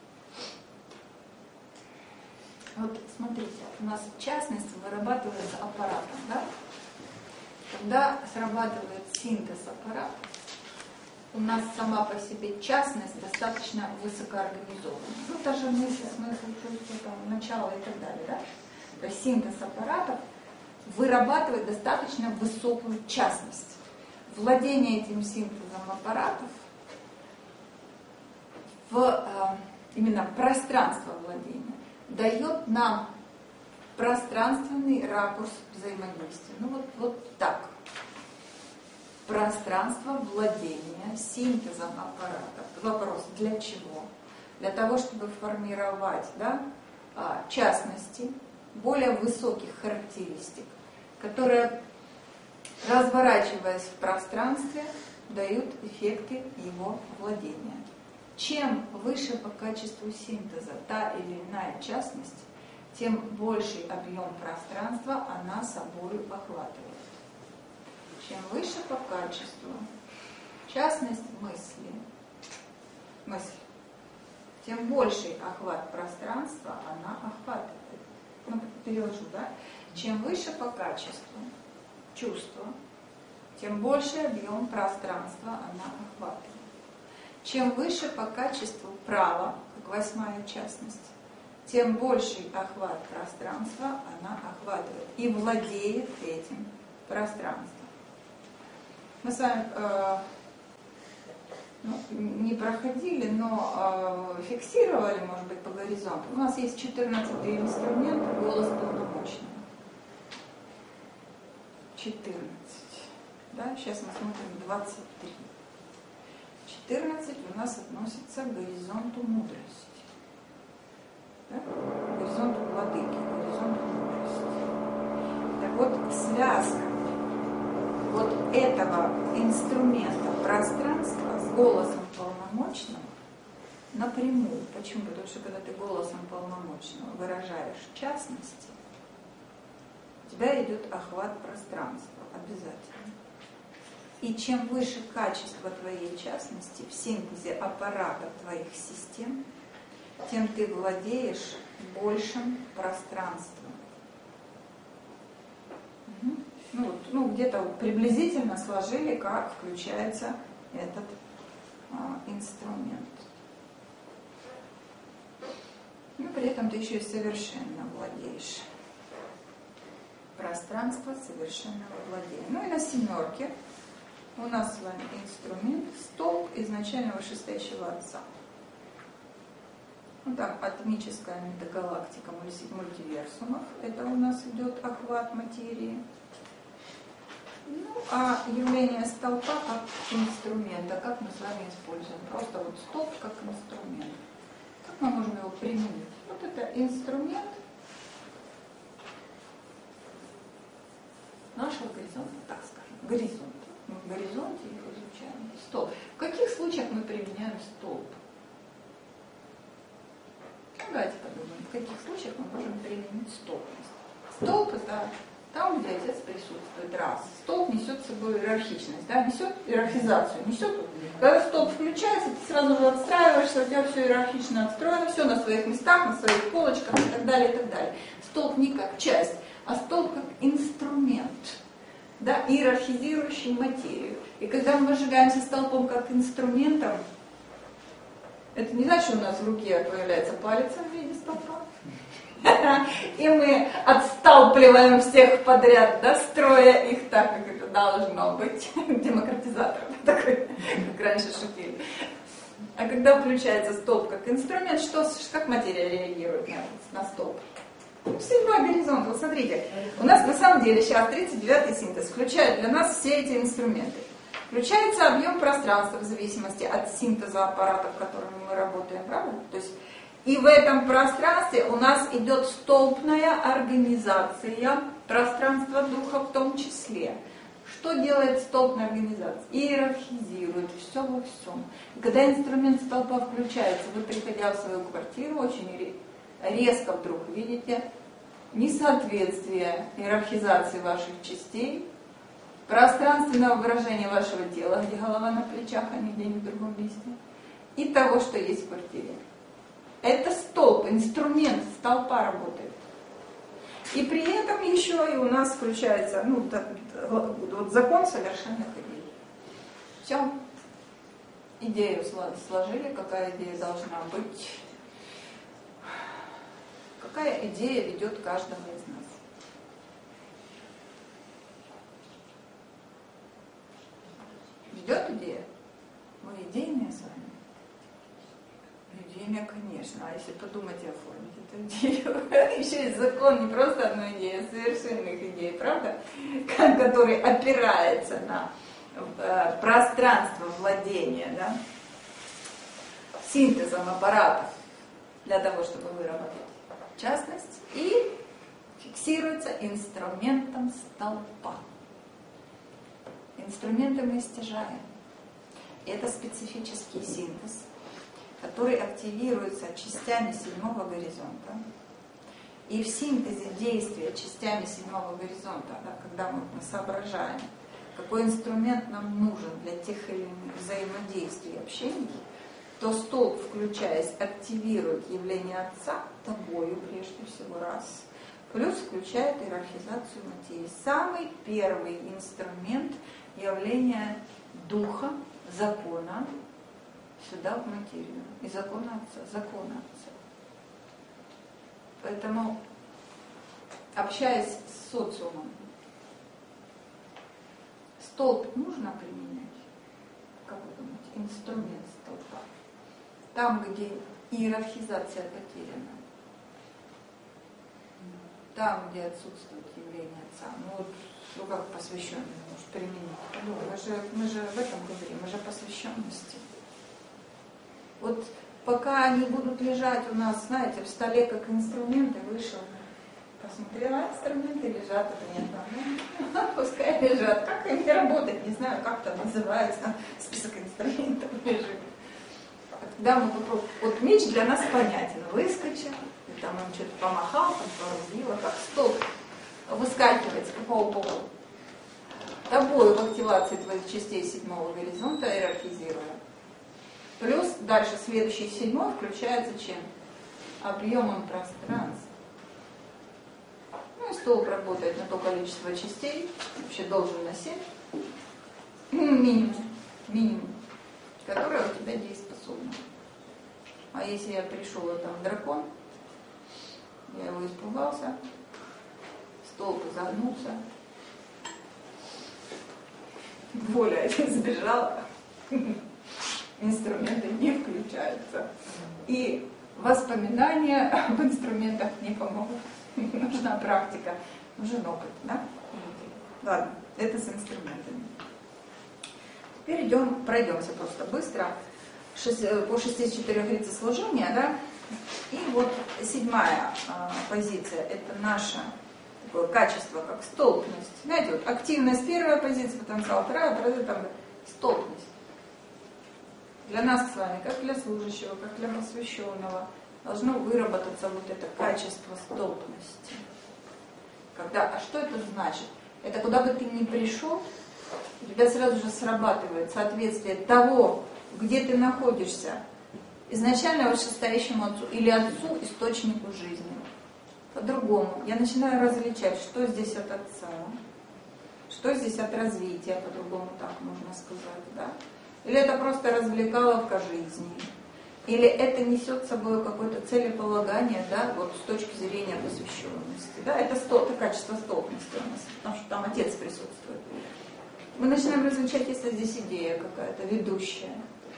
Вот смотрите, у нас частность вырабатывается аппаратом, да? Когда срабатывает синтез аппаратов, у нас сама по себе частность достаточно высокоорганизована. Ну, даже мысль, смысл, чувство, там, начало и так далее, да? То есть синтез аппаратов вырабатывает достаточно высокую частность. Владение этим синтезом аппаратов в э, именно пространство владения дает нам пространственный ракурс взаимодействия. Ну вот, вот так. Пространство владения синтезом аппаратов. Вопрос, для чего? Для того, чтобы формировать, да, частности более высоких характеристик, которые, разворачиваясь в пространстве, дают эффекты его владения. Чем выше по качеству синтеза та или иная частность, тем больший объем пространства она собой охватывает. Чем выше по качеству частность мысли, мысль, тем больший охват пространства она охватывает. Ну, перевожу, да? Чем выше по качеству чувство, тем больший объем пространства она охватывает. Чем выше по качеству право, как восьмая частность, тем больший охват пространства она охватывает и владеет этим пространством. Мы с вами э, ну, не проходили, но э, фиксировали, может быть, по горизонту. У нас есть четырнадцатый инструмент — голос полномочного. четырнадцать. Да? Сейчас мы смотрим двадцать три. четырнадцать у нас относится к горизонту мудрости. Да? Горизонту владыки, горизонту мудрости. Так вот, связка вот этого инструмента пространства с голосом полномочного напрямую. Почему? Потому что когда ты голосом полномочного выражаешь частности, у тебя идет охват пространства обязательно. И чем выше качество твоей частности в синтезе аппаратов твоих систем, тем ты владеешь большим пространством. Угу. Ну, вот, ну, где-то приблизительно сложили, как включается этот а, инструмент. Ну, при этом ты еще и совершенно владеешь. Пространство совершенного владения. Ну и на семерке у нас с вами инструмент столб изначального шестящего отца. Ну, там атомическая метагалактика мультиверсумов. Это у нас идет охват материи. Ну, а явление столпа как инструмента, как мы с вами используем? Просто вот столб как инструмент. Как мы можем его применить? Вот это инструмент нашего горизонта, так скажем, горизонта. Мы в горизонте их изучаем. Столб. В каких случаях мы применяем столб? Ну, давайте подумаем, в каких случаях мы можем применить столб. Столб — это там, где отец присутствует, раз. Столб несет с собой иерархичность, да, несет иерархизацию, несет. Когда столб включается, ты сразу же отстраиваешься, у тебя все иерархично отстроено, все на своих местах, на своих полочках и так далее, и так далее. Столб не как часть, а столб как инструмент, да, иерархизирующий материю. И когда мы выжигаемся столбом как инструментом, это не значит, что у нас в руке появляется палец в виде столба. И мы отсталпливаем всех подряд, да, строя их так, как это должно быть. Демократизатор такой, как раньше шутили. А когда включается столб как инструмент, что, как материя реагирует на, на столб? Седьмой горизонт. Вот смотрите, у нас на самом деле сейчас тридцать девятый синтез включает для нас все эти инструменты. Включается объем пространства в зависимости от синтеза аппаратов, которыми мы работаем, правда? То есть и в этом пространстве у нас идет столбная организация пространства духа в том числе. Что делает столбная организация? Иерархизирует все во всем. И когда инструмент столпа включается, вы, приходя в свою квартиру, очень резко вдруг видите несоответствие иерархизации ваших частей, пространственного выражения вашего тела, где голова на плечах, а не где-нибудь в другом месте, и того, что есть в квартире. Это столб, инструмент столпа работает. И при этом еще и у нас включается ну, вот закон совершенных идей. Все. Идею сложили, какая идея должна быть. Какая идея ведет каждого из нас. Ведет идея? Мы идейные с вами. Идейная, конечно. А если подумать и оформить эту идею, еще есть закон не просто одной идеи, а совершенных идей, правда? Который опирается на пространство владения, да? Синтезом аппаратов для того, чтобы выработать частность, и фиксируется инструментом столпа. Инструменты мы стяжаем. Это специфический синтез, который активируется частями седьмого горизонта. И в синтезе действия частями седьмого горизонта, да, когда мы соображаем, какой инструмент нам нужен для тех или иных взаимодействий и общений, то столб, включаясь, активирует явление Отца, тобою прежде всего раз, плюс включает иерархизацию материи. Самый первый инструмент явления Духа, закона, сюда в материю. И закона Отца, закона Отца. Поэтому, общаясь с социумом, столб нужно применять? Как вы думаете? Инструмент столпа. Там, где иерархизация потеряна. Там, где отсутствует явление Отца. Ну вот, ну как посвященный может применить? Ну, мы, же, мы же об этом говорим, мы же о посвященности. Вот пока они будут лежать у нас, знаете, в столе как инструменты, вышел, посмотрела, инструменты лежат, это нет, ну, пускай лежат. Как им не работать, не знаю, как это называется, список инструментов лежит. Когда мы попробуем, вот меч для нас понятен, выскочил, и там он что-то помахал, там порубило, как столб, выскакивает с какого повода. Тобою в активации твоих частей седьмого горизонта иерархизируя. Плюс дальше следующий седьмой включается чем? Объемом пространства. Ну и столб работает на то количество частей, вообще должен на семь, минимум, минимум, которое у тебя дееспособно. А если я пришел, а там дракон, я его испугался, столб загнулся, воля сбежала, инструменты не включаются. И воспоминания об инструментах не помогут. Нужна практика, нужен опыт, да? Ладно, это с инструментами. Теперь идем, пройдемся просто быстро по шестидесяти четырем лицам служения, да? И вот седьмая а, позиция, это наше такое качество, как столпность. Знаете, вот активность первая позиция, потенциал вторая, вторая там столпность. Для нас с вами, как для служащего, как для посвященного, должно выработаться вот это качество столпности. Когда, а что это значит? Это куда бы ты ни пришел, у тебя сразу же срабатывает соответствие того, где ты находишься, изначально вышестоящему отцу или отцу, источнику жизни. По-другому. Я начинаю различать, что здесь от отца, что здесь от развития, по-другому так можно сказать, да? Или это просто развлекаловка жизни, или это несет с собой какое-то целеполагание, да, вот с точки зрения посвященности. Да? Это, стол, это качество столпности у нас, потому что там отец присутствует. Мы начинаем различать, если здесь идея какая-то ведущая.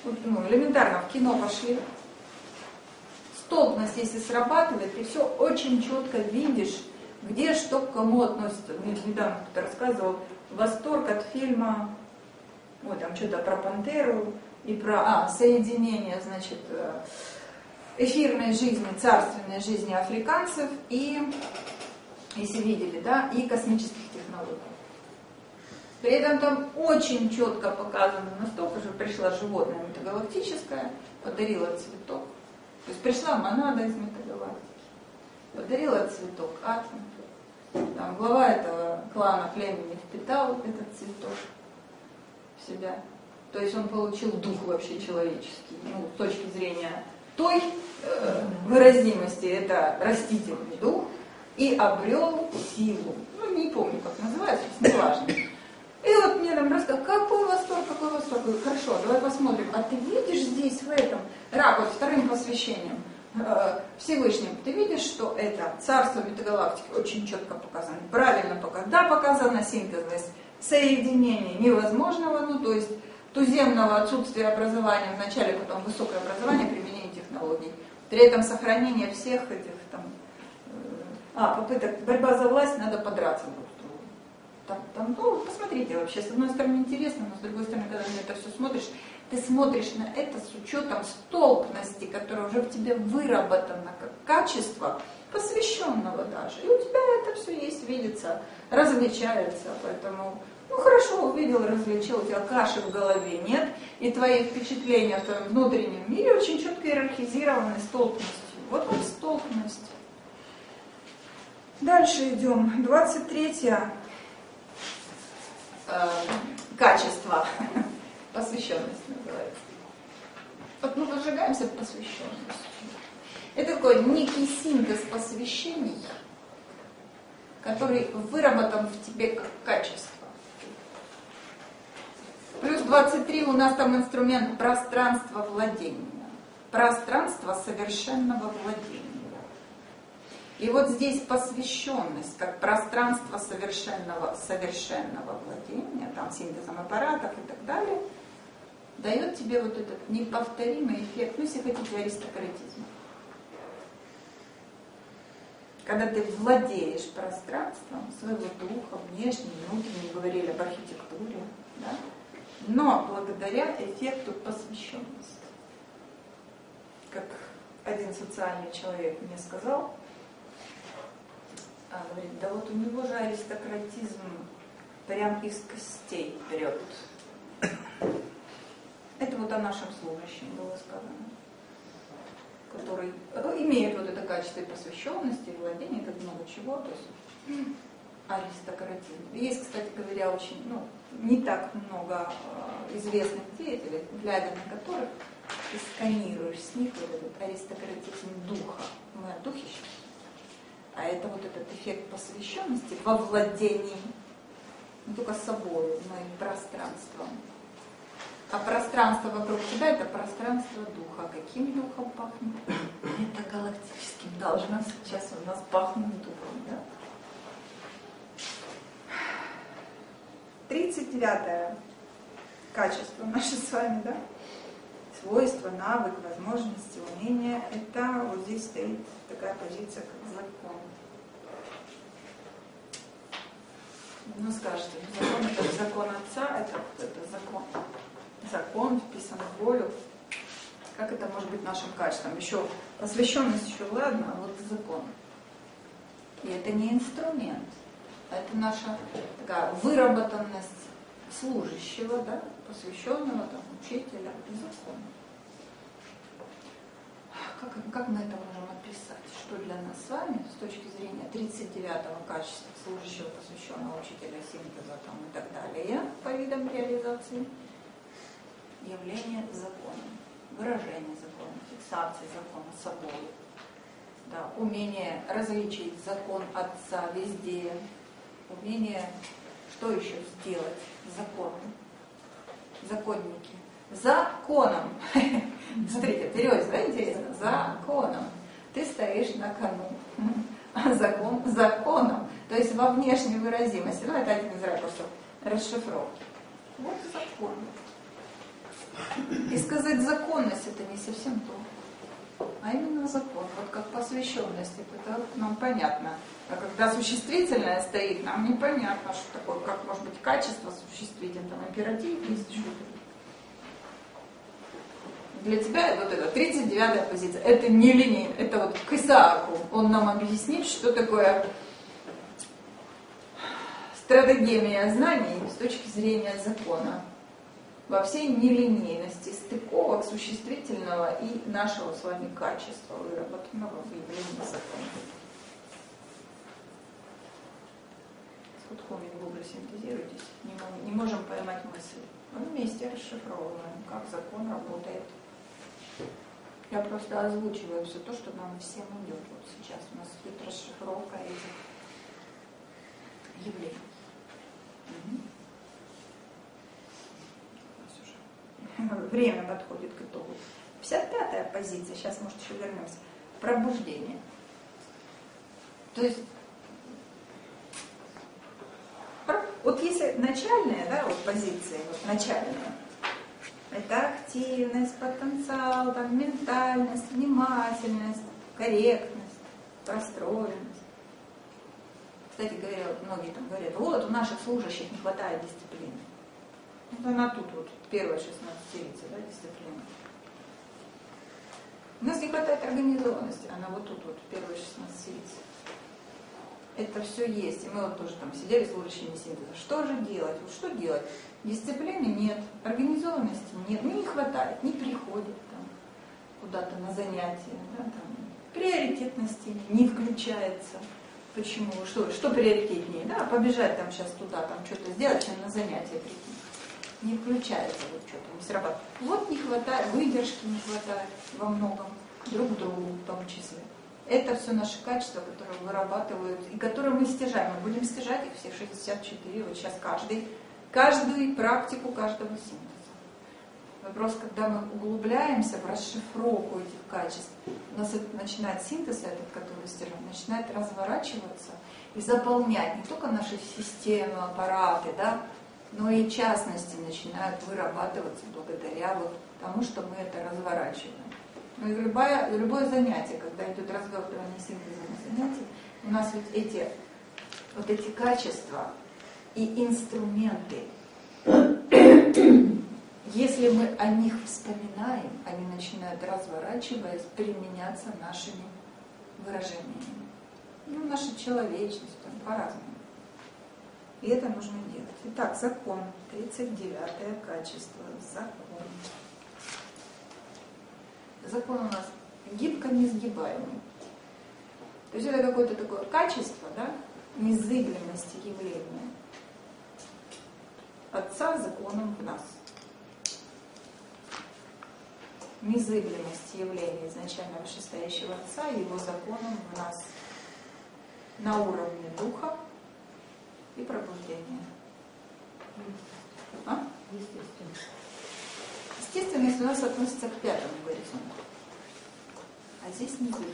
Вот, ну, элементарно в кино пошли. Столбность, если срабатывает, ты все очень четко видишь, где что к кому относится. Мне недавно кто-то рассказывал восторг от фильма, вот там что-то про пантеру и про а, соединение, значит, эфирной жизни, царственной жизни африканцев и, если видели, да, и космических технологий. При этом там очень четко показано, настолько же пришла животное метагалактическое, подарила цветок. То есть пришла монада из метагалактики, подарила цветок атом. Там глава этого клана племени впитал этот цветок в себя. То есть он получил дух вообще человеческий. Ну, с точки зрения той э, выразимости, это растительный дух, и обрел силу. Ну, не помню, как называется, неважно. И вот мне там рассказывают, какой восторг, какой восторг. Говорю, хорошо, давай посмотрим. А ты видишь здесь, в этом, рак, вот вторым посвящением э, Всевышним, ты видишь, что это царство метагалактики очень четко показано, правильно показано. Да, показана синтезность, соединение невозможного, ну то есть туземного отсутствия образования в начале, потом высокое образование, применение технологий. При этом сохранение всех этих там, э, а, попыток, борьба за власть, надо подраться. Там, там, ну, посмотрите вообще, с одной стороны интересно, но с другой стороны, когда на это все смотришь, ты смотришь на это с учетом столпности, которая уже в тебе выработана как качество, посвященного даже. И у тебя это все есть, видится, различается, поэтому, ну хорошо, увидел, различил, у тебя каши в голове нет, и твои впечатления в твоем внутреннем мире очень четко иерархизированы столпностью. Вот он столпность. Дальше идем. двадцать третье. Качество, посвященность называется. Вот мы возжигаемся посвященностью. Это такой некий синтез посвящений, который выработан в тебе как качество. Плюс двадцать три у нас там инструмент пространства владения. Пространство совершенного владения. И вот здесь посвященность, как пространство совершенного, совершенного владения, там синтезом аппаратов и так далее, дает тебе вот этот неповторимый эффект, ну, если хотите, аристократизма. Когда ты владеешь пространством своего духа, внешним, внутренним, говорили об архитектуре, да? Но благодаря эффекту посвященности. Как один социальный человек мне сказал, А, говорит, да вот у него же аристократизм прям из костей прет. Это вот о нашем служащем было сказано, который имеет вот это качество посвященности, владения, как много чего, то есть аристократизм. Есть, кстати говоря, очень, ну, не так много э, известных деятелей, глядя на которых ты сканируешь с них вот этот аристократизм духа. Мы о духе сейчас. А это вот этот эффект посвященности во владении не только собой, но и пространством. А пространство вокруг тебя — это пространство духа. Каким духом пахнет? Это галактическим. Должно сейчас у нас пахнуть духом, да? тридцать девятое качество наше с вами, да? Свойства, навык, возможности, умения. Это вот здесь стоит такая позиция, как закон. Ну, скажете, закон — это закон отца, это, это закон. Закон вписан в волю. Как это может быть нашим качеством? Еще посвященность еще ладно, а вот закон. И это не инструмент, а это наша такая выработанность служащего, да, посвященного, там, учителя, закона. Как, как мы это можем описать? Что для нас с вами с точки зрения тридцать девятого качества служащего, посвященного учителя синтеза там, и так далее, по видам реализации? Явление закона, выражение закона, фиксация закона собой, да, умение различить закон отца везде, умение, что еще сделать законом, законники, законом. Смотрите, переводится, да, интересно? Законом. Ты стоишь на кону, а закон законом. То есть во внешней выразимости. Ну, это один из ракурсов расшифровки. Вот закон. И сказать законность это не совсем то, а именно закон. Вот как посвященность, это вот нам понятно. А когда существительное стоит, нам непонятно, что такое, как может быть качество существительное, там императив есть что-то. Для тебя вот это тридцать девятая позиция, это не линейно, это вот к Исааку. Он нам объяснит, что такое стратегемия знаний с точки зрения закона. Во всей нелинейности стыковок существительного и нашего с вами качества, выработанного в явлении закона. Сколько в Google синтезируйтесь, не, не можем поймать мысль. Мы вместе расшифровываем, как закон работает. Я просто озвучиваю все то, что нам всем идет. Вот сейчас у нас идет расшифровка этих явлений. Угу. Время подходит к итогу. пятьдесят пятая позиция, сейчас, может, еще вернемся. Пробуждение. То есть, вот если начальная, да, вот позиция, вот начальная, это активность, потенциал, там, ментальность, внимательность, корректность, простроенность. Кстати говоря, вот многие там говорят, вот у наших служащих не хватает дисциплины. Вот она тут вот, первая шестнадцатилетие, да, дисциплина. У нас не хватает организованности, она вот тут вот, первая шестнадцатилетие. Это все есть. И мы вот тоже там сидели с служащими синтеза. Что же делать? Вот что делать? Дисциплины нет, организованности нет, ну, не хватает, не приходит там куда-то на занятия, да, там, приоритетности не включается. Почему? Что, что приоритетнее? Да, побежать там сейчас туда, там что-то сделать, чем на занятия прийти. Не включается вот что-то, не срабатывает. Вот не хватает, выдержки не хватает во многом, друг другу в том числе. Это все наши качества, которые вырабатывают, и которые мы стяжаем. Мы будем стяжать их все шестьдесят четыре, вот сейчас каждый, каждую практику каждого синтеза. Вопрос, когда мы углубляемся в расшифровку этих качеств, у нас это начинает синтез этот, который стяжаем, начинает разворачиваться и заполнять не только наши системы, аппараты, да, но и частности начинают вырабатываться благодаря вот тому, что мы это разворачиваем. Ну и любое, любое занятие, когда идет разговаривание синтеза на занятии, у нас ведь эти, вот эти качества и инструменты, если мы о них вспоминаем, они начинают, разворачиваясь, применяться нашими выражениями. Ну, наша человечность, там, по-разному. И это нужно делать. Итак, закон, тридцать девятое качество, закон. Закон у нас гибко несгибаемый. То есть это какое-то такое качество, да, незыблемости явления Отца законом в нас. Незыблемость явления изначально вышестоящего Отца, Его законом в нас на уровне духа и пробуждения. А? Естественно. Естественность у нас относится к пятому горизонту. А здесь незыблемость.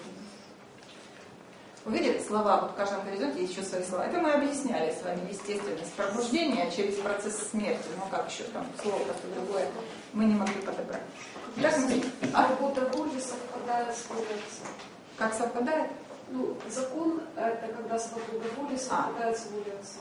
Вы видели слова, вот в каждом горизонте есть еще свои слова. Это мы объясняли с вами естественность пробуждения через процесс смерти. Ну как еще там слово просто другое мы не могли подобрать. Так, мы... а? Работа воли совпадает с волей Отца. Как совпадает? Ну, закон — это когда свобода воли совпадает а. с волей Отца.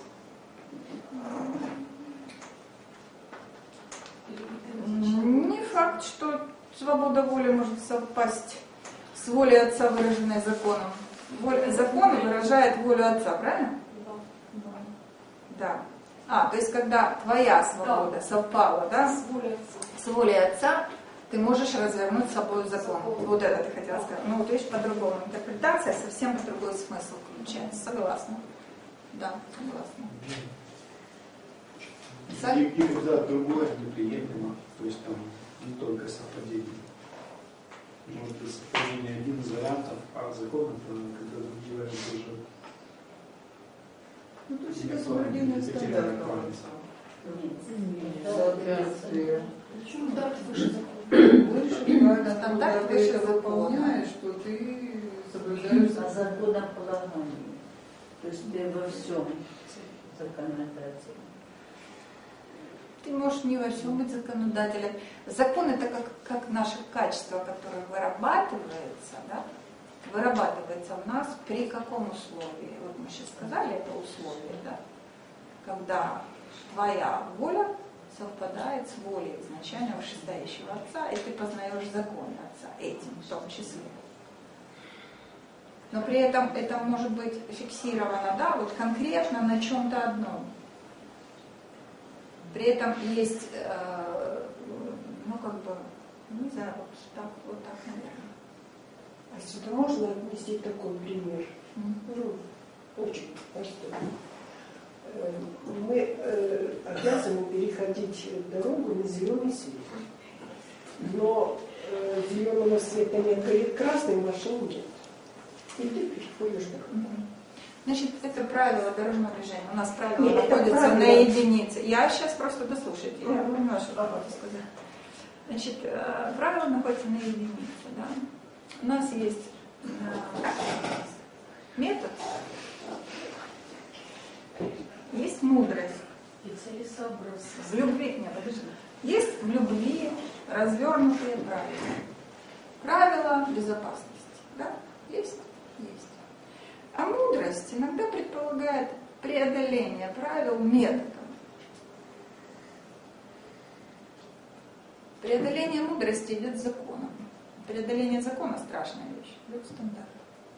Не факт, что свобода воли может совпасть с волей Отца, выраженной законом. Воля, закон выражает волю Отца, правильно? Да. Да. А, то есть когда твоя свобода да. совпала, да? С волей Отца. С волей Отца ты можешь развернуть с собой закон. закон. Вот это ты хотела сказать. Ну вот видишь, по-другому. Интерпретация совсем по-другой смысл включается. Согласна. Да, согласна. И, и когда другое неприемлемо, то есть там не только совпадение. Может быть, совпадение один из вариантов, а закон это когда другие варианты уже. Ну, то есть это соблюдение стандартов. Соответствие. Почему стандарт выше закона? Выше, правильно, стандарт ты это выполняешь, что ты соблюдаешь о законополагании. То есть ты во всем законодательном. Ты можешь не во всем быть законодателем. Закон это как, как наше качество, которое вырабатывается, да? Вырабатывается в нас при каком условии? Вот мы сейчас сказали, это условие, да? Когда твоя воля совпадает с волей изначально вышестоящего Отца, и ты познаешь законы Отца этим в том числе. Но при этом это может быть фиксировано, да, вот конкретно на чем-то одном. При этом есть, э, ну как бы, не знаю, вот так, вот так, наверное. А сюда можно отнести такой пример? Mm-hmm. Ну, очень простой. Мы э, обязаны переходить дорогу на зеленый свет. Но э, зеленого света нет, горит красный, машин нет. И ты переходишь дорогу. Значит, это правило дорожного движения. У нас правило Нет, находится правило. на единице. Я сейчас просто дослушайте, я Угу. понимаю, что я хочу сказать. Значит, правило находится на единице. Да? У нас есть метод, есть мудрость. И целесообразность. В любви, нет, подожди. Есть в любви развернутые правила. Правила безопасности. Да? Есть? Есть. А мудрость иногда предполагает преодоление правил методом. Преодоление мудрости идет законом. Преодоление закона страшная вещь. Идет стандарт.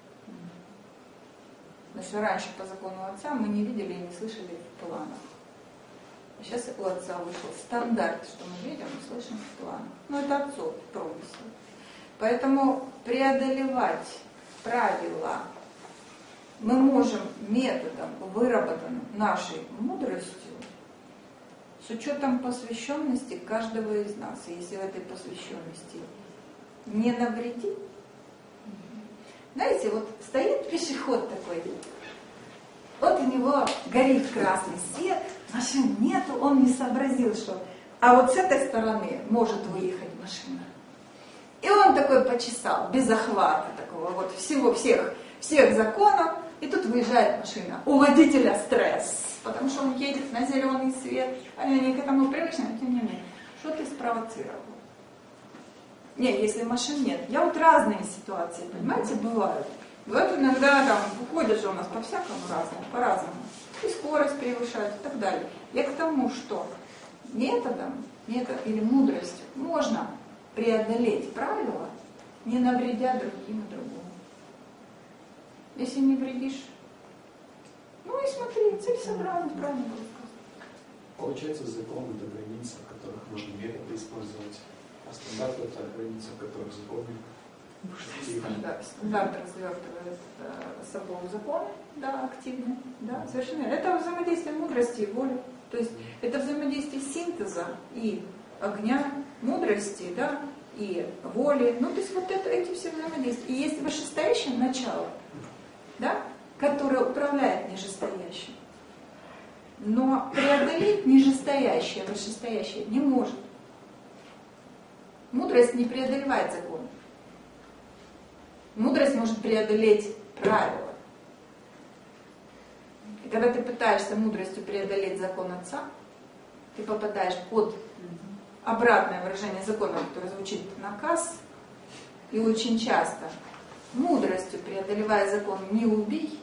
Потому что раньше по закону Отца мы не видели и не слышали в планах. А сейчас у Отца вышел стандарт, что мы видим и слышим в планах. Ну это Отцов промысел. Поэтому преодолевать правила мы можем методом, выработанным нашей мудростью, с учетом посвященности каждого из нас. И если в этой посвященности не навредить. Знаете, вот стоит пешеход такой, вот у него горит красный свет, машин нету, он не сообразил, что... А вот с этой стороны может выехать машина. И он такой почесал, без охвата такого, вот всего, всех, всех законов, и тут выезжает машина. У водителя стресс, потому что он едет на зеленый свет, они не к этому привычны, но тем не менее. Что ты спровоцировал? Нет, если машин нет. Я вот разные ситуации, понимаете, бывают. Вот иногда там уходят же у нас по-всякому разному, по-разному. И скорость превышают и так далее. Я к тому, что методом, метод или мудростью можно преодолеть правила, не навредя другим и другому. Если не вредишь, ну и смотри, целесообразно, правильно было сказано. Получается, закон это границы, в которых можно методы использовать. А стандарт это границы, в которых законы. Да, стандарт развертывает э, собой закон, да, активно, да, совершенно верно. Это взаимодействие мудрости и воли. То есть это взаимодействие синтеза и огня, мудрости, да, и воли. Ну, то есть вот это, эти все взаимодействия. И есть вышестоящее начало, да, которое управляет нижестоящим. Но преодолеть нижестоящее, вышестоящее не может. Мудрость не преодолевает закон. Мудрость может преодолеть правила. И когда ты пытаешься мудростью преодолеть закон Отца, ты попадаешь под обратное выражение закона, которое звучит наказ, и очень часто мудростью преодолевая закон «не убий»,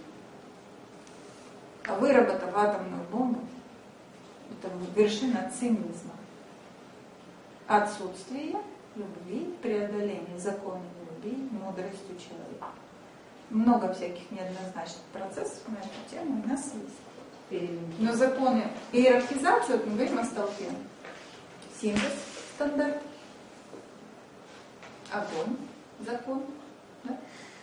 а выработав атомную бомбу, это вершина цинизма. Отсутствие любви, преодоление закона любви, мудростью человека. Много всяких неоднозначных процессов на эту тему у нас есть. Но законы иерархизации, вот мы говорим о столпе, синтез, стандарт, огонь, закон, да?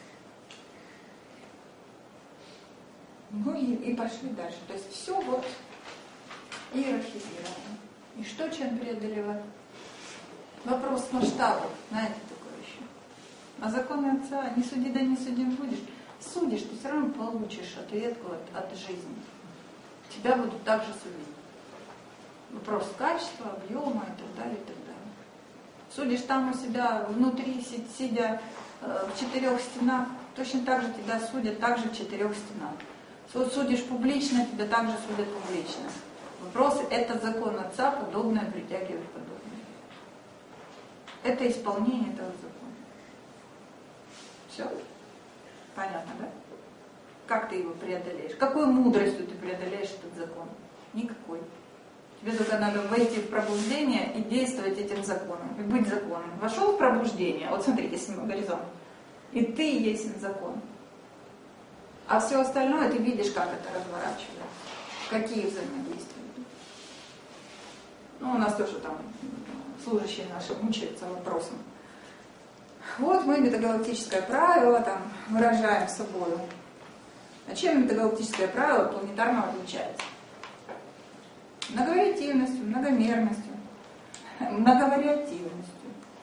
Ну и, и пошли дальше. То есть все вот иерархизировано. И что чем преодолевать? Вопрос масштаба, знаете, такое еще. А законы Отца, не суди, да не судим будешь. Судишь, ты все равно получишь ответку от, от жизни. Тебя будут также судить. Вопрос качества, объема и так далее, и так далее. Судишь там у себя внутри, сидя э, в четырех стенах, точно так же тебя судят также в четырех стенах. Судишь публично, тебя также судят публично. Вопрос, это закон Отца, подобное притягивает подобное. Это исполнение этого закона. Все? Понятно, да? Как ты его преодолеешь? Какой мудростью ты преодолеешь этот закон? Никакой. Тебе только надо войти в пробуждение и действовать этим законом, и быть законом. Вошел в пробуждение, вот смотрите, седьмой горизонт, и ты есть закон. А все остальное ты видишь, как это разворачивается, какие взаимодействия. Ну, у нас тоже там служащие наши мучаются вопросом. Вот мы метагалактическое правило там выражаем собой. А чем метагалактическое правило планетарного отличается? Многовариативностью, многомерностью, многовариативностью.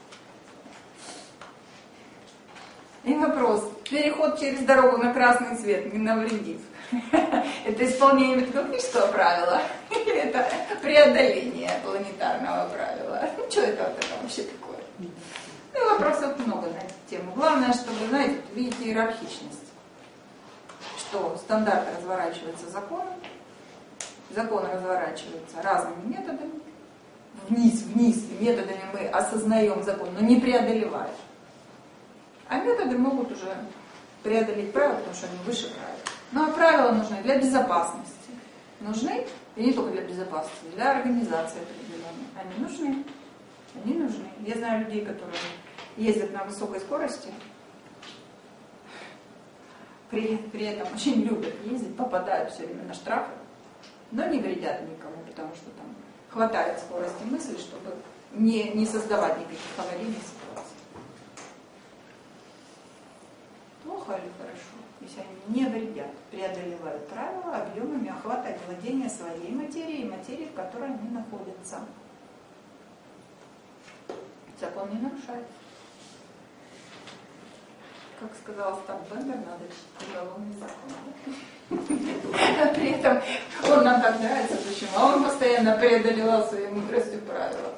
И вопрос, переход через дорогу на красный свет не навредит. Это исполнение метагалактического правила или это преодоление планетарного правила? Ну, что это, это вообще такое? Ну, вопросов много на эту тему. Главное, чтобы, знаете, видите иерархичность. Что стандарты разворачиваются законом, закон разворачивается разными методами, вниз, вниз, методами мы осознаем закон, но не преодолеваем. А методы могут уже преодолеть правила, потому что они выше правил. Ну а правила нужны для безопасности. Нужны, и не только для безопасности, для организации определенной. Они нужны. Они нужны. Я знаю людей, которые ездят на высокой скорости, при, при этом очень любят ездить, попадают все время на штрафы, но не вредят никому, потому что там хватает скорости мысли, чтобы не, не создавать никаких аварийных ситуаций. Плохо или хорошо? Если они не вредят, преодолевают правила объемами охвата и владения своей материей и материей, в которой они находятся. Закон не нарушается. Как сказал Став Бендер, надо читать уголовный закон. А при этом он нам так нравится, почему? А он постоянно преодолевал своей мудростью правила.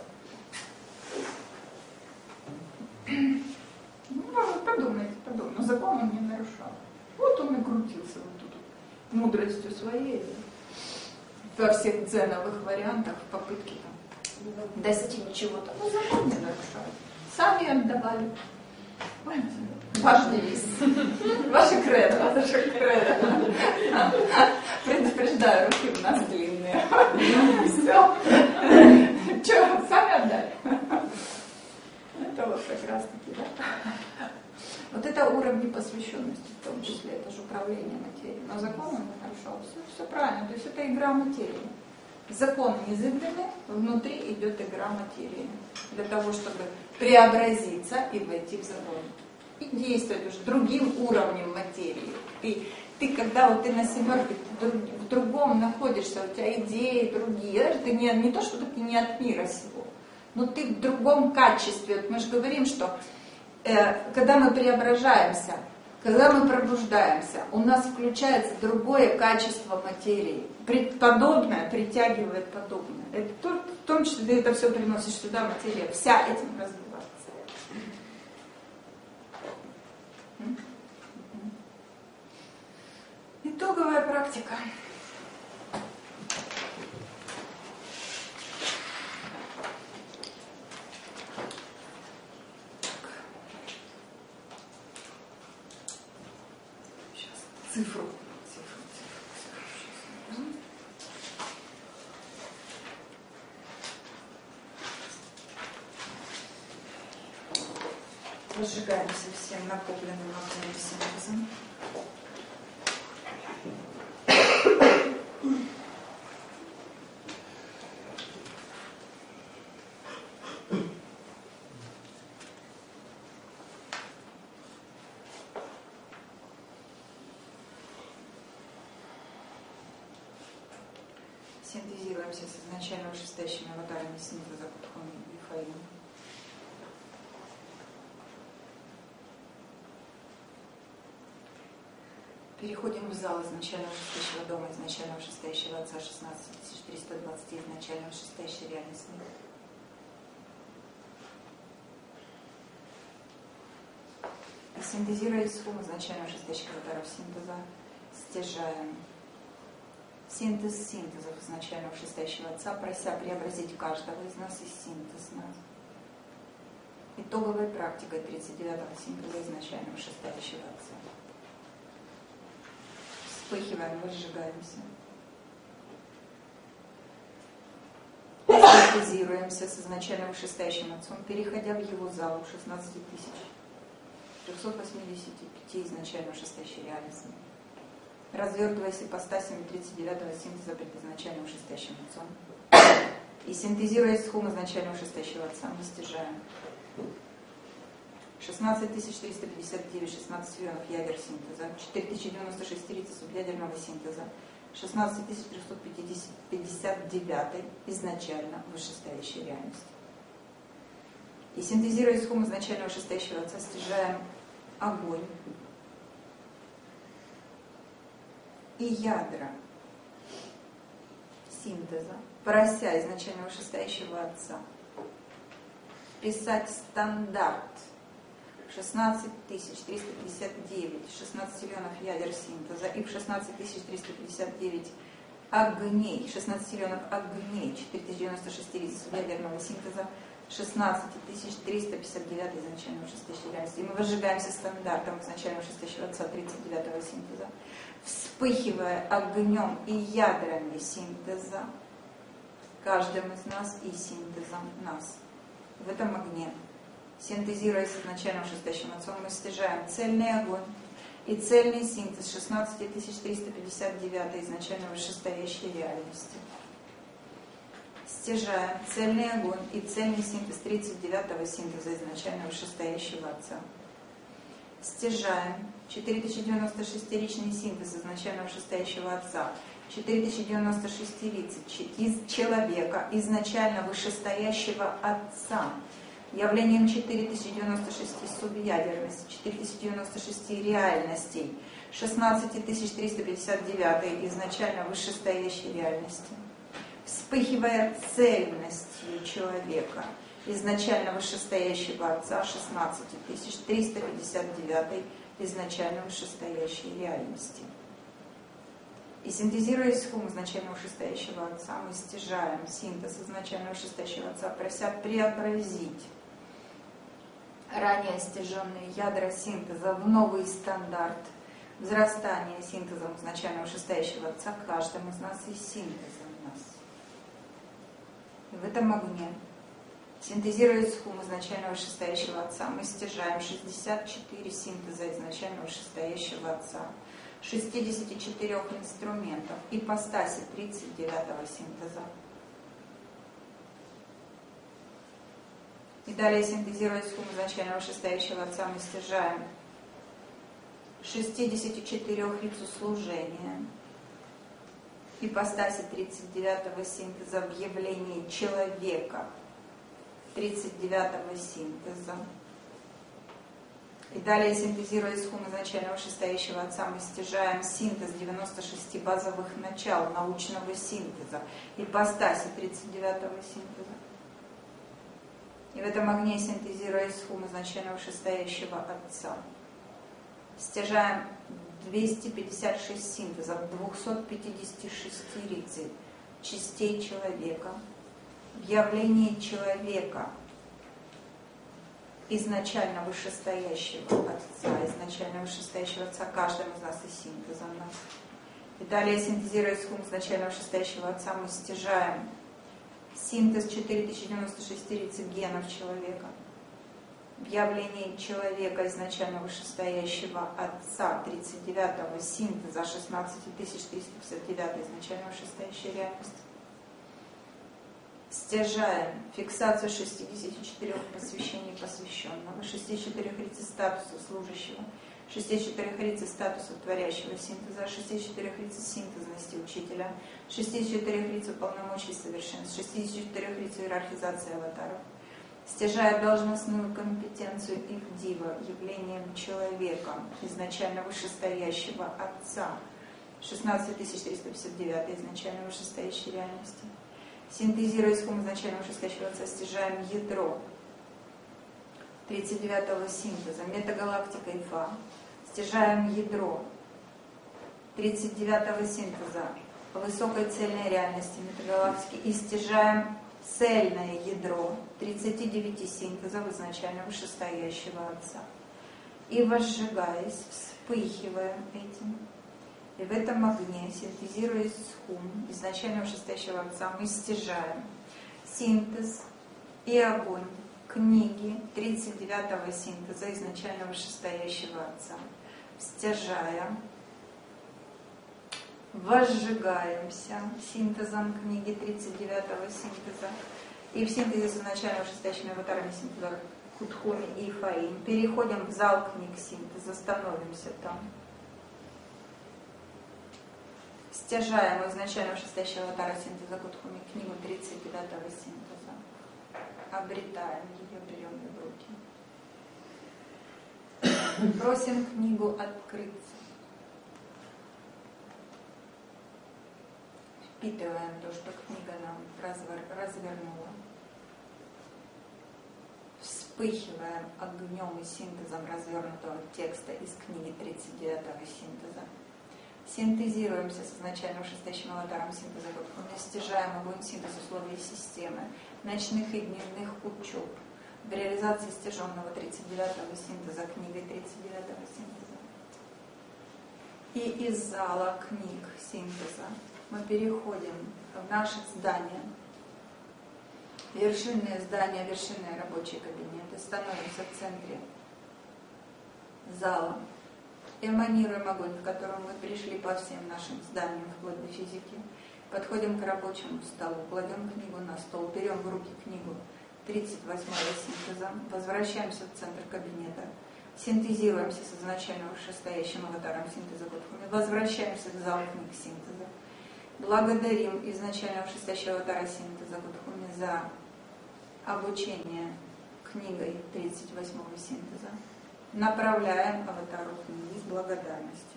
Ну, подумайте, подумайте. Но закон он не нарушал. Вот он и крутился вот тут мудростью своей. Во всех дзеновых вариантах в попытке там, достичь чего-то. Ну, закон не нарушал. Сами отдавали. Ваш девиз. Ваша кредо. Ваша кредо. Предупреждаю, руки у нас длинные. Все. Че, сами отдали? Это вот как раз таки, да? Вот это уровни посвященности в том числе, это же управление материей. Но закон он не нарушал. Все, все правильно. То есть это игра материи. Закон незыблемый, внутри идет игра материи. Для того, чтобы преобразиться и войти в закон. И действовать уже другим уровнем материи. Ты, ты когда вот ты на семерке, ты в другом находишься, у тебя идеи другие. Даже ты не, не то, что ты не от мира сего, но ты в другом качестве. Вот мы же говорим, что э, когда мы преображаемся, когда мы пробуждаемся, у нас включается другое качество материи. Подобное притягивает подобное. Это только в том числе ты это все приносишь сюда, материя, вся этим развивается. Итоговая практика. Сейчас цифру. цифру, цифру, цифру. Разжигаемся всем накопленным огнем синтезом. Синтезируемся с изначально вышестоящими аватарами синтеза Кутхон и Михаилом. Переходим в зал изначально вышестоящего дома, изначально вышестоящего Отца шестнадцать тысяч триста двадцать, изначально вышестоящей реальности. И синтезируя исход изначально вышестоящих аватаров синтеза, стяжаем синтез синтезов изначального вышестоящего Отца, прося преобразить каждого из нас и синтез нас. Итоговая практика тридцать девятого синтеза изначального вышестоящего Отца. Вспыхиваем, возжигаемся. Синтезируемся с изначально вышестоящим Отцом, переходя в его залу шестнадцать тысяч трехсот восьмидесяти пяти изначально вышестоящей реальности. Развертываясь ипостасями тридцать девятого синтеза пред изначально вышестоящим Отцом. И синтезируясь с хум изначально вышестоящего Отца, мы стяжаем шестнадцать тысяч триста пятьдесят девять, шестнадцать миллионов ядер синтеза, четыре тысячи девяносто шесть тридцать субъядерного синтеза, шестнадцать тысяч триста пятьдесят девять изначально вышестоящей реальности. И синтезируя с хум изначально вышестоящего Отца, стяжаем огонь и ядра синтеза, прося изначально вышестоящего Отца писать стандарт шестнадцать тысяч триста пятьдесят девять, шестнадцать миллионов ядер синтеза и в шестнадцать тысяч триста пятьдесят девять огней, шестнадцать миллионов огней, четыре тысячи девяносто шесть ядерного синтеза, шестнадцать тысяч триста пятьдесят девять изначального вышестоящей реальности. И мы возжигаемся стандартом изначального вышестоящего Отца тридцать девятого синтеза, вспыхивая огнем и ядрами синтеза, каждым из нас и синтезом нас. В этом огне, синтезируя с изначальным вышестоящим Отцом, мы стяжаем цельный огонь и цельный синтез шестнадцать тысяч триста пятьдесят девять изначально вышестоящей реальности. Стяжаем цельный огонь и цельный синтез тридцать девятого синтеза изначально вышестоящего Отца. Стяжаем четыре тысячи девяносто шестиричный синтез изначально вышестоящего Отца, четыре тысячи девяносто шестирицы из человека изначально вышестоящего Отца, явлением четыре тысячи девяносто шесть субъядерности, четыре тысячи девяносто шесть реальностей, шестнадцать тысяч триста пятьдесят девять изначально вышестоящей реальности, вспыхивая цельностью человека, изначально вышестоящего Отца, шестнадцать тысяч триста пятьдесят девять изначально вышестоящей реальности. И синтезируясь с хум изначально вышестоящего Отца, мы стяжаем синтез изначально вышестоящего Отца, прося преобразить ранее стяженные ядра синтеза в новый стандарт взрастания синтезом изначально вышестоящего Отца каждым из нас и синтезом нас. И в этом огне, синтезируясь с хум изначально вышестоящего Отца, мы стяжаем шестьдесят четыре синтеза изначально вышестоящего Отца, шестьдесят четыре инструментов, ипостаси тридцать девятого синтеза. И далее, синтезируя с хум изначально вышестоящего Отца, мы стяжаем шестьдесят четыре лицу служения, ипостаси тридцать девятого синтеза в явлении человека, тридцать девятого синтеза. И далее, синтезируя с хум изначально вышестоящего Отца, мы стяжаем синтез девяноста шести базовых начал научного синтеза, ипостаси тридцать девятого синтеза. И в этом огне, синтезируя с хум изначально вышестоящего Отца, стяжаем двести пятьдесят шесть синтезов двухсот пятидесяти шести рицей частей человека, в явлении человека, изначально вышестоящего Отца, изначально вышестоящего Отца каждым из нас и синтезом нас. И далее, синтезируя с хум изначально вышестоящего Отца, мы стяжаем синтез четыре тысячи девяносто шесть генов человека, в явлении человека изначально вышестоящего Отца тридцать девятого синтеза шестнадцать тысяч триста пятьдесят девять изначально вышестоящей реальности. Стяжаем фиксацию шестидесяти четырёх посвящений посвященного, шестидесяти четырёх лиц статуса служащего, шестидесяти четырёх лиц статуса творящего синтеза, шестидесяти четырёх лиц синтезности учителя, шестидесяти четырёх лиц полномочий совершенств, шестидесяти четырёх лиц иерархизации аватаров. Стяжая должностную компетенцию их дива явлением человека, изначально вышестоящего Отца, шестнадцать тысяч триста пятьдесят девять изначально вышестоящей реальности. Синтезируя с хум изначально вышестоящего Отца, стяжаем ядро тридцать девятого синтеза, метагалактика Ифа. Стяжаем ядро тридцать девятого синтеза высокой цельной реальности метагалактики и стяжаем цельное ядро тридцати девяти синтезов изначально вышестоящего Отца. И возжигаясь, вспыхиваем этим. И в этом огне, синтезируясь с хум изначально вышестоящего Отца, мы стяжаем синтез и огонь книги тридцать девятого синтеза изначально вышестоящего Отца. Стяжая, возжигаемся синтезом книги тридцать девятого синтеза и в синтезе с изначально вышестоящими аватарами синтеза Кутхуми и Фаим переходим в зал книг синтеза, становимся там. Стяжаем изначально вышестоящего аватара синтеза Кутхуми книгу тридцать девятого синтеза. Обретаем ее, берем ее в руки. Просим книгу открыться. Впитываем то, что книга нам развернула. Вспыхиваем огнем и синтезом развернутого текста из книги тридцать девятого синтеза. Синтезируемся с изначально вышестоящим аватаром синтеза Кутхуми, стяжаем огонь синтез условий системы, ночных и дневных учеб, в реализации стяженного тридцать девятого синтеза книгой тридцать девятого синтеза. И из зала книг синтеза мы переходим в наше здание, вершинное здание, вершинные рабочие кабинеты, становимся в центре зала, эманируем огонь, в котором мы пришли по всем нашим зданиям, вплоть до физики, подходим к рабочему столу, кладем книгу на стол, берем в руки книгу тридцать восьмого синтеза, возвращаемся в центр кабинета, синтезируемся с изначально вышестоящим аватаром синтеза Кутхуми, возвращаемся в зал книг синтеза, благодарим изначально вышестоящего аватара синтеза Кутхуми за обучение книгой тридцать восьмого синтеза, направляем аватару книги с благодарностью.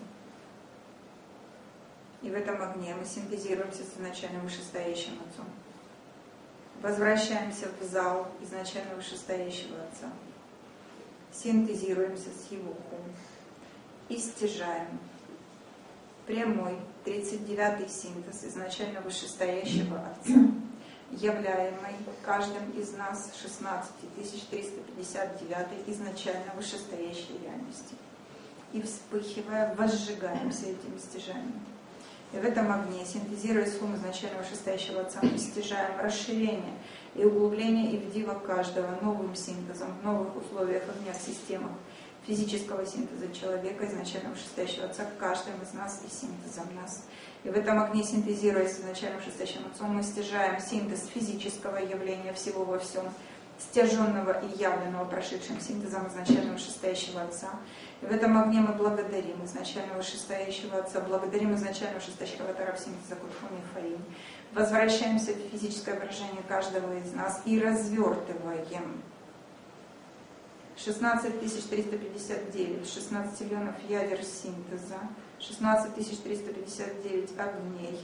И в этом огне мы синтезируемся с изначально вышестоящим Отцом. Возвращаемся в зал изначально вышестоящего Отца. Синтезируемся с его хум. И стяжаем прямой тридцать девятый синтез изначально вышестоящего Отца, являемый каждым из нас шестнадцать тысяч триста пятьдесят девять изначально вышестоящей реальности. И вспыхивая, возжигаемся этим стяжанием. И в этом огне, синтезируя сумму изначально вышестоящего Отца, мы стяжаем расширение и углубление и вдива каждого новым синтезом в новых условиях огня в системах физического синтеза человека, изначально вышестоящего Отца, каждым из нас и синтезом нас. И в этом огне, синтезируя с изначально вышестоящим Отцом, мы стяжаем синтез физического явления всего во всем, стяженного и явленного прошедшим синтезом изначально вышестоящего Отца. И в этом огне мы благодарим изначально вышестоящего Отца, благодарим изначально вышестоящего аватара синтеза Кутхуми и Фаим, возвращаемся в физическое выражение каждого из нас и развертываем шестнадцать тысяч триста пятьдесят девять, шестнадцать миллионов ядер синтеза, шестнадцать тысяч триста пятьдесят девять огней,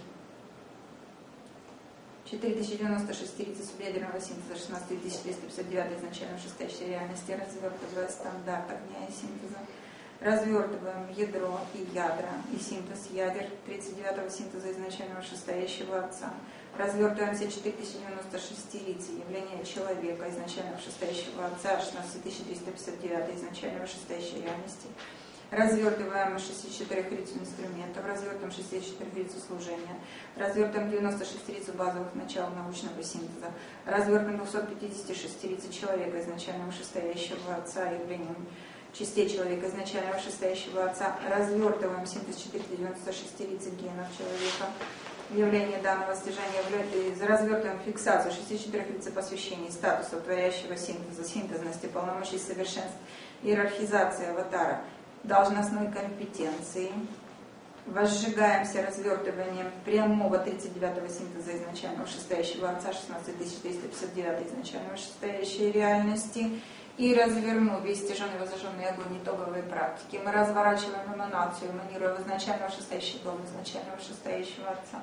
четыре тысячи девяносто шесть единиц субъядерного синтеза, шестнадцать тысяч триста пятьдесят девять изначально вышестоящей реальности, развертывая стандарт огня и синтеза, развертываем ядро и ядра и синтез ядер тридцать девятого синтеза изначально вышестоящего Отца, развертываем все четыре тысячи девяносто шесть лиц явления человека изначально вышестоящего Отца, шестнадцать тысяч триста пятьдесят девять изначально вышестоящей реальности, развертываем шестьдесят четыре лиц инструментов, развертываем шестьдесят четыре лиц служения, развертываем девяносто шесть лиц базовых начал научного синтеза, развертываем двести пятьдесят шесть лиц человека изначально вышестоящего Отца явлением частей человека изначально вышестоящего Отца, развертываем синтез четыреста девяносто шесть лиц генов человека, явление данного стяжания, развертываем фиксацию шестьдесят четыре лиц посвящений, статуса творящего синтеза, синтезности, полномочий, совершенств, иерархизация аватара, должностной компетенции, возжигаемся развертыванием прямого тридцать девятого синтеза изначально вышестоящего Отца, шестнадцать тысяч триста пятьдесят девять изначально вышестоящей реальности, и развернув весь стяженный возжженный огонь итоговой практики, мы разворачиваем эманацию, эманируя в изначально вышестоящий дом изначально вышестоящего Отца.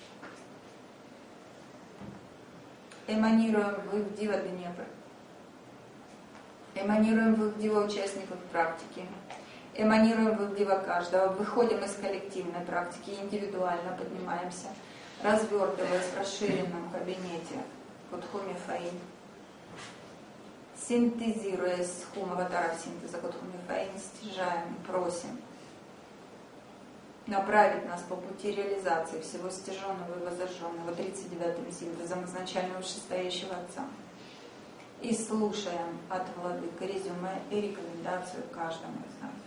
Эманируем в их дива Днепр. Эманируем в их дива участников практики. Эманируем в либо каждого, выходим из коллективной практики, индивидуально поднимаемся, развертываясь в расширенном кабинете Кудхуми Фаин, синтезируясь хум аватара синтеза Кудхуми Фаин, стяжаем, просим направить нас по пути реализации всего стяженного и возожженного тридцать девятым синтезом изначально вышестоящего Отца. И слушаем от Владыка резюме и рекомендацию каждому из нас.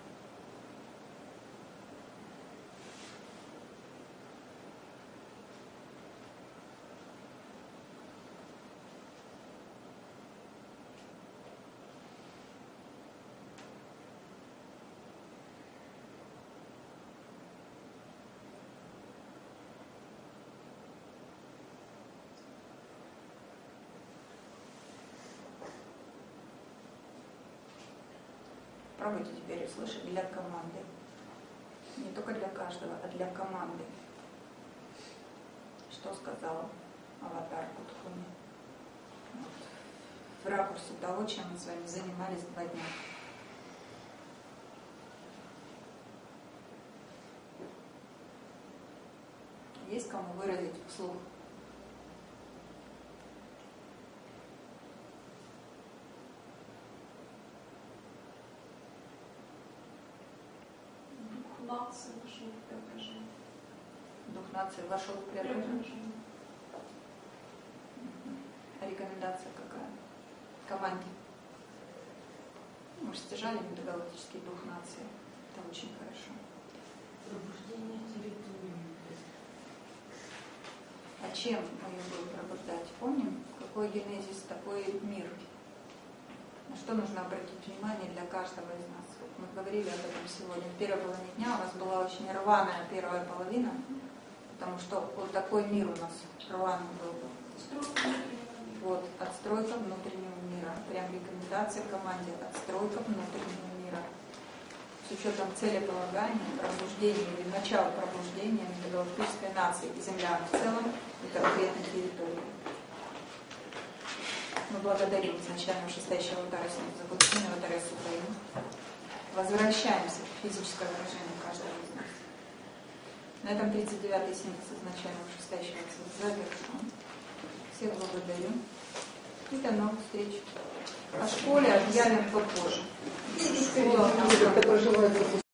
Попробуйте теперь услышать для команды. Не только для каждого, а для команды. Что сказал аватар Кудхуми? Вот. В ракурсе того, чем мы с вами занимались два дня. Есть кому выразить вслух? Нации вошел в преображение. Дух нации вошел в преображение. А рекомендация какая? Команде. Мы же стяжали метагалактический дух нации. Это очень хорошо. Пробуждение территории. А чем мы ее будем пробуждать? Помним, какой генезис, такой мир. На что нужно обратить внимание для каждого из нас? Вот мы говорили об этом сегодня. В первой половине дня у нас была очень рваная первая половина, потому что вот такой мир у нас рваный был. Вот, отстройка внутреннего мира. Прям рекомендация команде: отстройка внутреннего мира. С учетом целеполагания, пробуждения или начала пробуждения метагалактической нации и землян в целом и конкретной территории. Мы благодарим изначально вышестоящего аватара за Кудхуми, аватара с Украины. Возвращаемся в физическое выражение каждого из нас. На этом тридцать девятый синтез изначально вышестоящего завершен. Всех благодарю. И до новых встреч. О школе объявим попозже. Школа